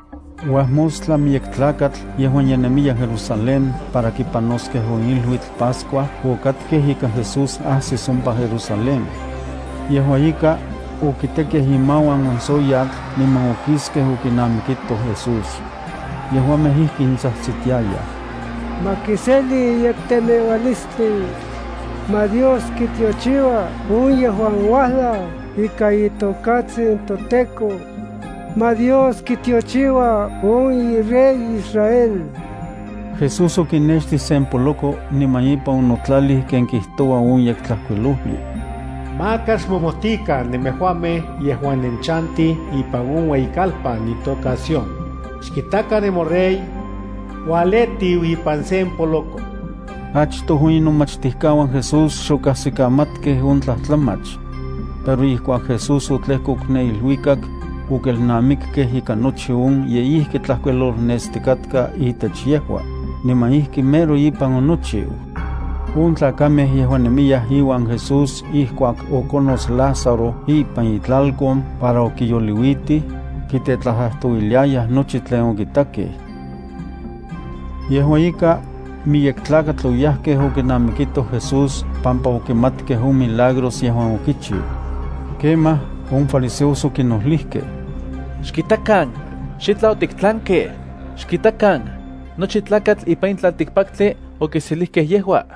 Huajmostla miektlacatl yehuan yanemiyah Jerusalén para kipanosqueh on ilhuitl Pascua ocatqueh ika Jesús ahsis ompa Jerusalén. Yehuayika oquitekeh imauan on soyatl niman oquisqueh oquinamiquito Jesús. Yehuameh ihquin tzahtzitiayah: Maquiseli yecteneualistli, ma Dios quitiochiua, un yehuan uahla, ika itocatzin toteco, ma Dios quitiochiua, un rey Israel. Jesús oquinexti sen poloco niman ipa onotlalih ken quihtoa un yectlahcuiluhli: Macas momotica nemehuame yehuan enchanti ipa un hueycalpa nitocación. Xquitaca nemorrey, Waleti ipan sen poloco. Achtoh inomachticahuan Jesús xocahsicamatqueh on tlahtlamach, pero ihcuac Jesús otlehcoc ne ilhuicac, oquelnamiqueh ika nochi on yeihqui tlahcuelolnesticatca itech yehua, niman ihqui mero ipan onochiu. On tlacameh yehuan nemiyah iuan Jesús ihcuac oconos Lázaro ipan itlalcon para oquiyoliuiti, quitetlahahtoiliayah nochi tlen oquitaqueh. Yehuayika miyectlacatl oyahqueh oquinamiquito Jesús pampa oquimatqueh on milagros yehuan oquichiu. Quemah, on fariseos oquinohlihqueh: Xquitacan, xitla otictlanqueh, xquitacan, nochi tlacatl ipan tlalticpactli oquiselihqueh yehua.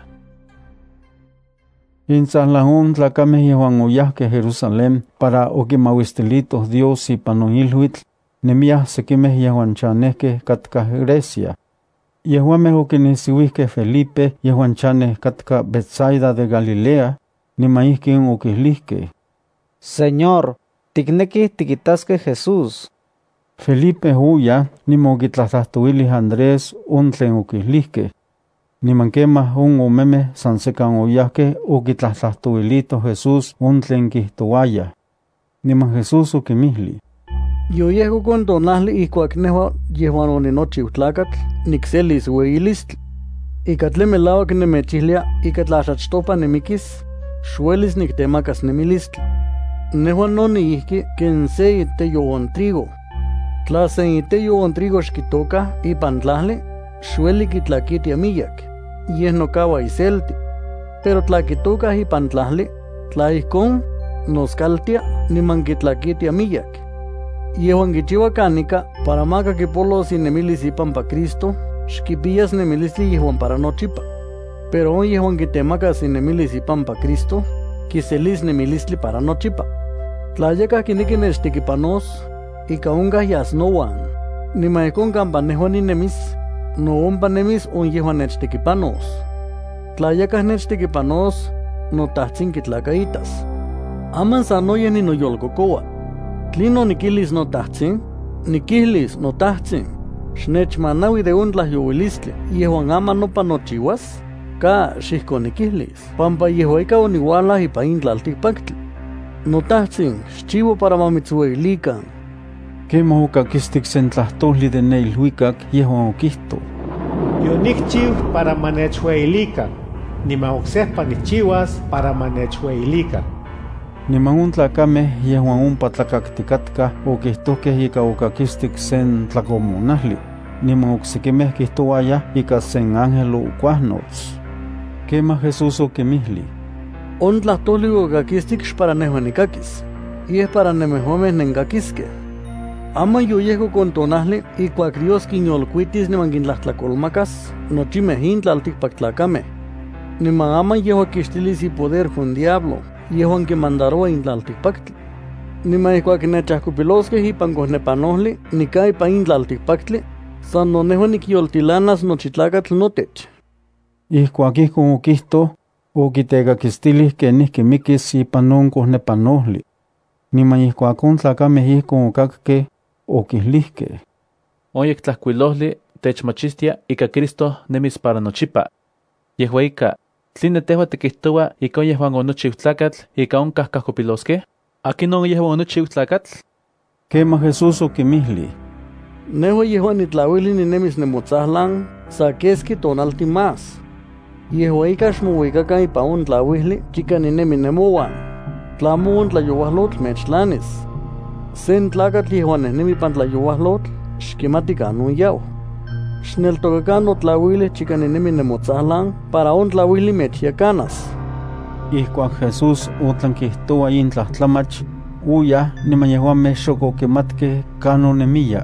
Intzahlan on tlacameh yehuan oyahqueh Jerusalén para oquimauistilitoh Dios ipan on ilhuitl, nemiyah sequimeh yehuan chanehqueh catcah Grecia. Yehuameh oquinisiuihqueh Felipe yehuan chaneh catca Betsaida de Galilea, niman ihquin oquihlihqueh: Señor, ticnequih tiquitasqueh Jesús. Felipe oyah niman oquitlahtahtoilih Andrés on tlen oquihlihqueh. Niman quemah on omemeh san secan oyahqueh oquitlahtahtoilito Jesús on tlen quihtoayah. Niman Jesús oquimihli: Yoyehco con tonahli ihcuac nehua yehuan oninochiu tlacatl nicselis ueyilistli. Ica tlen melauac nemechihlia ica tlaxachtopa nemiquis, xuelis nictemacas nemilistli. Nehua noni ihqui ken se iteyo on trigo. Tla sen iteyo on trigo xquitoca ipan tlahli, xueli quitlaquitia miyac, yeh nocaua iselti. Pero tla quitoca ipan tlahli, tla ihcon noscaltia niman quitlaquitia miyac. Yehuan quichiua canica para maca quipolos inemilis ipan pa Cristo, xquipiyas nemilistli yehuan para nochipa. Pero on yehuan quitemacas inemilis ipan pa Cristo, quiselis nemilistli para nochipa. Tla yacah quiniqui nechtequipanos, ica oncah yasnouan, niman ihcon campa nehuan ninemis, no ompa nemis on yehuan nechtequipanos. Tla yacah nechtequipanos, notahtzin quitlacaitas. Aman sanoyeh ninoyolcocoua. Tlino niquilis notahtzin, niquihlis notahtzin, xnechmanaui de on tlahyouilistli, yehuan aman nopa nochiuas, ka xihco niquihlis, pampa yehuaica oniualah ipa in tlalticpactli. Notahtzin, xchivo para mamitzueilican. Quemah ocaquistic sen tlahtolli de ne ilhuicac yehuan oquihto: Yonicchiu para manechhueilican, niman ocsehpa nichiuas para manechhueilican. Niman on tlacameh yehuan ompa tlacacticatca oquihtohqueh ica ocaquistic sen tlacomonahli, niman ocsequimeh quihtoayah ica sen ángel ocuahnots. Quemah Jesús oquimihli: On tlahtoli ocaquistic para nehuan nicaquis, yeh para nemehuameh nencaquisqueh. Ama yoyehco con tonahli icuac Dios quinyolcuitis niman quintlahtlacolmacas nochimeh in tlalticpactlacameh. Niman ama yehua quixtilis ipoder con diablo, yehuan quimandaroa in tlalticpactli. Niman ihcuac nechahcopilosqueh ipan cohnepanohli nica ipan in tlalticpactli, san no nehuan niquiyoltilanas nochitlacatl notech. Ihcuac ihcon oquihto, oquitecaquistilih quenih miquis ipan on cohnepanohli. Niman ihcuac on tlacameh ihcon ocacqueh, oquihlihqueh: Oyec tlahcuilohli techmachistia ica Cristo nemis para nochipa. Yehuaica, tline tehua tiquihtoua ica yehuan onochiu tlacatl ica oncah cahcopilosqueh? Aquinon yehuan onochiu tlacatl? Quemah Jesús oquimihli: Nehua yehuan nitlauili ninemis nemotzahlan sa quesqui tonalti más. Yehuaica xmouicacan ipa on tlauili chica ninemi nemouan. Tlamo on tlayouahlotl mechtlanis. Sen tlacatl yehuan nehnemi pan tlayouahlotl, xkimatika yao. Xneltokakan otlawili chikaninemi nemotzahlan para ontlawili mechiakanas. Ihkuak Jesús otlankihtoa intlahtlamach, uya niman yehuameh xokokimatkeh kan onemiya.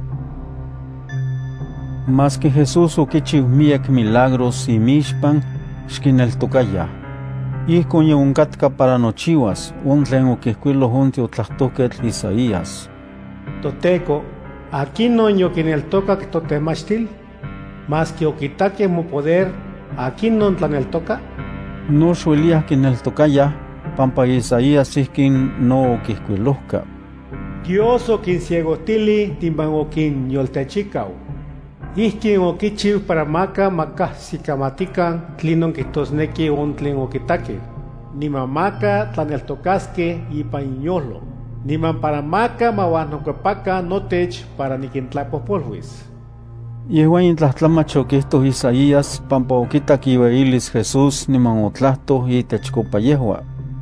Mas que Jesús okichiu miek milagros imixpan, xkineltokayah. Ihkon yeonkatka para nochiwas, tlen okihkuiloh on tiotlahtohketl Isaías. Toteco, aquinon yokineltokak totemachtil, mas que okitakeh mopoder, aquinon tlaneltoka? No xueliah kineltokayah, pampa Isaías ihkin no okihkuilohka. Dios okinsiegotili timban okinyoltechikau. Ihkin okichiu para maka makahsikamatikan tlinon kihtosneki tlen okitakeh. Niman maka tlaneltokaskeh ipan inyolo. Niman para maka mawahnokuepaka notech para nikintlapojpolhuis. Yehuan intlahtlamach okihtoh Isaías pampa okitak iueilis Jesús niman otlahtoh itechkopa yehua.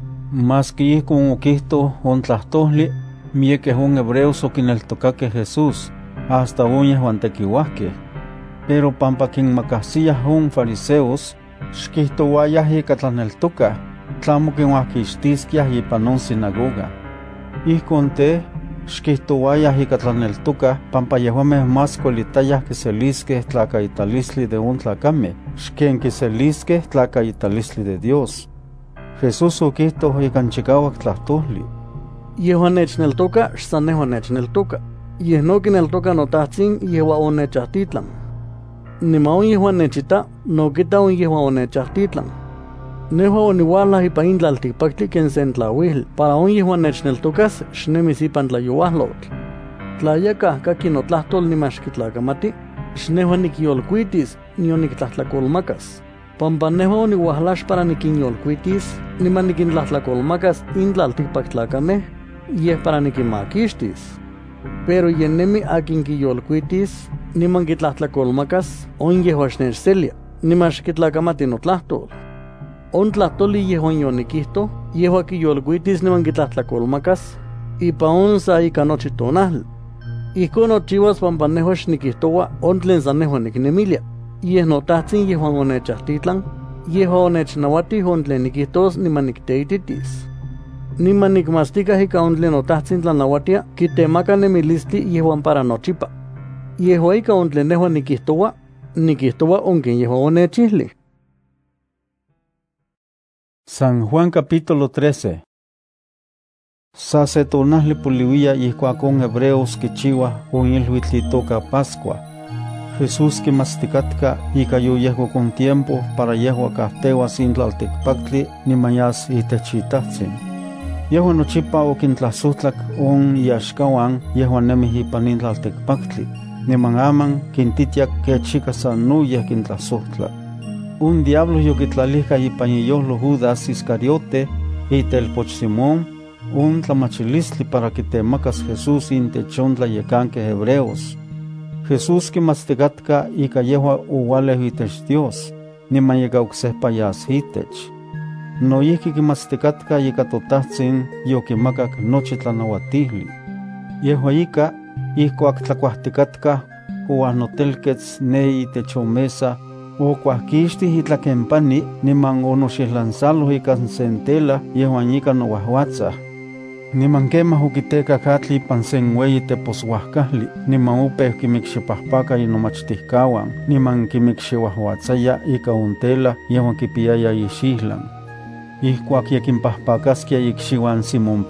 Maski ihkon okihtoh ontlahtoli, miekeh on hebreos okineltokakeh Jesús, hasta on yehuan tekiuahkeh. Pero pampa kinmakahsiyah on fariseos, xkihtowayah ika tlaneltokah, tlamo kinwahkixtiskiah ipan on sinagoga. Ihkon te, xkihtowayah ika tlaneltokah pampa yehuameh más kuelitayah kiseliskeh tlakaitalisli de on tlakameh, xken kiseliskeh tlakaitalisli de Dios. Jesús okihtoh ikan chikauak tlahtoli. Yehuan nechneltoka, xsan nehuan nechneltoka. Yeh no kineltoka notahtsin yehuan onechahtitlan. Nima on yehuan nechita, no kita on yehuan onechahtitlan. Nehuan oniualah ipan in tlaltikpaktli ken sen tlauihl, para on yehuan nechneltokas xnemis ipan tlayouahlotl. Tlayakah kaki notlahtol nima xkitlakamati, xnehuan nikyolkuitis, nion niktlahtlakolmakas. Pampa nehuan oniuahlax para nikinyolkuitis, niman nikintlahtlakolmakas in tlaltikpaktlakameh, yeh para nikinmakixtis. Pero yenemi akin kiyolkuitis, niman kitlahtlakolmakas, on yehuan xnechselia, niman xkitlakamati notlahtol. On tlahtoli yehuan yonikihto, yehuan kiyolkuitis niman kitlahtlakolmakas, ipa on sa ika nochi tonahl. Ihkon nochiwas pampa nehuan xnikihtowa on tlen san nehuan niknemilia. Yeh notahtsin yehuan onechahtitlan, yehuan onechnawatih on tlen nikihtos niman nikteititis. Niman nikmastikah ika on tlen notahtsin tlanawatia kitemaka nemilistli yehuan para nochipa. Yehuan ika on tlen nehuan nikihtowa onken yehuan onechihli. San Juan capítulo 13. Sa se tonahli poliuia ihkuak on hebreos kichiuah on ilhuitl itoka Pascua. Jesús kimastikatka ika yoyehko con tiempo para yehua kahteuas in tlaltikpaktli niman yas itech itahtsin. Yehuan nochipa okintlasojtlak on iaxkawan yehuan nemih ipan in tlaltikpaktli, niman aman kintitiak kechika san noyeh kintlasojtlak. Un diablo yokitlalihka ipan iyolo Judas Iscariote, itelpoch Simón, un tlamachilistli para kitemakas Jesús intech on tlayekankeh hebreos. Jesús kimastikatka ika yehua oualeh itech Dios, niman yeka oksehpa yas itech. Noihki kimastikatka ika totahtsin yokimakak nochi tlanauatihli. Yehua ika, ihkuak tlakuahtikatka, ouahnotelketz ne itech omesa, okuahkixtih itlakempani niman onoxihlansalohh ika sentela yehuan ika nouahwatzah. Niman kemah okitekak atl ipan sen ueyi teposuahkahli, niman opeh kimikxipahpaka inomachtihkawan, niman kimikxiuahwatzaya ika ontela yehuan kipiaya ixihlan. Ihkuak yekinpahpakaskia ikxiuan Simón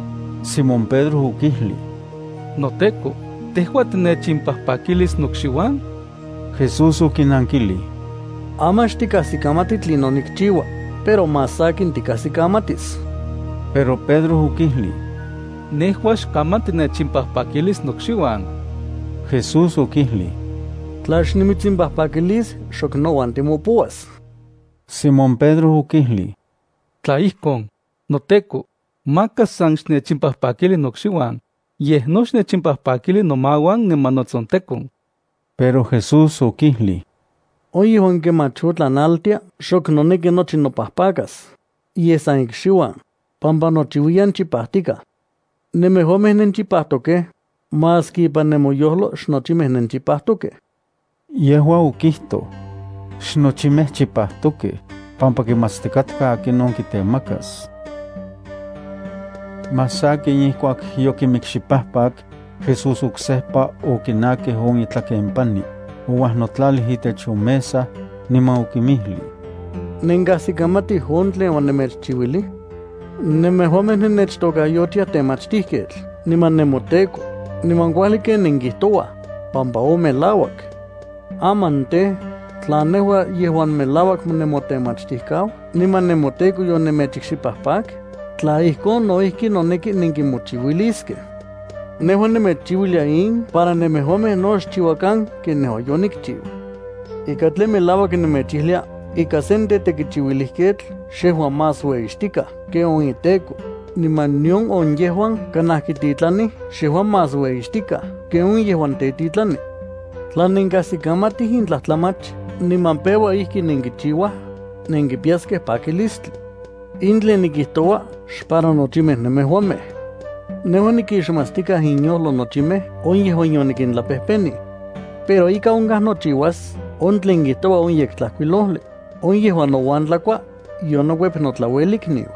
Pedro okihli: Noteco, tehua tinechinpahpakilis nokxiuan? Jesús okinankili: Amax tikahsikamati tlinon nikchiua, pero mas sakin tikahsikamatis. Pero Pedro okihli: Nehua xkama tinechinpahpakilis nokxiuan. Jesús okihli: Tla xnimitzinpahpakilis, xok nowan timopoas. Simón Pedro okihli: Tla ihkon, noteco, maka san xnechinpahpakili nokxiuan, yeh no xnechinpahpakili nomauan niman notzontekon. Pero Jesús okihli: On yehuan kemachotlanaltia, xok noneki nochi nopahpakas, yeh san ikxiuan, pampa nochiuian chipahtika. Nemehomeh nenchipahtokeh, Mas que panemoyohlo xnochimeh nenchipahtoque. Yehua ukihto, xnochimeh chipahtoque, pampa kimatstikatka akin kitemakas. Masakin ihkuak yokimikxipahpak, Jesús uksehpa okinakeh on itlakempani, ouahnotlalih itech mesa, niman okimihli: Nenkahsikamatih on tlen onemechchiuili. Nemehomeh nennechtokayotia temachtihketl, niman nemoteko, niman kuali ken nenkihtoa, pampa melawak. Aman te, tla nehua yehuan melawak nemotemachtihkau, niman nemoteko yonemechikxipahpak, tla ihkon noihki noneki nenkimochiuiliskeh. Nehua nemechchiuilia in para nemehomeh no xchiuakan ken nehua yonikchiu. Ika tlen melawak nemechihlia, ika sente tekichiuilihketl xehua más ueixtika ke on iteko, niman nion on yehuan kanah kititlanih xehua más ueixtika ke on yehuan tetitlani. Tla nenkahsikamatih intlahtlamach, niman pewa ihki nenkichiuah, nenkipiaskeh pakilistli. In tlen nikihtoa xpara nochimeh nemehuameh. Nehua nikixmastikah inyolo nochimeh on yehuan yonikintlapehpeni. Pero ika onkah nochiuas on tlen kihtoa on Yektlajkuilojli, on yehuan nouan tlakua, yonokuep notlauelikniu.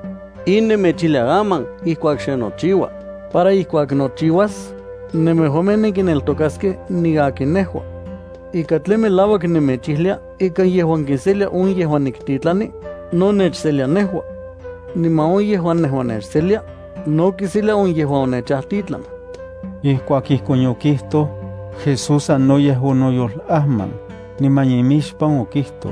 In nemechilia aman ihkuak xe nochiua, para ihkuak nochiuas, nemehomeh nenkineltokaskeh niakin nehua. Ika tlen melawak nemechihlia, ika yehuan kiselia on yehuan niktitlani, no nechselia nehua. Niman on yehuan nehua nechselia, no kiselia on yehuan onechahtitlana. Ihkuak ihkon yokihto, Jesús anoyeh onoyolahman, niman imixpan okihto: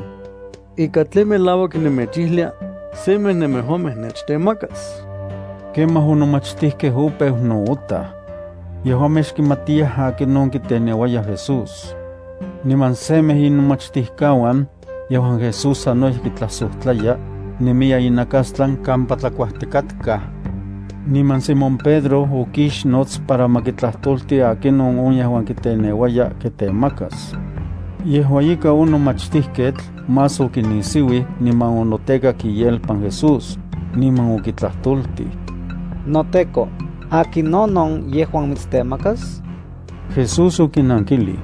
Ika tlen melawak nemechihlia, semeh nemehomeh nechtemakas. Kemah onomachtihkeh opeu nootah. Yehuameh xkimatiah akin kiteneuaya Jesús. Niman semeh inomachtihkauan, yehuan Jesús sanoyeh kitlasohtlaya, nemia inakastlan kampa tlakuahtikatkah. Niman Simón Pedro okixnots para makitlahtolti akin on yehuan kiteneuaya kitemakas. Yehua ika onomachtihketl más okinisiuih niman onotekak iyelpan Jesús, niman okitlahtolti: Noteko, akin nonon yehuan mitztemakas? Jesús okinankili: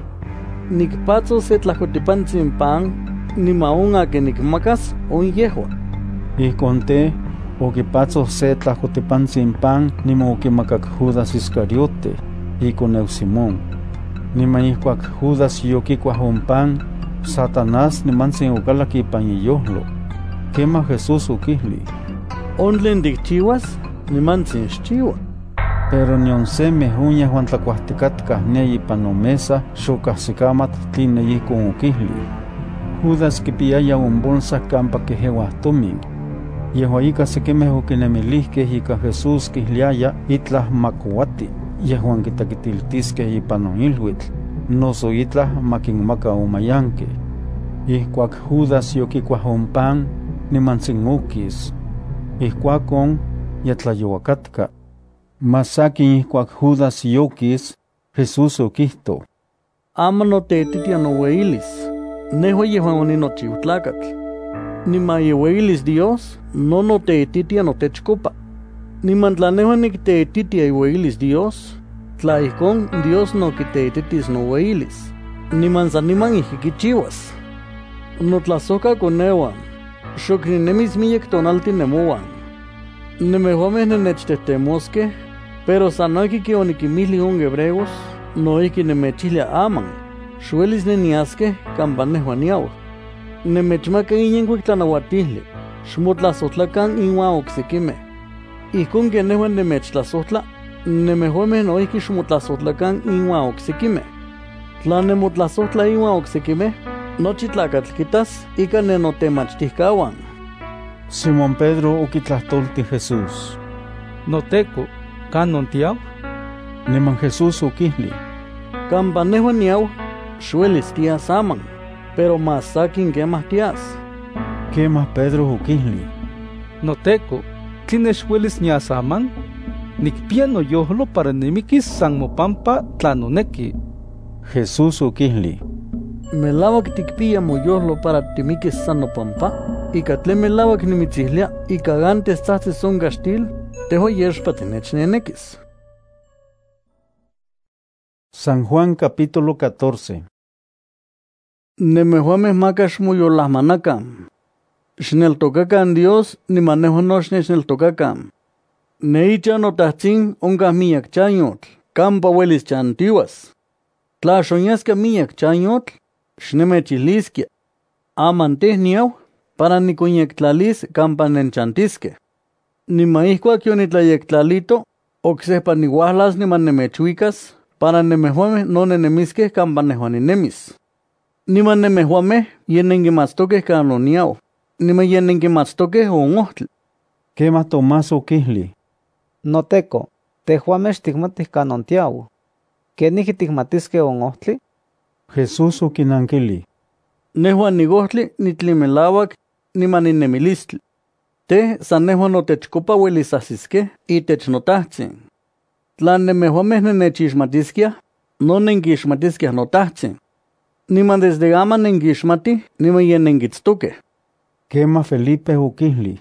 Nikpatzo se tlahkotipantzin pan, niman on akin nikmakas on yehua. Ihkon te, okipatzo se tlahkotipantzin pan niman okimakak Judas Iscariote, ikoneu Simón. Niman ihkuak Judas yokikuah on pan, Satanás nimantsin okalak ipan iyohlo. Kemah Jesús okihli: On tlen tikchiuas, nimantsin xchiua. Pero nion semeh on yehuan tlakuahtikatkah ne ipan omesa xokahsikamat tline ihkon okihli. Judas kipiaya on bolsa kampa kiheuah tomin. Yehua ika sekimeh okinemilihkeh ika Jesús kihliaya itlah makouati, yehuan kitakitiltiskeh ipan on ilhuitl, noso itlah makinmaka omayankeh. Ihkuak Judas yokikuah on pan, nimantsin okis. Ihkuakon yatlayouakatka. Mas akin ihkuak Judas yokis, Jesús okihto: Ama notetitia noweilis, nehua yehuan oninochiutlakatl. Niman iueilis Dios no notetitia notechkopa. Niman tla nehua niktetitia iueilis Dios, tla ihkon Dios no kitetitis noweilis. Niman san niman ihki kichiuas. Notlasohka koneuan, xok ninemis miyek tonaltin nemoan. Nemehuameh nenechtetemoskeh, pero san noihki ke onikimihli on hebreos, noihki nemechihlia aman, xuelis neniaskeh kampa nehua niau. Nemechmaka inyenkuik tlanauatihli, xmotlasohtlakan inuan oksekimeh. Ihkon ke nehua nemechtlasohtla, nemehuameh noihki xmotlasohtlakan inuan oksekimeh. Tla nemotlasohtla inuan oksekimeh, nochi tlakatl kitas ika nenotemachtihkauan. Simón Pedro okitlahtolti Jesús: Noteko, kanon tiau? Niman Jesús okihli: Kampa nehua niau, xuelis tias aman, pero mas sakin kemah tias. Kemah Pedro okihli: Noteko, tline xuelis nias aman? Nikpia noyohlo para nimikis san mopampa tlanoneki. Jesús okihli: Melawak tikpia moyohlo para timikis san nopampa? Ika tlen melawak nimitzihlia, ika antes tzahtzis on kastil, tehua yexpa tinechnenekis. San Juan capítulo 14. Nemehuameh makash muyolahmanakam. Xneltokakan Dios ni manehonoshne xneltokakan. Neicha notahtzin onka miyak chayotl, kampa welis chantiwas. Tla xonyaska miyak chayotl, xnemechiliskia. Amanteh niaw, para nikunyektlalis kampa nenchantiske. Nimaihkuak yonitlayektlalito, oksepa niwahlas nimanemechuikas, para nemehuameh no nenemiskeh kampa nehuaninemis. Niman nemehuameh yenenkimatstokeh kan oniaw, niman yenenkimatstokeh on ohtli. Quema Tomás okihli. Noteco, tehuameh xtikmatih kan ontiaw. ¿Kenijki tikmatiskeh on ohtli? Jesús okinankili. Nehuan nigohtli nitlimelawak niman ninemilistli. Te san nehuan notechkopa welisahsiskeh itech notahtzin. Tla nemehuameh nenechixmatiskia, no nenkixmatiskiah notahtzin. Niman desde ama nenkixmatih, niman yenenkitstokeh. Quema Felipe okihli.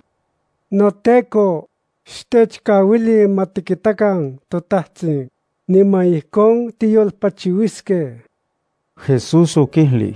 Noteco, xtechkawili matikitakan totahtzin, niman ihkon tiyolpachiwiskeh. Jesús okihli.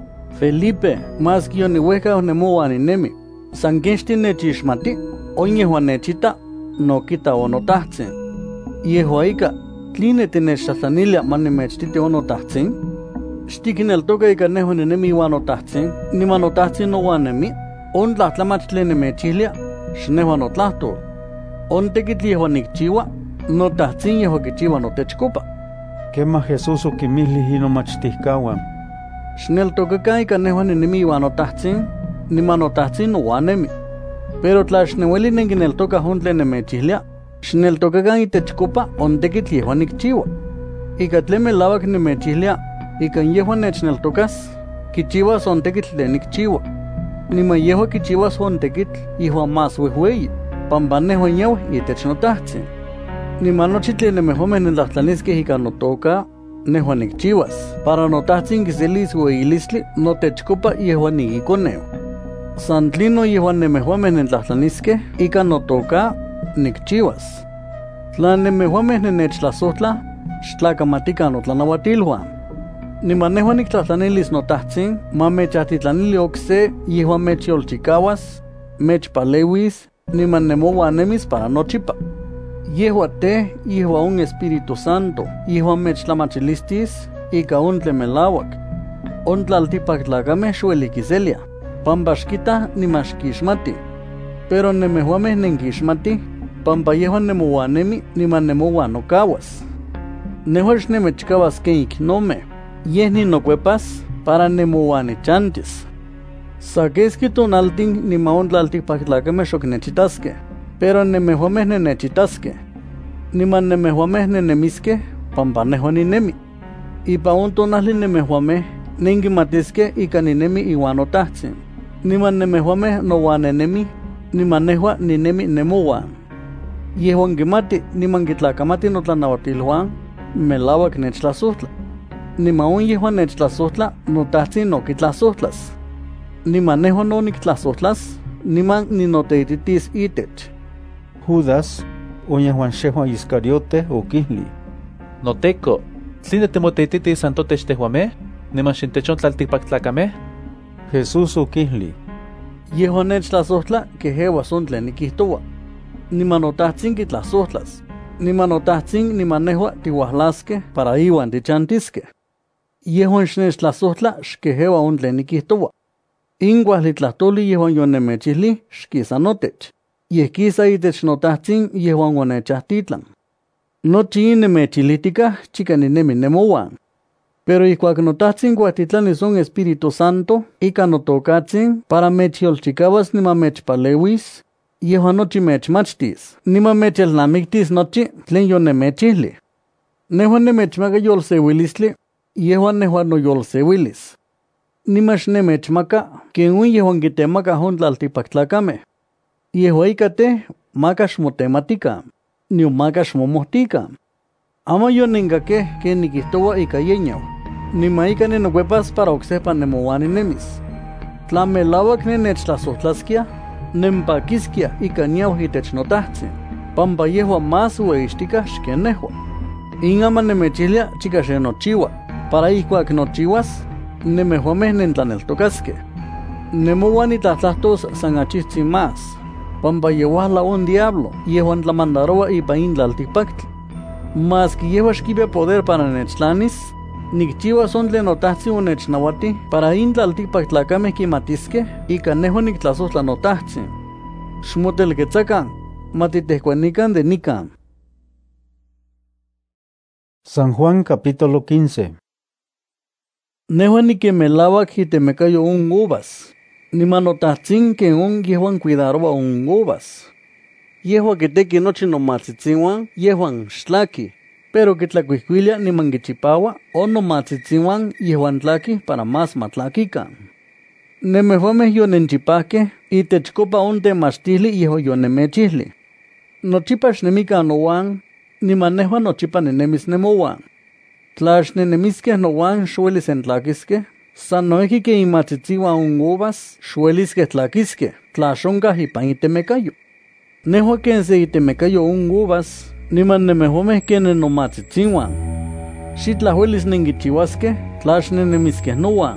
Felipe, mas kiyoniuehka onemoaninemi. San kexti nechixmati, onyehuan nechita, nokita onotahtzin. Yehua ika, tline tinechtlahtlanilia manimechtiti onotahtzin? Xtikineltoka ika nehuan ninemi iwan notahtzin, niman notahtzin nouanemi, ontlahtlamach tlen nemechihlia, xnehuan notlahtol. Ontekitl yehua nikchiua, notahtzin yehua kichiua notechkopa. Quema Jesús okimihli inomachtihkawan. Xneltokakan ika nehuan ninemi iwan notahtzin, niman notahtzin nouanemi. Pero tla xneueli nenkineltokah on tlen nemechihlia, xneltokakan itechkopa ontekitl yehuan nikchiua. Ika tlen melawak nemechihlia, ikan yehuan nechneltokas, kichiwas ontekitl tlen nikchiua. Niman yehua kichiwas ontekitl yehuan más wehweyi, pampa nehuan yauh itech notahtzin. Niman nochi tlen nemehuameh nentlahtlaniskeh ika notoka, nehuan nikchiwas, para notahtzin kiselis weilistli notechkopa yehuan nikikoneu. San tlino yehuan nemehuameh nentlahtlaniskeh ika notoka, nikchiwas. Tla nemehuameh nenechtlahsohtlah, xtlakamatikan notlanauatilhuan. Niman nehuan niktlahtlanilis notahtzin, ma mechahtitlanili okse yehuan mechyolchikawas, mechpalewis, niman nemouanemis para nochipa. Yehua te, yehua un Espíritu Santo, yehuan mechtlamachilistis, ika on tlen melawak. On tlaltipak tlakameh xuelikiselia, pampa xkitah niman xkixmati. Pero nemehuameh nenkixmati, pampa yehuan nemouanemi niman nemouanokawas. Nehuan xnemechkawas ken iknomeh, yeh ninokuepas para nemouanichantis. Sa keski tonaltin niman on tlaltikpak tlakameh xoknechitaskeh, pero nemehuameh nenechitaskeh. Niman nemehuameh nenemiskeh, pampa nehuan ninemi. Ipa on tonahli nemehuameh nenkimatiskeh ika ninemi iwan notahtzin. Niman nemehuameh nouanenemi, niman nehua ninemi nemouan. Yehuan kimati niman kitlakamati notlanauatilhuan, melawak nechtlasohtla. Niman on yehuan nechtlasohtla, notahtzin nokitlasohtlas. Niman nehuan no niktlasohtlas, niman ninoteititis itech. Judas, onyehuan xehuan Iscariote okihli. Noteco, ¿tline timoteititis santotech tehuameh? Niman xintechon tlaltikpak tlakameh? Jesús okihli. Yehuan nechtlasohtla kehewas on tlen nikihtowa. Niman notahtzin kitlasohtlas. Niman notahtzin niman nehua tiwahlaskeh para iwan tichantiskeh. Yehuan xnechtlasohtla xkehewa on tlen nikihtowa. Inkuahli tlahtoli yehuan yonemechihli xkisa notech. Yeh kisa itech notahtzin yehuan onechahtitlan. Nochi in nemechilitikah chika ninemi nemouan. Pero ihkuak notahtzin kuahtitlanis on Espíritu Santo ika notokatzin para mechyolchikawas niman mechpalewis, yehuan nochi mechmachtis, niman mechelnamiktis nochi tlen yonemechihli. Nehuan nemechmaka yolsewilistli, yehuan nehuan noyolsewilis. Niman xnemechmaka ken un yehuan kitemakah on tlaltikpak tlakameh. Yehua ika te, maka xmotematikan, nion maka xmomohtikan. Ama yonenkakeh ken nikihtowa ika yeñaw, niman ika ninokuepas para oksepa nemouaninemis. Tla melawak nenechtlasohtlaskiah, nempakiskia ika niaw itech notahtzin, pampa yehua más ueixtikah xken nehua. Ingama nemechilia chica se nochiwa, para ihkuak nochiwas, nemehuameh nentlaneltocaske. Nemowan itlatlahtos san achihtzi más, pampa yewahla un diablo, yehuan tlamandaroa ipa intlaltikpaktli. Mas que yehuas kibe poder para nechtlanis, nikchiwas on tlen notahtzi onechnawati para intlaltikpaktlakame kimatiske, ika nehuan niktlasojtla notahtzi. Xmotelketzakan, matitehkuanikan de nikan. San Juan capítulo 15. Nehuan niquemelawak jitemekayo un uvas, nimanotahtsin que un yehuan cuidaroa un uvas. Yehua que teki nochi nomatzitziwan, yehuan xtlaki, pero que tlacuihcuilia nimangichipawa o nomatzitziwan yehuan tlaki para más matlakikan. Nemehuameh yonenchipahke y techcopa un temachtili yeho yonemechihli. Nochipa xnemikan nowan, nimanehua nochipa nenemis nemowan. Tlax nenemiskeh nowan xuelis entlakiske, san noeki que imatzitziwan un uvas xueliskeh tlakiske, tlaxonkah ipan itemekayo. Nehua ken se itemekayo un uvas, niman nemehuameh ken nenomatzitziwan. Xitlahuelis nengichiwaskeh, tlax nenemiskeh nowan.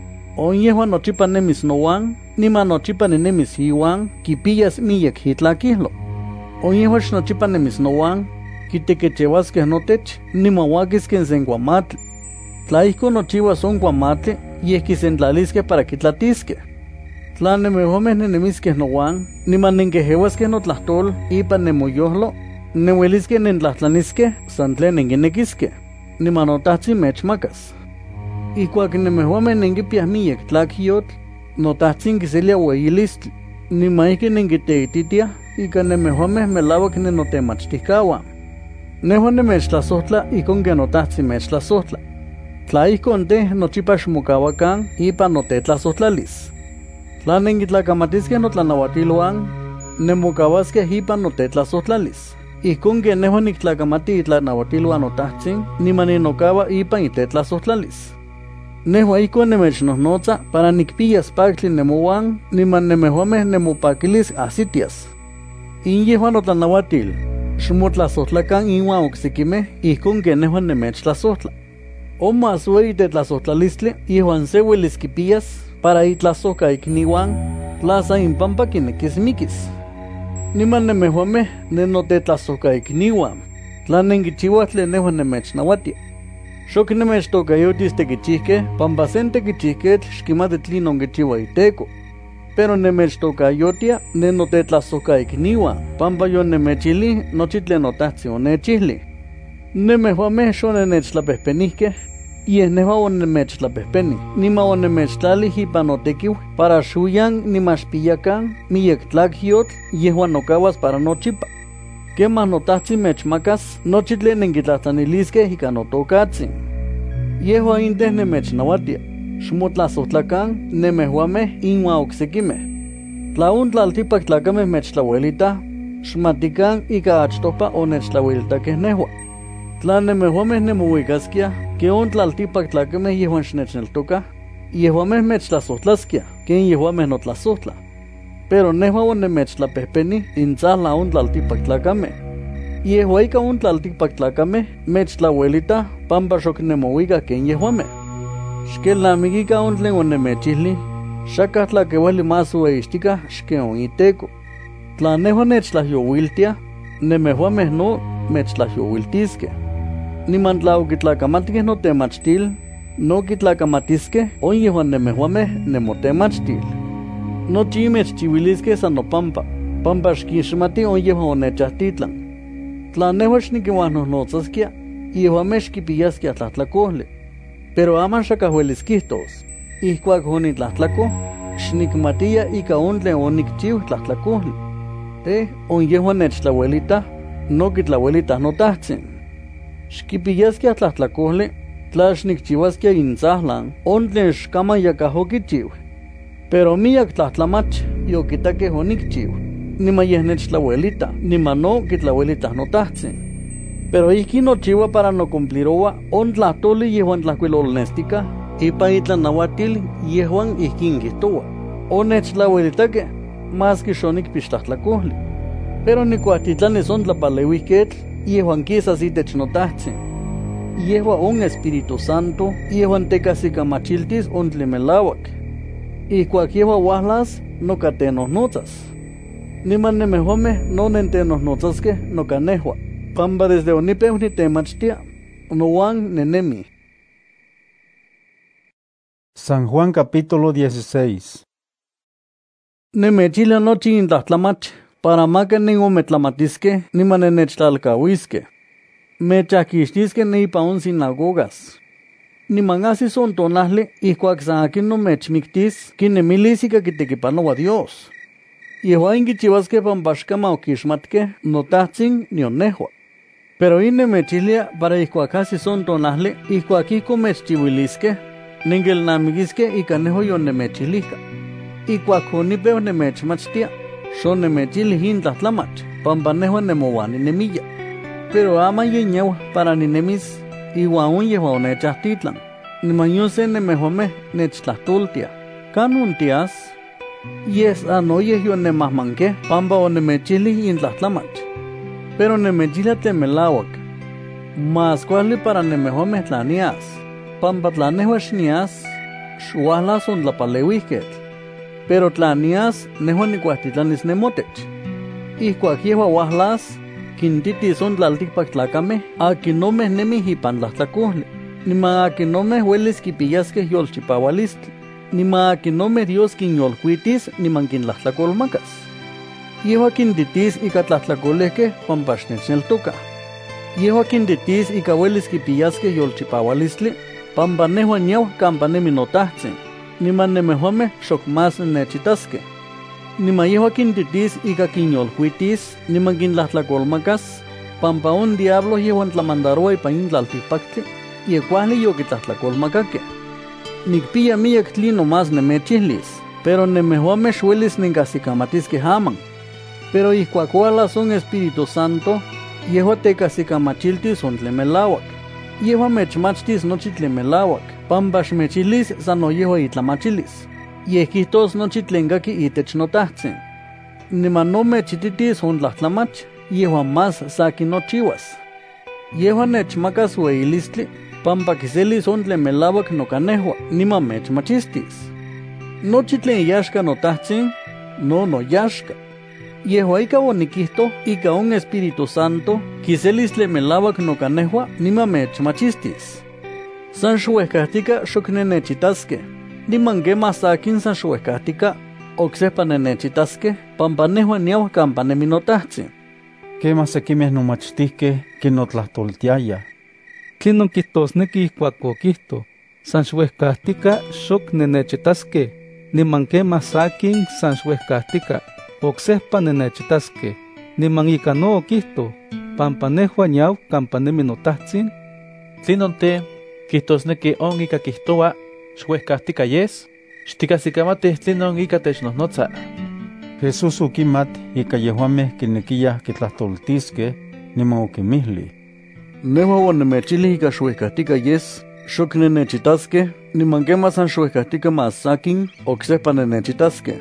On yehua nochipa nemis nowan, niman nochipa nenemis iwan, kipiyas miyek hitlakihlo. On yehua xnochipa nemis nowan, kitekechewaskeh notech, nimawakisken sen kuamatli. Tla ihko nochiwas on kuamatli, yeh kisentlaliskeh para kitlatiskeh. Tla nemehuameh nenemiskeh nowan, niman nenkejewaskeh notlahtol ipan nemoyohlo, nehueliskeh nentlahtlaniskeh san tlen nenkinekiskeh, niman notahtzi mechmakas. Ihkuak nemehuameh nenkipiah miyek tlakyotl, notahtsin kiselia ueyilistli, niman ihki nenkiteititiah ika nemehuameh melawak nenotemachtihkawan. Nehua nemechtlasohtla ikon ken notahtzi mechtlasohtla. Tla ihkon teh nochipa xmokawakan ipan notetlasohtlalis. Tla nenkitlakamatiskeh notlanawatiluan, nemokawaskeh ipan notetlasohtlalis. Ihkon ken nehua niktlakamati itlanawatiluan notahtsin, niman ninokawa ipan itetlasohtlalis. Nehua ihkon nemechnohnotza para nikpiyas paktli nemowan, niman nemehuameh nemopakilis asitias. In yehuan notlanawatil, xmotlasohtlakan inuan oksekimeh ihkon ken nehua nemechtlasohtla. O más ueyi tetlasohtlalistli yehuan se uelis kipiyas para itlasohka ikniuan, tla san impampa kinekis mikis. Niman nemehuameh nenotetlasohka ikniuan, tla nenkichiuah tlen nehua nemechnawatia. Xok nemechtokayutis tekichihkeh, pampa sen tekichihketl xkimati tlinon kichiua iteko. Pero nemechtokayutia nenotetlasohka ikniuan, pampa yonemechili nochi tlen notahtzi onechihli. Nemehuameh xonenechtlapehpenihkeh, yeh nehua onemechtlapehpeni, niman onemechtlali ipan notekiu para xuyan nimaxpiyakan miyek tlakyotl yehuan nokawas para nochipa. Kemah notahtzi mechmakas nochi tlen nenkitlahtlaniliskeh ika notokatzin. Yehua inteh nemechnawatia, xmotlasohtlakan nemehuameh inuan oksekimeh. Tla on tlaltikpaktlakame mechtlauelitah, xmatikan ika achtohpa onechtlauelitakeh nehua. Tla nemehuameh nemouikaskiah, ke on tlaltikpaktlakame yehuan xnechneltokah, yehuameh mechtlasohtlaskiah, ken yehuameh notlasohtlah. Pero nehua onemechtlapehpeni intzahla on tlaltikpaktlakame. Yehua ika on tlaltikpaktlakame mechtlauelitah pampa xok nemouikah ken yehuameh. Xkelnamikika on tlen onemechihli, xakah tlakeuali más ueyixtikah xken on iteko. Tla nehua nechtlajyouiltiah, nemehuameh no mechtlajyouiltiskeh. Niman tla okitlakamatkeh notemachtil, no kitlakamatiskeh on yehuan nemehuameh nemotemachtil. Nochi imechchiuiliskeh san nopampa, pampa xkixmati on yehuan onechahtitlan. Tla nehua xnikinuajnohnotzaskia, yehuameh xkipiyaskia tlahtlakohli. Pero aman xakah uelis kihtos, ihkuak onitlahtlako, xnikmatiya ika on tlen onikchiu tlahtlakohli. On yehuan nechtlauelitah, no kitlauelitah notahtsin. Xkipiyaskia tlahtlakohli, tla xnikchiuaskia intzahlan, on tlen xkaman yakah okichiu. Pero miyak tlahtlamach yokitakeh onikchiu, niman yeh nechtlauelita, niman no kitlauelitah notahtsin. Pero ihki nochiua para nocumpliroa on tlahtoli yehuan tlahkuilolnestikah, ipan itlanawatil yehuan ihkin kihtoua. Onechtlauelitakeh, más que xonikpix tlahtlakohli. Pero nikuahtitlanis on tlapaleuihketl, yehuan kisas itech notahtsin. Yehua un Espíritu Santo, yehuan tecasikamachiltis ontlemelawak. Ihkuak yehua wahlas, nocatenos notzas. Niman nemehomeh no nentenos notzaske nocanehua. Pamba desde onipeu nitemachtia, noan nenemi. San Juan capítulo 16. Nemechila nochi intlahtlamach, para maka ningometlamatiske, niman nenechtalkahuiske. Mechakixtiske nipa on sinagogas. Niman asi son tonahli, ihkuak san akin nomechmiktis, kinemilis ika kitekipanoa Dios. Yehua inkichiwaske pampaxkama okixmatke, notahtzin nionehua. Pero innemechilia para ihkuak asi son tonahli, ihkuak iko mechchiwiliske, ningelnamikiske ika neho yonemechilika. Ihkuak honipeu nemechmachtia, son nemechilih intlahtlamach, pampa neho nemowani nemilla. Pero ama yeñewa para ninemis, iwan un yehua onechahtitlan. Niman yose nemehome nechtlahtultia. Kanun tias, yes anoyeh yonemahmanke, pampa onemechilih intlahtlamach. Pero nemechila temelawak. Mas kuali para nemehome tlanias. Pampa tlanehua xnias, xuahlas ontlapalewihket. Pero tlanias nehua nikuahtitlanis nemotech. Ihkuak yehua wahlas, kintitis ontlaltikpak tlakame, akinomeh nemih ipan tlahtlakohli. Nima akinomeh huelis kipiyaskeh yolchipawalistli. Nima akinomeh Dios kinyolkuitis niman kinlahtlakolmakas. Yehua kintitis ika tlahtlakolehkeh pampa xnechneltokah. Yehua kintitis ika huelis kipiyaskeh yolchipawalistli, pampa nehua niau kampa nemi notahtzin, niman nemehomeh xok mas nechitaskeh. Nima yehua kintitis ika kinyolkuitis, niman kinlahtlakolmakas, pampa un diablo yehuan tlamandaroa ipan intlaltipaktli, yekuahli yokitlahtlakolmakakeh. Nikpiya miyak tlino mas nemechihlis, pero nemehomeh xuelis ninkasikamatiskeh aman. Pero ihkuak ualas un Espíritu Santo, yehua tekasikamatiltis ontlemelawak. Yehua mechmachtis nochi tlemelawak, pampa xmechilis sano yehua itlamachilis. Yehkihtos nochi tlenkaki itech notahtzin. Niman no mechititis ontlahtlamach, yehua mas sakin nochiwas. Yehua nechmakas weilistli, pampa kiselis ontlemelawak nocanehua, niman mechmachistis. Nochi tlen yaxka notahtzin, no noyaxka. Yehua ika onikihto ika un Espíritu Santo, kiselis tlemelawak nocanehua, niman mechmachistis. San xuehkahtika xok nenechitaske. Niman kema sakin san xuehkahtika, oksepa nenechitaske, pampa nehua niau kampa nemi notahtzin. Kema sekimeh nomachtihkeh kinotlahtoltiaya. Tlinon kihtosneki ihkuak okihto, san xuehkahtika xok nenechitaske, niman kema sakin san xuehkahtika, oksepa nenechitaske. Niman ika no okihto, pampa nehua niau kampa nemi notahtzin. Tlinon te, kihtosneki on ika kihtoa, xuehkahtika yes, xtikasikamatih tlinon ika technohnotza. Jesús ukimat ika yehuameh kinekiyah kitlahtoltiskeh, niman okimihli. Nehua onemechilih ika xuehkahtika yes, xok nenechitaskeh, niman kema san xuehkahtika mas sakin, oksepa nenechitaskeh.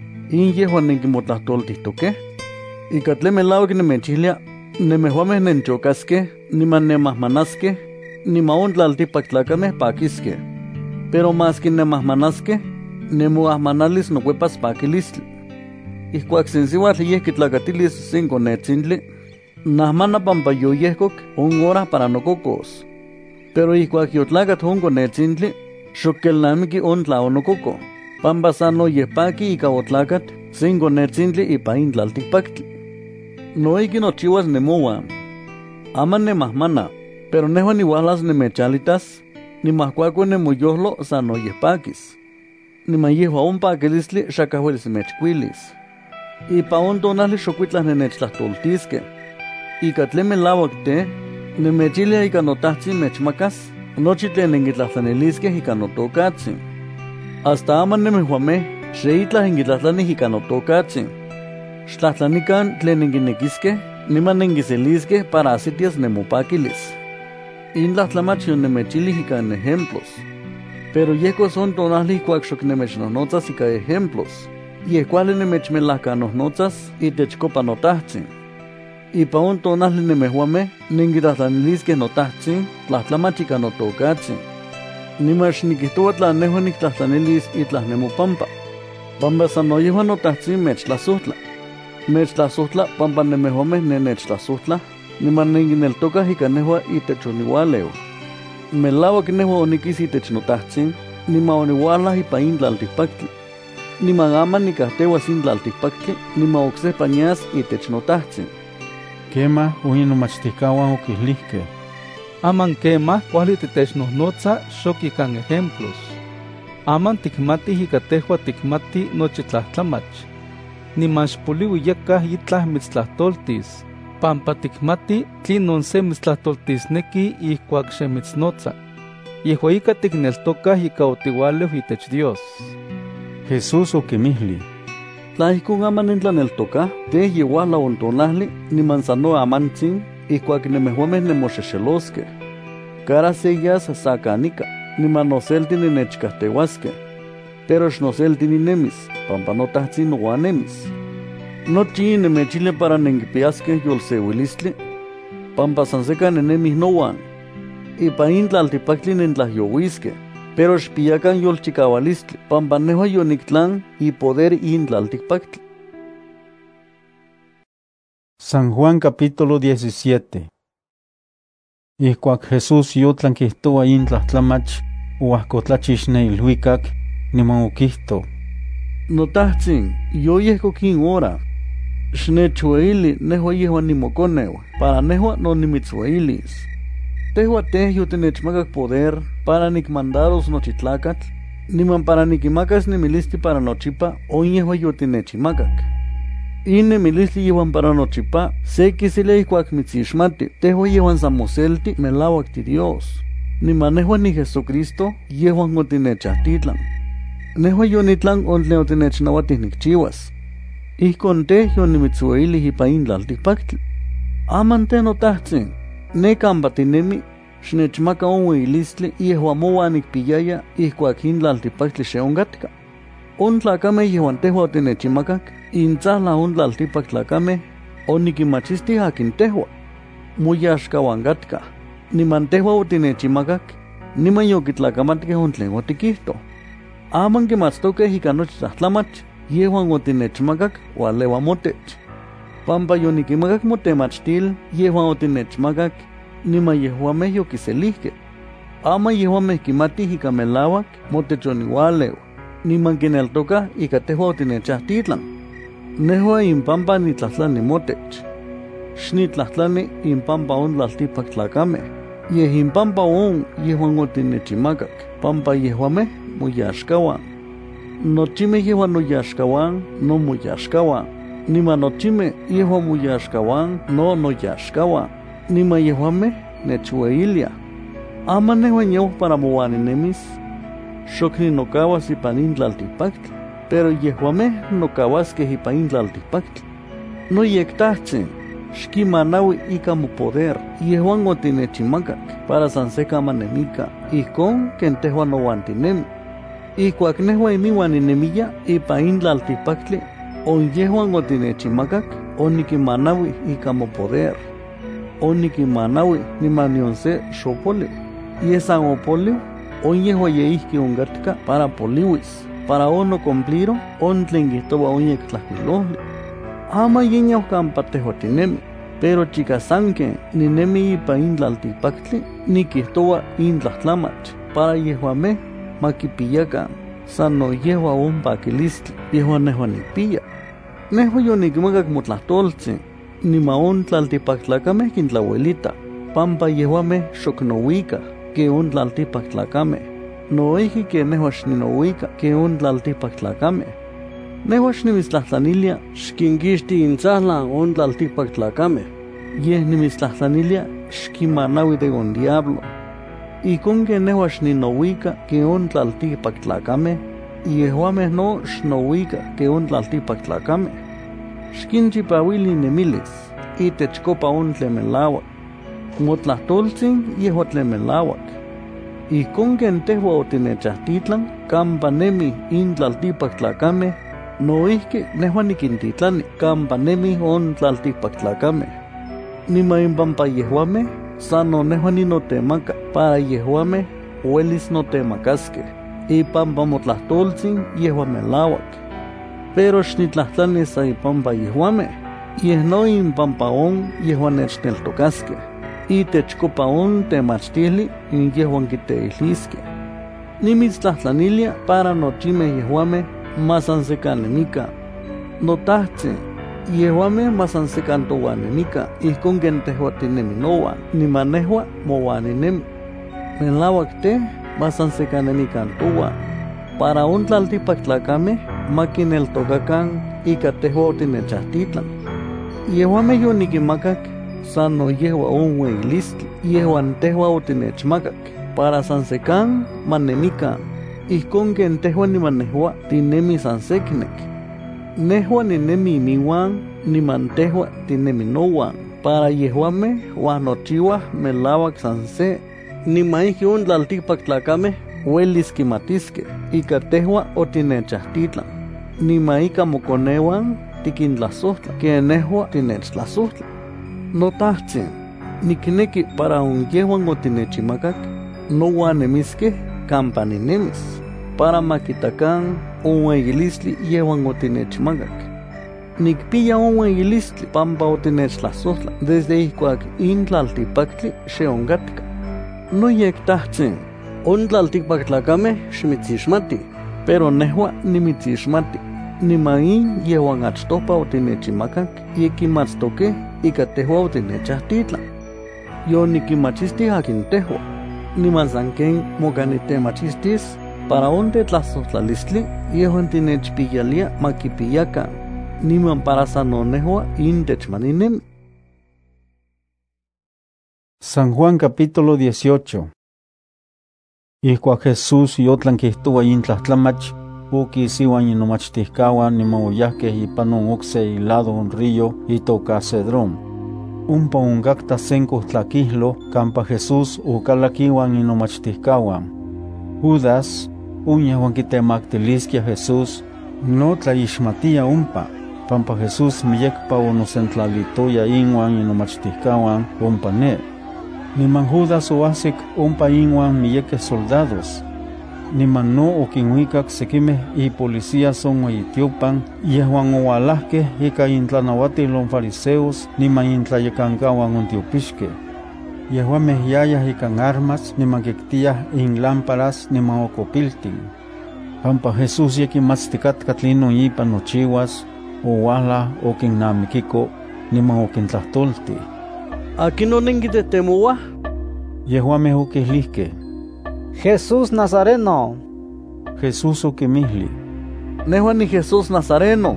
In yehua nenkimotlahtoltihtokeh. Ika tlemelawak nemechihlia, nemehuameh nenchokaskeh, niman nemahmanaskeh, niman ontlaltipak tlakameh pakiskeh. Pero mas kinemahmanaskeh, nemoahmanalis nokuepas pakilistli. Ihkuak sensiuatl yeh kitlakatilis sin konetzintli, nahmana pampa yoyehkok un hora para nokokos. Pero ihkuak yotlakat un konetzintli, xok kelnamiki ontla onokoko, pampa sano yehpaki ika otlakat sin konetzintli ipa intlaltikpaktli. Noiki nochiwas nemoan. Ama nemahmana, pero nehua niuahlas nemechalitas, nimahkuako nemoyohlo sano yehpakis. Niman yehua un pakilistli xakahuelis mechkuilis. Ipa un tonahli xokuitlah nenechtahtoltiske. Ika tlemelawak te, nemechilia ika notahtzin mechmakas, nochi tlen nenkitlahtlaniliskeh ika notokatzin. Hasta ama nemehuameh, xeitlah nenkitlahtlanih ika notokatzin. Xtlahtlanikan tlen nenkinekiskeh, niman nenkiseliskeh para asitias nemopakilis. Intlahtlamach yonemechilih ika en ejemplos. Pero yehko son tonahli ikuak xok nemechnohnotzas ika ejemplos. Yeh kuali nemechmelahkanohnotzas itech kopa notahtzin. Ipa un tonahli nemehuame, ningitatlaniliske notahtzin, tlahtlamachica notokatsin. Nimash nikihtoa tlanejo niktlahtanilis itlahnemopampa. Pamba sanoyehuan notahtzin mechtlasuhtla. Mechtlasuhtla pampa nemehuame nenechtlasuhtla, niman ningineltoka hikanehua itechoniwaleu. Melawak nehua onikis itech notahtzin, nima oniwala ipa intlaltikpaktli. Niman ama nikahtewa sin tlaltikpaktli, nima oksepa ñas itech notahtzin. Quema uin nomachtihkawan okihlihke. Aman quema kuali titechnohnotza xokikan ejemplos. Aman tikmati hikatehua tikmati nochitlahtlamach. Nimanxpoliwi yakah yitlah mitztlahtoltis. Pampa tikmati tlinon se mitztlahtoltisneki ihkuak xemitznotza. Yehua ika tikneltokah ika otiwaleu itech Dios. Jesús okimihli. Tlaihkun aman nintlaneltoka, te yewala ontonahli, niman sano amantzin, ihkuak nemehuameh nemoxexeloske. Cara seyas sakanika, niman noselti ninechkahtehuaske. Pero xnoselti ninemis, pampa notahtzin noanemis. Nochi nemechile para nenkipiaske yolseuilistli, pampa sanseka nenemih noan. Ipa intlaltipaktli nintlahyouiske. Pero xpiakan yolchikawalistli, pampa nehua yonictlan y poder intlaltikpaktli. San Juan capítulo 17. Ihkuak Jesús yotlankihtoa intlahtlamach, uahkotlachixne ilhuikak, niman okihto. Notahtzin, yoyehkokin ora. Xnechueili nehua yehua nimokoneu, para nehua no nimitzhueilis. Tehua tehyo tinechmakak poder para nikmandaros nochitlakatl, niman para nikimakas nemilisti para nochipa, onyehua yotinechimakak. In nemilisti yehuan para nochipa, se kisile ihkuak mitzixmati, tehua yehuan samoselti melawak ti Dios. Niman nehua ni Jesucristo, yehuan otinechahtitlan. Nehua yonitlan ontle otinechnawatih nikchiwas. Ihkon tehyo nimitzueili ipa intlaltikpaktli. Aman te notahtzin, ne kampa tinemi, xnechmaka onweilistli yehua moa nikpiyaya ihkuak intlaltikpaktli xe onkatka. Ontlakame yehuan tehua otinechimakak, intzahla ontlaltikpaktlakame, onikimachisti akin tehua. Moyaxkawan katka, niman tehua otinechimakak, niman yokitlakamatkeh ontlen otikihto. Aman kimatztokeh ika nochi tlahtlamach, yehuan otinechmakak walewa motech. Pampa yonikimakak motemachtil, yehuan otinechmakak, nima yehuameh yokiselihke. Ama yehuameh kimatih ika melawak, motechoniwaleu, niman kineltoka ika tehua otinechahtitlan. Nehua impampa nitlahtlani motech. Xnitlahtlani impampa ontlaltikpaktlakame. Yeh impampa yehuan otinechimakak, pampa yehuameh moyaxkawan. Nochimeh yehuan noyaxkawan, no moyaxkawan. Nima nochime yehuan moyaxkawan, no noyaxkawan. Nima yehuameh nechueilia. Ama nehuan yehuan para moaninemis, xok ninokawas ipan intlaltikpaktli, pero yehuameh nokawaskeh ipan intlaltikpaktli. Noyektahtzin, xkimanaui ika mopoder, yehuan otinechimakak, para sanseka manemika, ihkon ken tehuan noantinemi. Ihkuak nehua imiwan inemiya ipan intlaltikpaktli, on yehuan otinechimakak, onikimanaui ika mopoder. Onikimanaui niman nion se xopoliu. Yesan opoliu, on yehua yeihki onkatka para poliwis, para ono cumpliro, on tlen kihtowa onyektlahkuilohli. Ama yenyauh kampa tehua tinemi, pero chikasanken ninemi ipan intlaltikpaktli, nikihtowa intlahtlamach, para yehuameh makipiyakan, sano yehua onpakilistli, yehua nehua nikpiya. Nehua yonikimakak motlahtoltzin, nima ontlaltikpaktlakameh kintlauelita, pampa yehuameh xok nowika, ke ontlaltikpaktlakameh. Noihki ke nehua xninowika, ke ontlaltikpaktlakameh. Nehua xnimitztlahtlanilia xkinkixti intzahlan ontlaltikpaktlakameh. Yeh nimitztlahtlanilia xkimanaui de on diablo. Ikon ke nehua xninowika ke ontlaltikpaktlakameh, yehuameh no xnowika ke ontlaltikpaktlakameh. Xkinchipawili nemilis, itechkopa tlen melawak. Motlahtoltzin yehua tlen melawak. Ikon ken tehua otinechahtitlan, kampa nemi intlaltikpaktlakameh, noihki nehua nikintitlani kampa nemi ontlaltikpaktlakameh. Nima impampa yehuame, sano nehuan ninotemaka para yehuame uelis notemakaske. Ipampa motlahtoltzin yehuan melawak. Pero xnitlahtlani sa ipampa yehuame, yehno impampa on yehuan nechneltokaske. Itechkopa on temachtili in yehuan kiteihliske. Nimitztlahtlanilya para nochime yehuame masansecanemika. Notahtzi, yehuame masansecantohuanemika, ihkon ken tehuatinemi nohuan, nimanehua mohuaninemi. Melawak te masansecanemicantohuan, para un tlaltipaktlakameh makineltokakan ika tehua otinechahtitlan. Yehuame yonikimakak, sano yehua on weilistli, yehuan tehua otinechmakak, para sansekan manemikan, ihkon ken tehua nimanehua tinemi sanseknek. Nehua ninemi imiwan, niman tehua tinemi nowan, para yehuame huanochiwah melawak sanse, nimaiki un tlaltikpaktlakame uelis kimatiske, ika tehua otinechahtitlan. Nimaika mokonewan tikintlasohtla, ken nehua tinechtlasohtla. Notahtsin, nikneki para un yehuan otinechimakak, nohuanemiske kampaninemis, para makitakan un weilistli yehuan otinechmakak. Nikpiya un weilistli pampa otinechlasohtla desde ihkuak in tlaltipaktli xeonkatka. Noyektahtsin, on tlaltikpaktlakame ximitzixmati, pero nehua nimitzixmati. Nimain yehuan achtopa otinechimakak yekimatstoke ika tehua otinechahtitlan. Yo nikimachisti akin tehua, niman sanken mokaniteemachistis para onte tlasohtlalistli yehuan tinechpiyalia makipiyakan, niman para sanonehua intechmaninemi. San Juan capítulo 18. Ihkuak Jesús yotlan kihtowa intlahtlamach, ukisiwan inomachtihkawan niman oyahkeh ipan on okse ilado on río itoka Cedrón. Umpa onkakta senkoh tlakihlo kampa Jesús okalakiwan inomachtihkawan. Judas, yehuan kitemaktiliskia Jesús, no tlaixmatia umpa, pampa Jesús miyekpa onosentlalitoya inwan inomachtihkawan umpa ne. Niman Judas oahsik umpa inwan miyekeh soldados. Niman no okinhuikak sekimeh ipolicías on Etiopan, yehuan owalahkeh ika intlanauatil on fariseos niman intlayekankawan on tiopixkeh. Yehuameh yayah ikan armas niman kiktiah inlámparas niman okopiltin. Pampa Jesús yekimatztikatka tlinon ipan nochiwas, owahlah okinnamikiko niman okintlahtolti. ¿Akin onenkitetemoah? Yehuameh okihlihkeh: Jesús Nazareno. Jesús okimihli: Nehua ni Jesús Nazareno.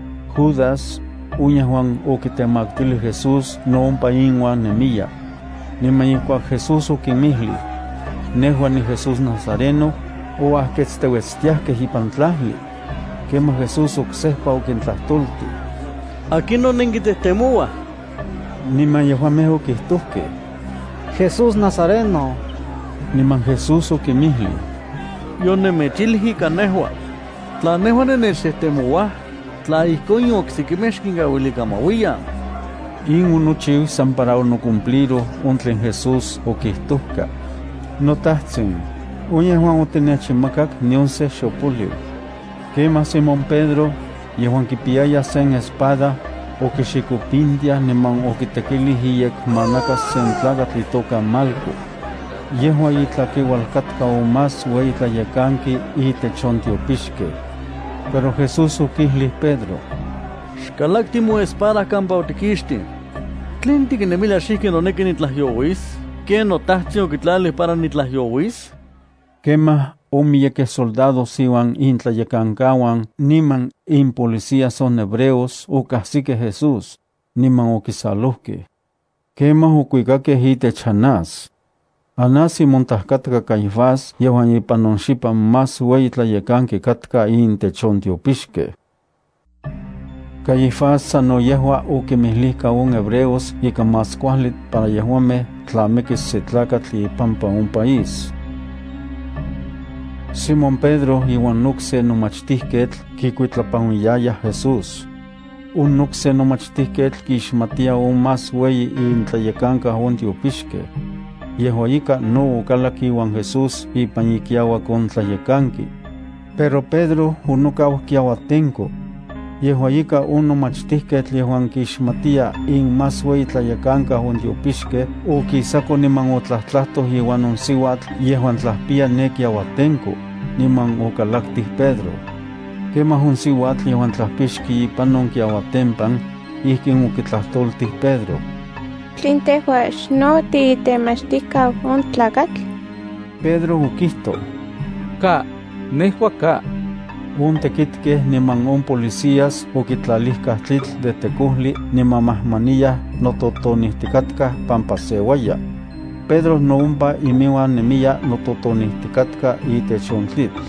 Judas, yehuan okitemaktili Jesús no ompa inwan nemiya. Niman ihkuak Jesús okimihli: Nehua ni Jesús Nazareno, oahketzteuetztiahkeh ipan tlahli. Kemah Jesús oksehpa okintlahtolti: ¿Akin onenkitetemoah? Niman yehuameh okihtohkeh: Jesús Nazareno. Niman Jesús okimihli: Yonemechilhi ika nehua. Tla nehua nenechtetemouah, tla ihkon oksikimeh xkinkauilikamauiyan. In onochiu san para onocumpliro on tlen Jesús okihtohka: Notahtsin, yehuan otinechimakak nion se xopolio. Kemah Simón Pedro, yehuan kipiyaya sen espada, okixikopintia niman okitekilih iyekmanakas sen tlakatl itoka Malco. Yehua itlakiualkatka o más ueyi tlayekanki itech on tiopixkeh. Pero Jesús okihlih Pedro: Xkalakti mo espada kampa otikixtin. ¿Tlen tikinemilia xihken oneki nitlahyowis? ¿Ken notahtsin okitlalih para nitlahyowis? Kemah omiyekeh soldados iwan intlayekankawan niman impolicías on hebreos okahsikeh Jesús, niman okisalohkeh. Kemah okuikakeh itech Anás. Anás imontahkatka Caifás, yehuan ipan on xipan más ueyi tlayekanki katka intech on tiopixkeh. Caifás sano yehua okimihlihka on hebreos ika más kuali para yehuameh tlamekis se tlakatl ipampa on país. Simón Pedro iwan okse nomachtihketl kikuitlapanuiyayah Jesús. unukse nomachtihketl kixmatia más weyi intlayekanka ontiopixke. Yehuayika no okalaki iwan Jesús ipan ikiawak ontlayekanki. Pero Pedro unukaw kiawatenko. Yehuayika unomachtihketl yehuan kixmatia más weyi tlayekanka ontiopixke o kisako niman otlahtlahtoj iwan onsiuatl yehuan tlahpia ne kiawatenko, niman okalaktih Pedro. Kemah onsiuatl yehuan tlahpixki ipan onkiawatempan, ihkin okitlahtoltih Pedro. ¿Tlen tehua xno tiitemachtihkau on tlakatl? Pedro okihto: Ka, nehua ka. Tekitkeh niman on policías okitlalihkah tlitl de tekohli niman mahmaniyah nototonihtikatkas pampa sewaya. Pedro no ompa imiwan nemiya nototonihtikatka itech on tlitl.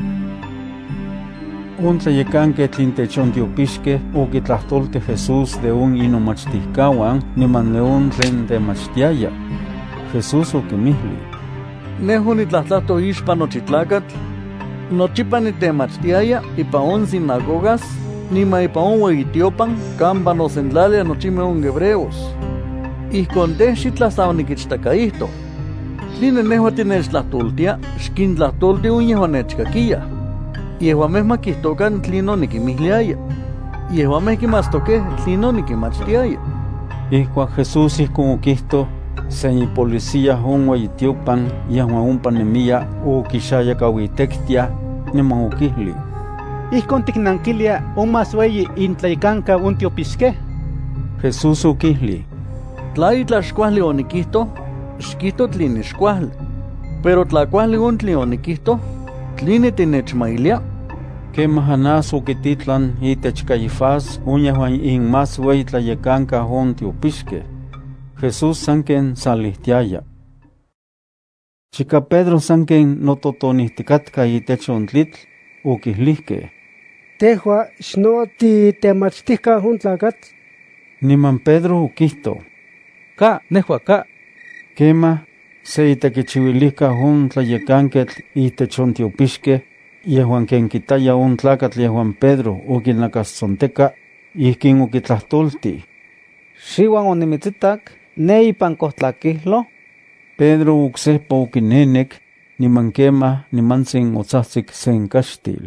On tlayekanketl intech on tiopixkeh okitlahtoltih Jesús de on inomachtihkawan niman de on tlen temachtiaya. Jesús okimihli: Nehu nitlahtlato ixpa nochi tlakatl, nochipa nitemachtiaya ipan on sinagogas, nima ipan on ueyitiopan, kampa nosentlalia nochime on hebreos. Ihkon teh xitlastawa nikichtakaihto. Tline nehua tinechtlahtoltia, xkintlahtolti on yehuan nechkakiya. Yehuameh makihtokan tlino nikimihliaya. Yehuameh kimastokeh tlino nikimachtiaya. Ihkuak Jesús ihkon okihto, sen ipolicía on ueyitiopan yehuan ompa nemiya okixayakawitektia, niman okihli: Ihkon tiknankilia on más weyi intlayekanka ontiopixkeh. Jesús okihli: Tla itla xkuajli onikihto, xkihto tlini xkuajli. Pero tla kuajli on tli onikihto, tlini tinechmailia. Kemah Anás okititlan itech Caifás on yehuan más weyi tlayekanka ontiopixkeh. Jesús sanken salihtiaya. Chika Pedro sanken nototonihtikatka itech on tlitl, okihlihkeh: Tehua xno tiitemachtihka on tlakatl? Niman Pedro okihto: Ka, nehua ka. Kemah, se itekichiuilihka on tlayekanketl itech on tiopixkeh, yehuan ken kitaya on tlakatl yehuan Pedro okinakastonteka, ihkin okitlahtolti: Xiwan onimitzitak, ne ipan kohtlakihlo. Pedro oksehpa okinenek, niman kemah nimantzin otzahtzik sen kaxtil.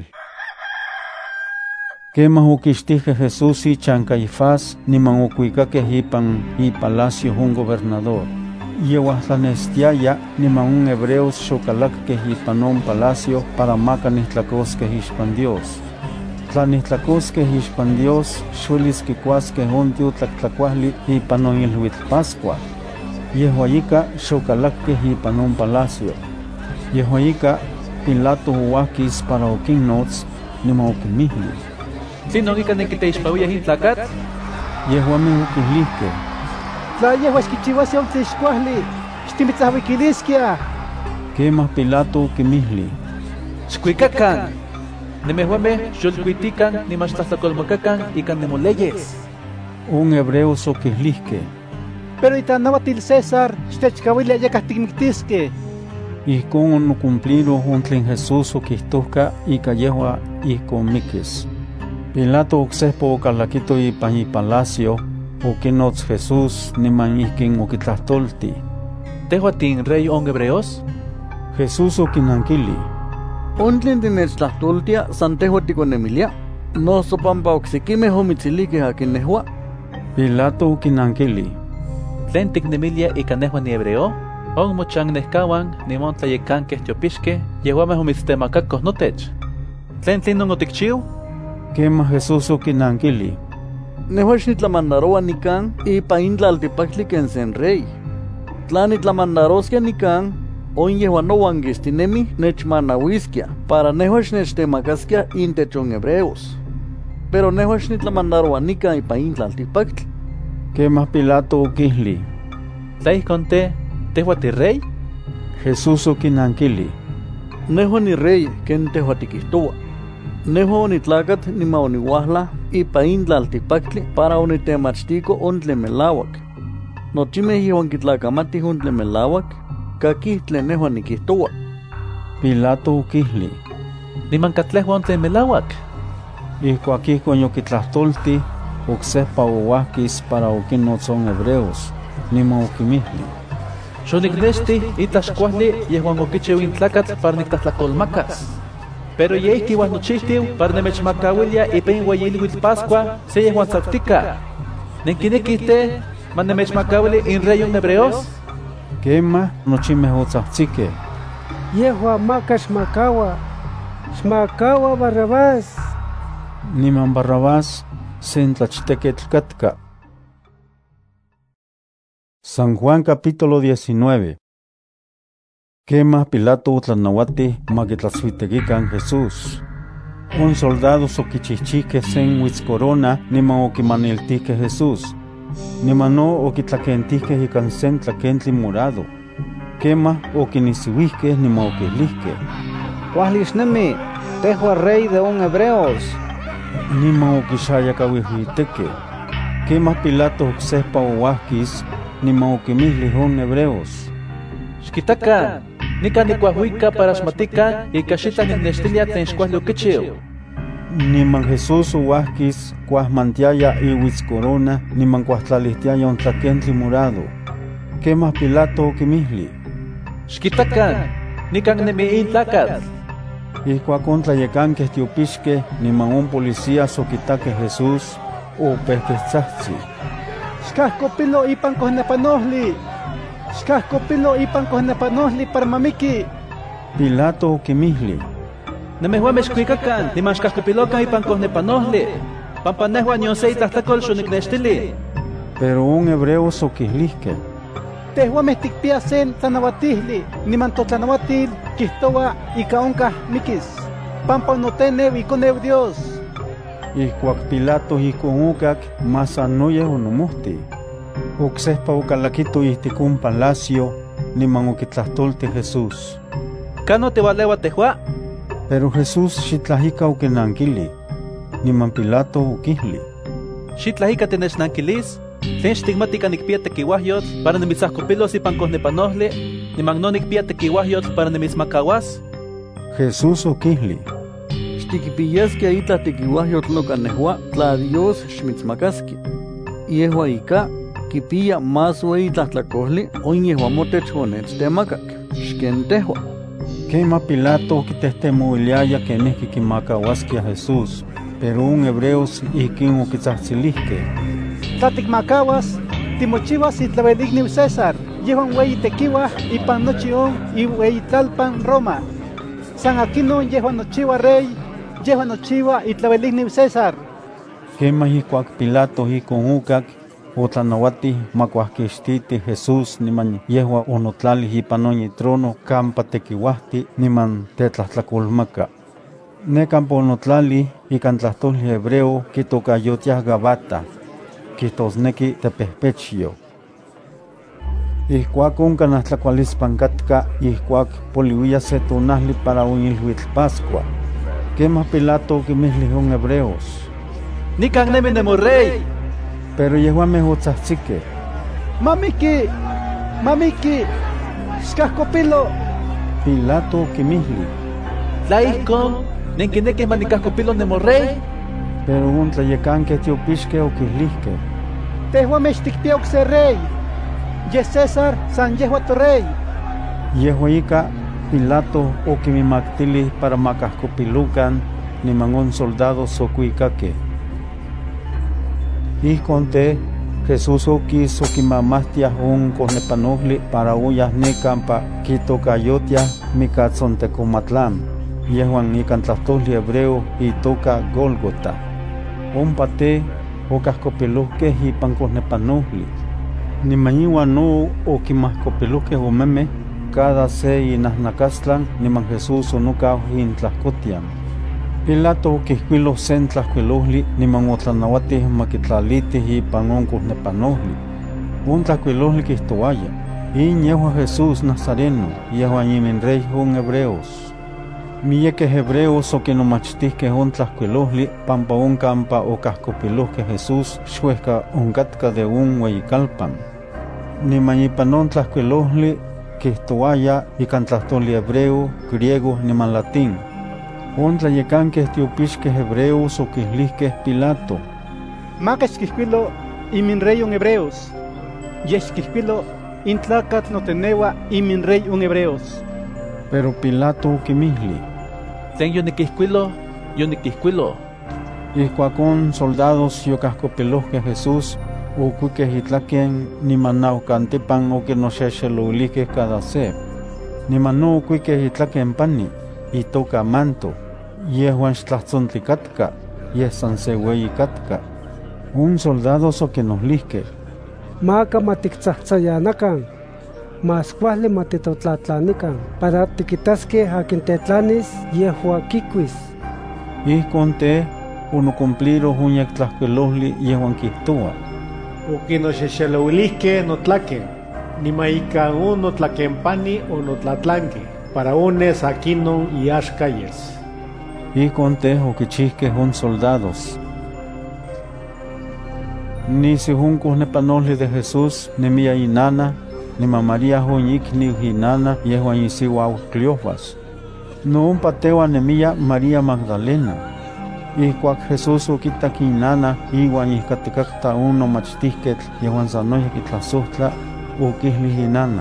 Kemah okixtihkeh Jesús ichan Caifás, niman okuikakeh ipan ipalacio on gobernador. Yeuahtlanestiaya niman on hebreos xokalakkeh ipan on palacio para maka nihtlakoskeh ixpan Dios. Tla nihtlakoskeh ixpan Dios, xuelis kikuaskeh on tiotlakkuajli ipan on ilhuitl Pascua. Yehuayika xokalakkeh ipan on palacio. Yehuayika Pilato oahkis para okinnots, niman okimihli: ¿Tlinon ika nikiteixpawiah in tlakat? Yehuameh okihlihkeh: Tla yehua xkichiuasia on tlen xkuajli, xtimitzahwikiliskia. Kemah Pilato okimihli: Xkuikakan. Nemehuameh xolkuitikan nimachtlahtlakolmakakan ikan nemoleyes. On hebreos okihlihkeh: Pero itanauatil César xtechkawilia yakah tikmiktiskeh. Ihkon onocumplido on tlen Jesús okihtohka ika yehua ihkon mikis. Pilato oksehpa okalakito ipan ipalacio, okinnots Jesús niman ihkin okitlahtolti: ¿Tehua tin rey on hebreos? Jesús okinankili: On tlen tinechtlahtoltia san tehua tikonemilia, noso pampa oksekimeh omitzilikeh akin nehua. Pilato okinankili: ¿Tlen tiknemilia ika nehua ni hebreo? On mochan nehkawan nimon tlayekankeh tiopixkeh yehuameh omitztemacakoh notech. ¿Tlen tlinon otikchiu? Kemah Jesús okinankili: Nehua xnitlamandaroa nikan ipan in tlaltipaktli ken sen rey. Tla nitlamandaroskia nikan, on yehuan nouan kistinemi nechmanahuiskia para nehua xnechtemacaskia intech on hebreos. Pero nehua xnitlamandaroa nikan ipan in tlaltipaktli. Kemah Pilato okihli: ¿Tla ihkon tehua tirey? Jesús okinankili: Nehua ni rey ken tehua tikihtoua. Nehua onitlakat nima oniuahla ipan in tlaltipaktli para onitemachtiko on tlen melauak. Nochimeh yehuan kitlakamatih on tlen melauak, kakih tlen nehua nikihtoua. Pilato okihli: Niman katlehua on tlen melauak. Ihkuak ihkon yokitlahtolti, ocsehpa owahquis para oquinotzon hebreos, niman oquimihli. Xonicnexti itlaxcuahli yehuan oquichiu intlacatl para nictlahtlacolmacas. Pero yeihqui iuan nochihtiu para nemechmacauilia ipen ueyilhuitl Pascua se yehuan tzautica. Nenquinequihte manemechmacauili in reyon hebreos? Quema nochimeh otzahtziqueh. Yehua maca xmacaua Barrabás. Niman Barrabás sentlachtequetl catca. San Juan capítulo 19. Quema Pilato utlanauati maquitlatzuitequican Jesús. Un soldado oquichihchique sen huitzcorona niman oquimaniltihque Jesús. Niman no oquitlaquentihque ican sen tlaquentli morado. Quema oquinisiuihque niman oquilihque: Cuahlixnemi, tehua rey de un hebreos. Niman oquixayacahuihuiteque. Quema Pilato ocsehpa owahquis niman oquimihlih on hebreos: Xquitaca, nica nicuahuica para xmatica y caxita ninextilia ten xcuahli oquichiu. Niman Jesús owahquis cuahmantiaya ihuitzcorona niman cuahtlalihtiaya on tlaquentli morado. Quema Pilato oquimihli: Xquitaca, nican nemi intlacatl. Ihcuac on tlayecanqueh tiopixqueh niman on policías oquitaqueh Jesús opehquetzahtzi: Xcahcopilo ipan cohnepanohli. Xcahcopilo ipan cohnepanohli para mamiki. Pilato oquimihli: Nemehuan mexcuicacan, niman xcahcopilocan ipan cohnepanohli. Pampa nehuan nion se itlahtlacol xonicnextili. Pero on hebreos oquihlihqueh: Tehuameh ticpia sen tlanauatihli, niman totlanahuatil quihtoua ica oncah mikis. Pampa noteneu iconeu Dios. Ihcuac Pilato ijcon ocac, mas anoyeh onomohti. Ocsehpa ocalaquito ihtic un palacio, niman oquitlahtolti Jesús: ¿Cano te valeua tehua? Pero Jesús xitlahica oquinanquili. Niman Pilato oquihli: Xitlahica tenechnanquilis, tlen xtigmatica nicpia tequiuahyotl para nimitzahcopilos ipan cohnepanohli, niman no nicpia tequiuahyotl para nimitzmacauas. Jesús oquihli: Xtiquipiyasquia itlah tequiuahyotl nocanehua tla Dios xmitzmacasqui. Yehua ica quipia más ueyi tlahtlacohli on yehua motech onechtemacac, xken tehua. Quema Pilato oquitehtemouiliaya quenihqui quimacauasquia Jesús, pero un hebreos ihquin oquitzahtzilihqueh: Tla ticmacauas, timochivas itlaueligniu César, yehuan ueyi tequiuah ipan nochi on iueyitlalpan Roma. San aquinon yehuan nochiua rey, yehuan nochiua itlaueligniu César. Quema ihcuac Pilato ijcon ocac, otlanauatih macuahquixtiti Jesús niman yehua onotlalih ipan on itrono campa tequiuahti niman tetlahtlacolmaca. Ne campa onotlalih ican tlahtolli hebreo quitocayotiah Gabata, quihtosnequi tepehpechyo. Ihcuac oncan ahtlacualispan catca, ihcuac poliuia se tonahli para on ilhuitl Pascua. Quema Pilato oquimihlih on hebreos: Nican nemi nemorrey. Pero yehuameh otzahtziqueh: Mamiki, xcahcopilo. Pilato oquimihli: Tla ihcon, nenquinequih manicahcopilo nemorrey. Pero on tlayecanqueh tiopixqueh oquihlihqueh: Tehuameh xticpia ocse rey, ye César san yehua torrey. Yehua ica Pilato oquimimactilih para macahcopilucan niman on soldados ocuicaqueh. Ihcon te, Jesús oquis oquimamahtiah on cohnepanohli para oyah ne campa quitocayotiah Micatzontecomatlan, yehuan ican tlahtolli hebreo itoca Gólgota. Ompa te ocahcopilohqueh ipan cohnepanohli. Niman iuan no oquimahcopilohqueh omemeh, cada se inahnacastlan niman Jesús onocau intlahcotian. Pilato oquihcuiloh sen tlahcuilohli niman otlanauatih maquitlalitih ipan on cohnepanohli. On tlahcuilohli quihtouaya: In yehua Jesús Nazareno, yehuan iminrey on hebreos. Miyequeh hebreos oquinomachtihqueh on tlahcuilohli pampa on campa ocahcopilohqueh Jesús xuehca oncatca de on ueyicalpan. Niman ipan on tlahcuilohli quihtouaya ican tlahtolli hebreo, griego niman latín. On tlayecanqueh tiopixqueh hebreos oquihlihqueh Pilato: Maquechquihquilo iminrey un hebreos. Yechquihquilo intlacat notenewa iminrey un hebreos. Pero Pilato quimihli. Ten yoniquihquilo. Ihcuacón soldados yocascopelohque Jesús, ucuique hitlaquen, ni manao cantipan o que no xexeloulique cada se. Ni mano ucuique hitlaquen pani, y toca manto, yehuan xtlahtzontlicatka, yesan sehueyicatka. Un soldado so que nos lisque. Maca matictzahtsayanacan, mas cuahle matitotlatlanican, para tiquitasque a quien tetlanis yehua quiquis. Ihconte, uno cumpliro huñac tlasquelohli yehuan quihtoa. Uki no xexelouilisque no tlaquen, ni maica uno tlaquempani o no tlatlanque, para unes aquinon y calles. Ihconte oquichihque un soldados. Ni si juncos nepanoli de Jesús, ni mia inana, ni María huñik ni hinana, yehuan isiwa cliofas. No un patewa ni mia María Magdalena. Ihcuac Jesús uquita quinana, iwan ihcaticacta uno machtihquetl, yehuan sanoya quitlasohtla, uquihli hinana.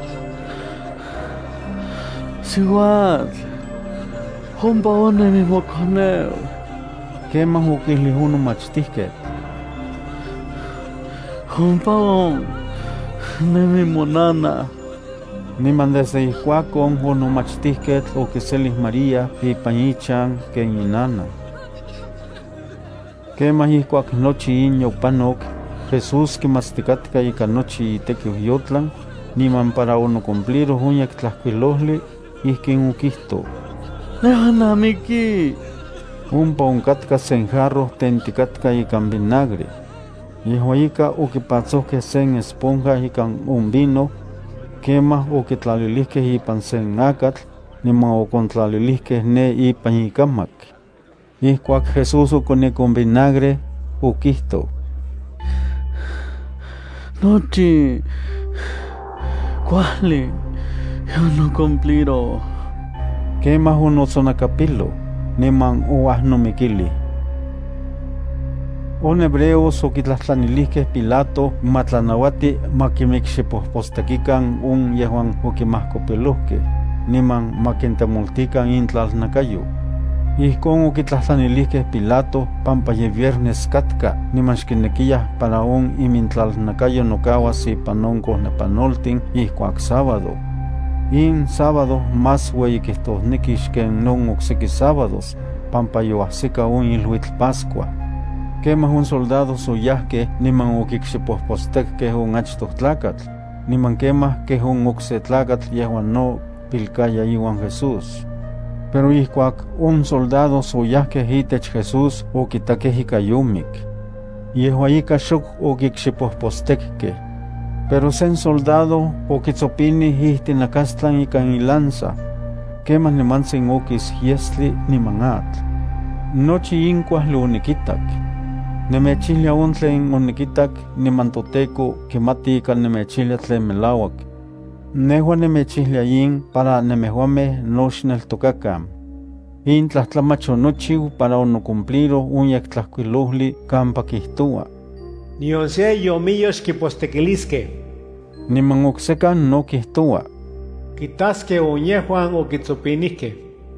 Siwat, humpa one mismo coneo. Quemas uquihli uno machtihquetl. Humpa nemi monana. Niman desde ihcuacon uno machtihquetl o que selis María y pañichan que inana. Quemas ihcuac nochi iño panoc, Jesús que masticatka y canochi y tequiuyotlan, niman para uno cumplir uñac tlasquilohli y quien uquisto. Nehanamiki. Un poncatka senjarro tenticatka y can vinagre. Y huayika uquipatzosque sen esponja y can un vino, quemas uquitlalilisque y pan sen acatl, niman ucontlalilisque ne y pan y camac. Y cuac Jesús ucone con vinagre, uquisto. Nochi, cuali, yo no cumpliro. Quemas uno sonacapilo, niman uasno miquili. Un hebreo soquitlatlanilisque Pilato, matlanawati, maquimicxipohpostequican un yehuan uquimascopelohque, niman maquintemultican intlalnacayo. Ihcon uquitlatlanilisque Pilato, pampa ye viernes catka, niman xquinequiyah para un imintlalnacayo nocawas y panoncos nepanoltin, ihcuac sábado. In sábado más hueyiquistosniquix que non oxequi sábados, pampa yoahsica un ilhuitl Pascua. Quemas un soldado suyahque, niman uquicxipohpostecque un achtoh tlacatl, niman quemas que un oxe tlacatl yehuan no pilcaya iwan Jesús. Pero ihcuac un soldado suyahque hitech Jesús uquitaque hicayumic. Yehuayica xoc uquicxipohpostecque. Pero sen soldado uquitzopini ihtinacastlan ican ilanza. Quemas nimantzin uquis yesli niman atl. Nochi incuas lo uniquitac. Nemechilia un tlen uniquitac niman toteco quimati ican nemechilia tlen melauac. Nehua nemechilia yin para nemehuame noxneltocacam. In tlahtlamach onochiu para onocumpliro unyac tlasquilohli campa quihtoa. Nion se yomillos quipostequilisque. Niman ocsecan no quihtoa. Quitasque uñehuan o quitzopinique.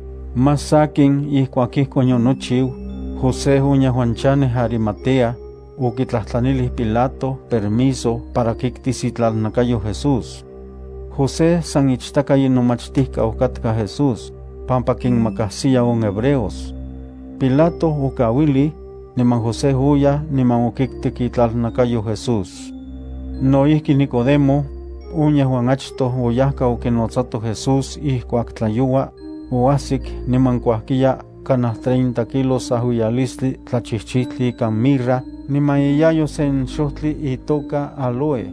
Mas saquin ihcuaquihco yonochiu, José uñahuanchanes Arimatea, uquitlahtlanili Pilato permiso para quictisitlalnacayo Jesús. José san ichtaca yinomachtica ocatka Jesús, pampa quien macasilla un hebreos. Pilato ucawili, niman José huya, niman uquictiquitlalnacayo Jesús. Noihqui Nicodemo, uñahuan achto uyahca uquinotzato Jesús ihcuac tlayua, uasic niman cuahquilla canah 30 kilos ahuyalistli tlachihchitli can mirra, niman iyayo sen xohtli itoca aloe.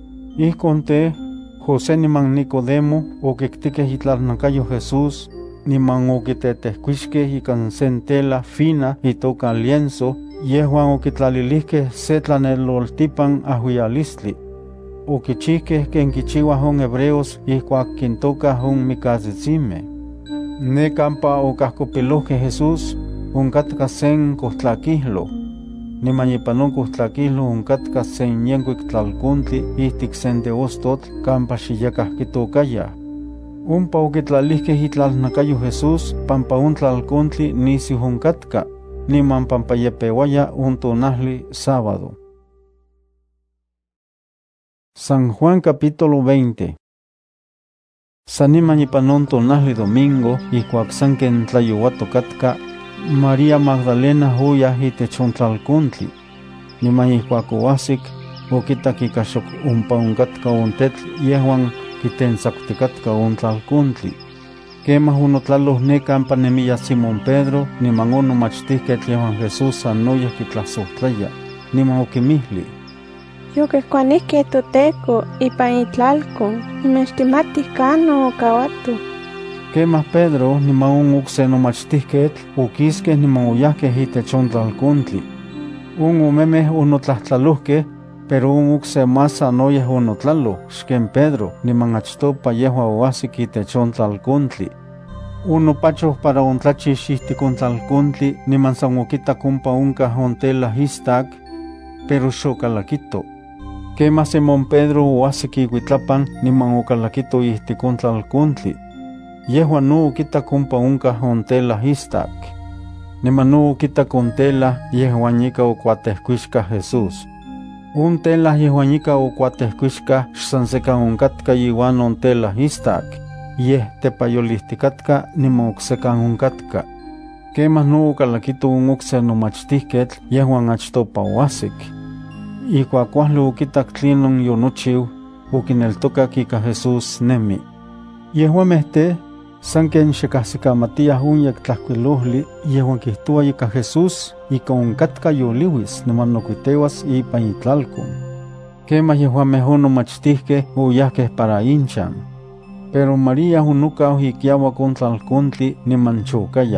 Ihconte, José niman Nicodemo uquictiqueh itlalnacayo Jesús, niman uquitetehcuixqueh ican sen tela fina itoca lienzo, yehuan uquitlalilihqueh se tlaneloltipan ahuyalistli. Uquichihqueh quen quichiuah un hebreos ihcuac quintocah un micatzitzimeh. Ne campa ucahcopilohqueh Jesús, uncatca sen cohtlaquihlo. niman ipanon kuhtlaquihlo oncatka sen yencuic tlalcontli ihtic sen de ostotl campa xiyacah kitocayah. Umpa okitlalihqueh itlalnacayo Jesús pampa un tlalcontli nisiu oncatka, niman pampa yepeuaya un tonahli sábado. San Juan capítulo 20. Saniman ipanon tonahli domingo ihcuac san ken tlayouatocatka, María Magdalena huyah itech on tlalcontli. Niman ihcuac oahsic, oquitak ica xoc umpa oncatka on tetl yehuan kitensacuticatka on tlalcontli. Quemah onotlaloh ne campa nemiya Simón Pedro, niman onomachtihquetl yehuan Jesús sanoyah kitlasohtlaya, niman okimihli: Yoquehcuanihqueh toteco ipan itlalcon, nimechtimatih cano ocauatu. Quemah Pedro niman on ocse nomachtihquetl oquisqueh niman oyahqueh itech on tlalcontli. On omemeh onotlahtlalohqueh, pero on ocse más sanoyah onotlaloh xquen Pedro niman achtopa yehua oahsic itech on tlalcontli. Onopachoh para ontlachix ihtic on tlalcontli niman san oquitac ompa oncah on telah istac, pero xocalaquito. Quemah Simón Pedro oahsic icuitlapan niman ocalaquito ihtic on tlalcontli. Yehua no oquitac ompa oncah on telah istac. Niman no oquitac on telah yehuan ica ocuatehcuixcah Jesús. On telah yehuan ica ocuatehcuixcah xsan secan oncatka iuan on telah istac, yeh tepayolihticatka niman ocsecan oncatka. Quemah no ocalaquito on ocse nomachtihquetl yehuan achtopa oahsic. Ihcuac cuahli oquitac tlinon yonochiu, oquineltocac ica Jesús nemi. Yehuameh te, san ken xecahsicamatiah on yectlahcuilohli yehuan quihtoua ica Jesús ica oncatka yoliuis niman nocuiteuas ipan itlalcon. Quemah yehuameh onomachtihqueh oyahqueh para inchan. Pero María onocau iquiauac on tlalcontli niman chocaya.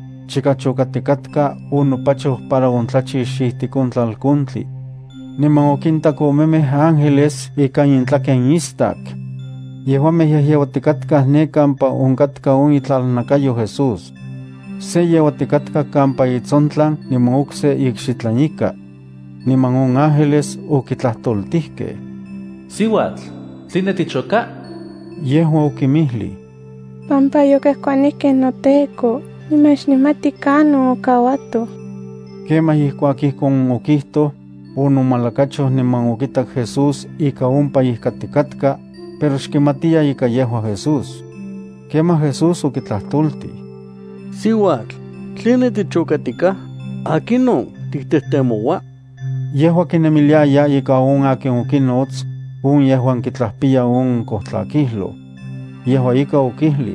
Chocatecatca onopachoh para ontlachix ihtic on tlalcontli. Niman oquintac omemeh ángeles ica intlaquen istac. Yehuameh yehuaticatcah ne campa oncatka on itlalnacayo Jesús. Se yehuaticatca campa itzontlan niman ocse icxitlanica. Niman on ángeles oquitlahtoltihqueh: Sihuatl, ¿tline tichoca? Yehua okimihli: Pampa yoquehcuanihqueh noteco, nimechnimatih cano ocauatu. Quemah ihcuac ihcon oquihtoh, onomalacachoh niman oquitac Jesús ica ompa ihcaticatca, pero xquimatia ica yehua Jesús. Quemah Jesús oquitlahtolti: Sihuatl, ¿tline tichocatica? ¿Aquino tictehtemoua? Yehua quinemiliaya ica on aquin oquinotz, on yehuan quitlahpia on cohtlaquihlo. Yehua ica oquihli: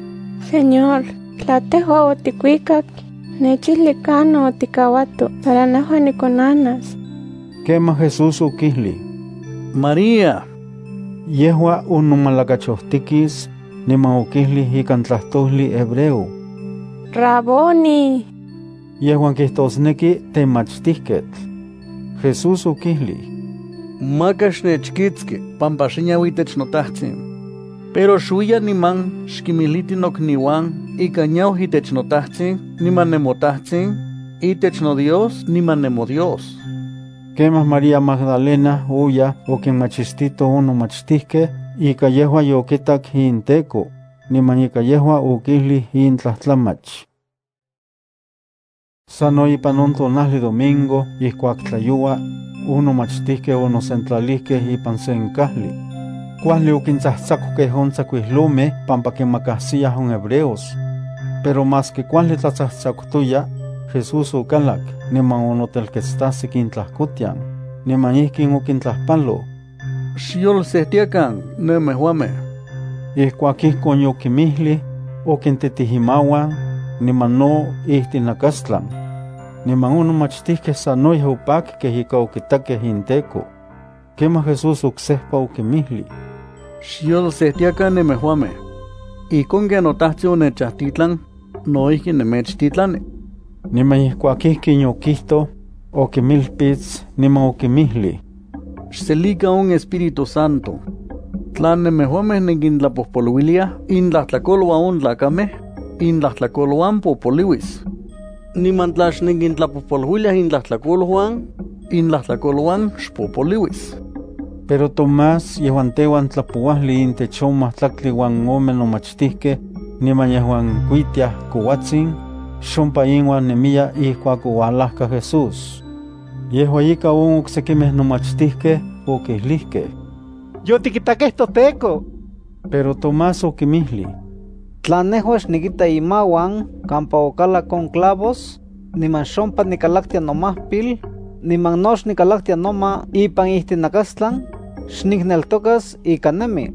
Señor, tla tehua oticuicac, nechihli cano oticauatu para nehua niconanas. Quemah Jesús oquihli: María. Yehua onomalacachohtiquis, niman oquihli ican tlahtolli hebreo: Raboni. Yehuan quihtosnequi temachtihquetl. Jesús oquihli: Macax nechquitzqui, pampa xiñauitech notahtzin. Pero xuya niman xquimiliti nocniuan ica ñauh itech notahtzin, niman nemotahtzin, itech no Dios, niman nemo Dios. Quemah María Magdalena oya oquinmachistito onomachtihqueh ica yehua yoquitac inteco, niman ica yehua oquihli intlahtlamach. Sano ipan on tonahli domingo ihcuac tlayoua, onomachtihqueh onosentlalihqueh ipan sen cahli. Cuahli oquintzahtzacoqueh on tzacuihlomeh pampa quimacahsiyah on hebreos. Pero mas que cuahli tlatzahtzacotoya, Jesús ocalac, niman onotelquetztahsic intlahcotian, niman ihquin oquintlahpalo: Xiyolsehtiacan, nemehuameh. Ihcuac ihcon yoquimihli, oquintetihimauan, niman no ihtinacastlan. Niman onomachtihqueh sanoyah opaqueh ica oquitaqueh inteco. Quemah Jesús ocsehpa oquimihli: Xiyolsehtiacan nemehuameh. Icon que notahtzin onechahtitlan, noihqui nemechtitlani. Niman ihcuac ihquin oquihto, oquimilpitz, niman oquimihli: Xselica un Espíritu Santo. Tla nemehuameh nequintlapohpoluiliah intlahtlacolua on tlacameh, intlahtlacolua poliuis. Nimantlash ningin tlapopolhuilia in tlahtlacolhuan, xpopoliwis. Pero Tomás yehuan tehuan tlapuahli intechon mahtlactli wan ome nomachtihke, niman yehuan kuitiah kuatzin, xompa inwan nemia ihkuak ualahka Jesús. Yehua yika oksekimeh nomachtihke okihlihke: Yotikitakeh toTeko. Pero Tomás okimihli: Tla nehuas nikita imawan kampa okala con clavos, niman xompa nikalaktia nomahpil, niman nox nikalaktia noma ipan ihtinakastlan, xnikneltokas ika nemi.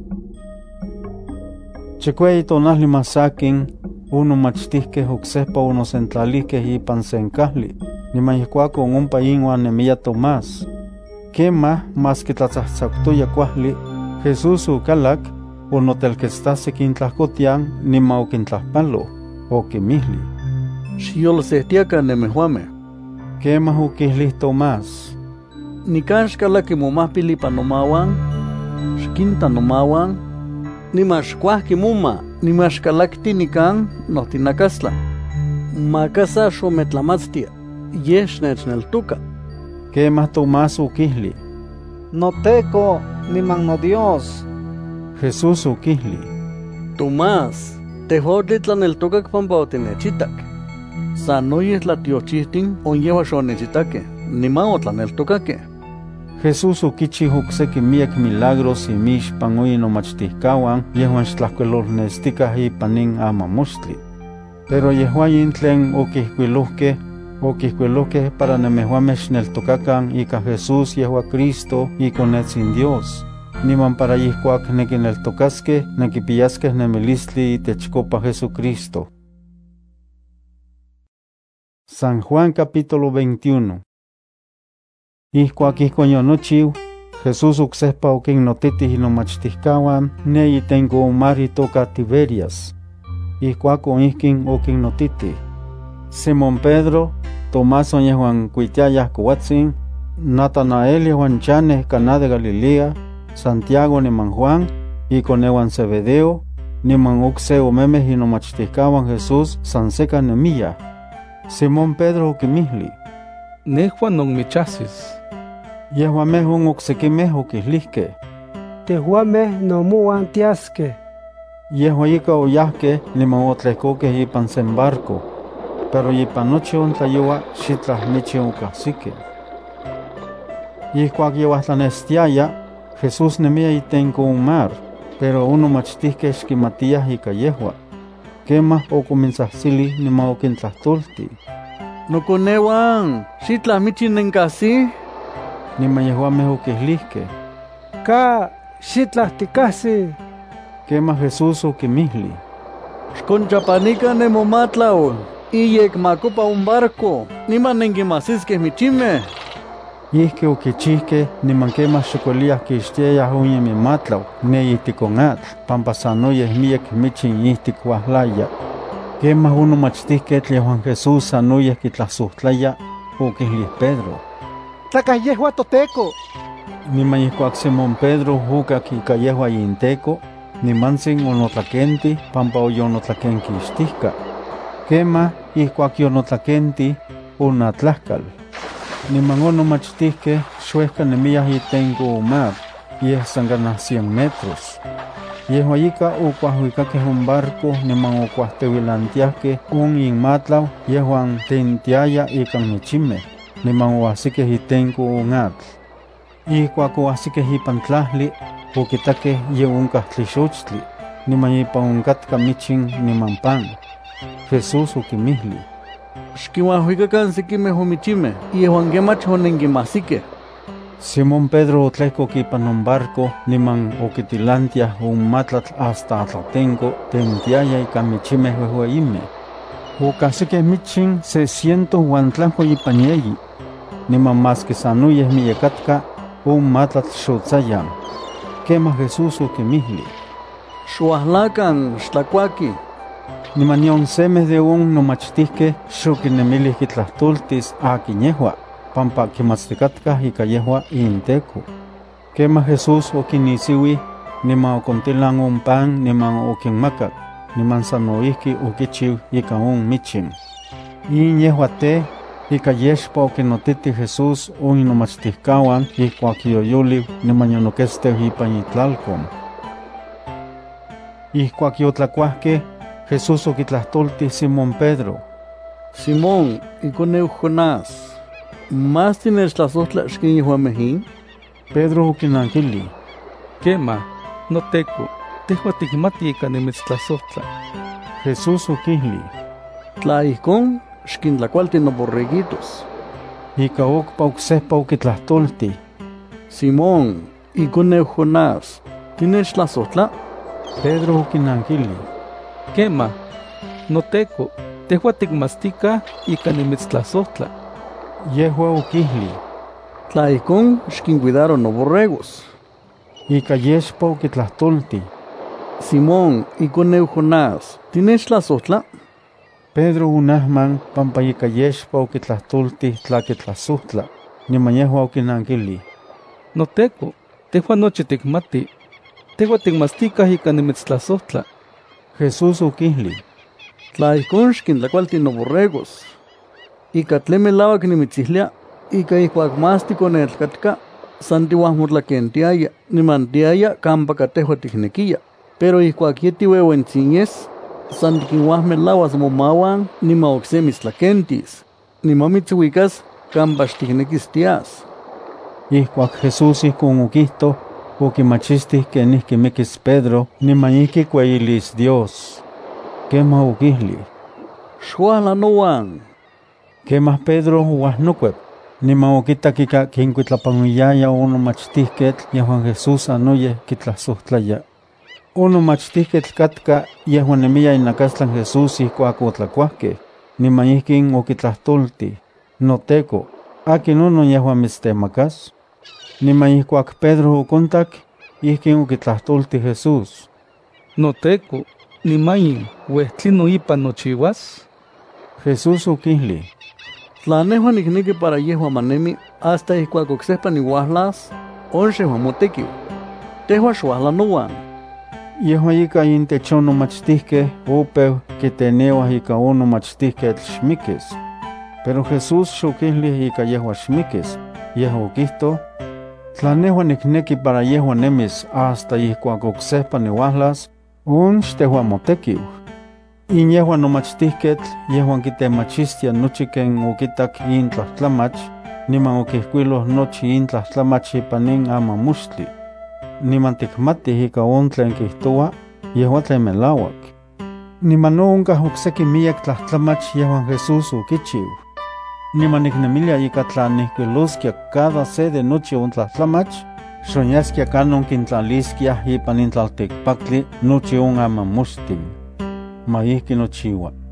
Chikuei tonahli masakin, unomachtihkeh oksehpa onosentlalihkeh ipan senkahli, niman ihkuakon ompa inwan nemia Tomás. Kemah maski tlatzahtsaktoya kuahli, Jesús okalak, onotelketstasik intlahkotian, niman okintlahpalo, okimihli: Xiyolsehtiakan nemehuameh. Kemah okihlih Tomás: Nikan xkalaki momahpil ipan nomawan, xkinta nomawan, niman xkuahki moma, niman xkalakti nikan nohtinakastlan. Makasa xometlamatztia, yeh xnechneltuka. Kemah Tomás okihli: NoTeko, niman noDios. Jesús okihli: Tomás, tehotli tlaneltokak pampa otinechitak. Sanoyeh tlatiochihtin onyewa xonechitake, niman otlaneltokake. Jesús okichih okseki miek milagros imixpan oyi nomachtihkawan yehuan xtlahkuilolnestikah ipan nin amamoxtli. Pero yehuayin tlen okihkuilohkeh para nemehuameh xneltokakan ika Jesús yehua Cristo ikonetzin Dios, niman para yihkuak nekineltokaskeh nekipiyaskeh nemilistli itechkopa Jesucristo. San Juan capítulo 21. Ihkuak ihkon yonochiw, Jesús oksehpa okinnotitih inomachtihkawan ne itenko mar itoka Tiberias. Ihkuakon ihkin okinnotitih: Simón Pedro, Tomás yehuan kuitiayah kuatzin, Natanael yehuan chaneh Caná de Galilea, Santiago niman Juan, ikonehuan Zebedeo, niman okse omemeh inomachtihkawan Jesús san seka nemiyah. Simón Pedro okimihli: Nehuan nonmichasis. Yehuameh oksekimeh okihlihkeh: Tehuameh nomuan tiaskeh. Yehua yika oyahkeh niman otlehkokeh ipan sen barco, pero ipan nochi ontlayoua xitlah michi okahsikeh. Ihkuak yeuahtlanestiaya, Jesús nemia itenko mar, pero onomachtihkeh xkimatiyah ika yehua. Kemah okomintzahtzilih niman okintlahtoltih: Nokonewan, xitlah michi nenkahsi. Niman yehuameh okihlihkeh: Ka, xitlah tikahsi. Kemah Jesús okimihli: Xkonchapanikan nemomatlaol, iyekmakopa un barco, niman nenkimahsiskeh michimeh. Ihki okichihkeh niman kemah xokoliah kixtiayah onyemimatlau ne ihtikon atl, pampa sanoyeh miyek michin ihtik wahlaya. Kemah onomachtihketl yehuan Jesús sanoyeh kitlahsohtlaya, okihlih Pedro: Tlakah yehua toTeko. Niman ihkuak Simón Pedro okak ika yehua inteko, nimantsin onotlakenti pampa oyonotlakenkixtihka. Kemah ihkuak yonotlakenti, onatlahkal. Niman onomachtihkeh xuehka nemiyah itenko mar, yeh san kanah 100 metros. Yehua yika okuahuikakeh un barco niman okuahtewilantiahkeh un inmatlau yehuan tentiaya ikan michimeh, niman oahsikeh itenko un atl. Ihkuak oahsikeh ipan tlahli, okitakeh ye onkah tlixochtli, niman ipan onkatka michin niman pan. Jesús okimihli: Xkiuahuikakan sekimeh omichimeh, yehuan kemach onenkimahsikeh. Simón Pedro otlehkok ipan on barco niman okitilantiah un matlatl hasta atlatenko tentiaya ika michimeh wehueyimeh. Okahsikeh michin 600 uan tlanko ipan yeyi, niman maski sanoyeh miyekatka, un matlatl xotzayan. Kemah Jesús okimihli: Xuahlakan, xtlakuaki. Niman nion semeh de on nomachtihkeh xokinemilih kitlahtoltis akin yehua, pampa kimatztikatkah ika yehua inteko. Kemah Jesús okinisiuih, niman okontilan on pan niman okinmakak, niman sanoihki okichiw ika on michin. In yehuate, ika yexpa okinotiti Jesús on inomachtihkawan ihkuak yoyoliw nimanyonoquesteu ipan itlalcon. Ihkuak yotlacuahkeh, Jesús okitlahtoltih Simón Pedro: Simón, iconeu Jonás, ¿más tinechtlasohtla xkin yehuamehin? Pedro okinankili: Quema, noteco, tehua tikmati ika nimitztlasohtla. Jesús okihli: Tla ihkon, xkintlakualti noborreguitos. Ika okpa oksehpa okitlahtoltih: Simón, iconeu Jonás, tinechtlasohtla? Pedro okinankili: Quema, noteco, tehua tikmastika ika nimitztlasohtla. Yehua okihli: Tla ihkon, xkincuidaro noborregos. Ika yexpa okitlahtoltih: Simón, iconeu Jonás, tinechtlasohtla? Pedro unahman pampa ika yexpa okitlahtoltih tlakitlasohtla, niman yehua okinankili: Noteco, tehua nochi tikmati, tehua tikmastika ika nimitztlasohtla. Jesús okihli: Tla ihkon xkintlakualti noborregos. Ika tlen melauak nimitzihlia, ika ihkuak más tikonetl san tiuahmotlakentiaya, nimantiaya kampaka tehua tiknekiya. Pero ihkuak yetiueuentziyes, san tikinhuahmelauas momawan nima okse mitztlakentis, nima mitzuikas kampa xtiknekis tias. Ihkuak Jesús ihkon okihto, okimachistih kenihki mikis Pedro niman ihki kueyilis Dios. Kema okihli: Xuahla nowan. Kemah Pedro ouahnokuep, niman okitak ika kinkuitlapanuiyaya onomachtihketl yehuan Jesús anoyeh kitlasohtlaya. Onomachtihketl katka yehuan nemiya inakastlan Jesús ihkuak otlakuahkeh, niman ihkin okitlahtoltih: Noteco, ¿akin onon yehuan mitztemakas? Niman ihkuak Pedro okontak, ihkin okitlahtoltih Jesús: Noteco, nimayin, uehtlino ipan nochiwas? Jesús okihli: Tla nehua nikneki para yehua manemi, hasta ihkuak oksehpa niuahlas, onxehua motekiu. Tehua xuahla nowan. Yehua ika intech onomachtihkeh opeu kiteneuah ika onomachtihketl xmikis. Pero Jesús xokihli ika yehua xmikis, yehua okihto: Tla nehua nikneki para yehua nemis hasta ihkuak oksehpa niuahlas, onxtehua motekiu. In yehua nomachtihketl yehuan kitemachistia nochi ken okitak intlahtlamach, niman okihkuiloh nochi intlahtlamach ipan in amamoxtli. Niman tikmatih ika on tlen kihtoua, yehua tlen melauak. Niman onkah okseki miyek tlahtlamach yehuan Jesús okichiu. Niman niknemilia ika tla nihkuiloskia cada se de nochi on tlahtlamach, xonyaskia kanon kintlaliskiah ipan intlaltikpaktli nochi on amamoxtin. Ma ihki nochiua.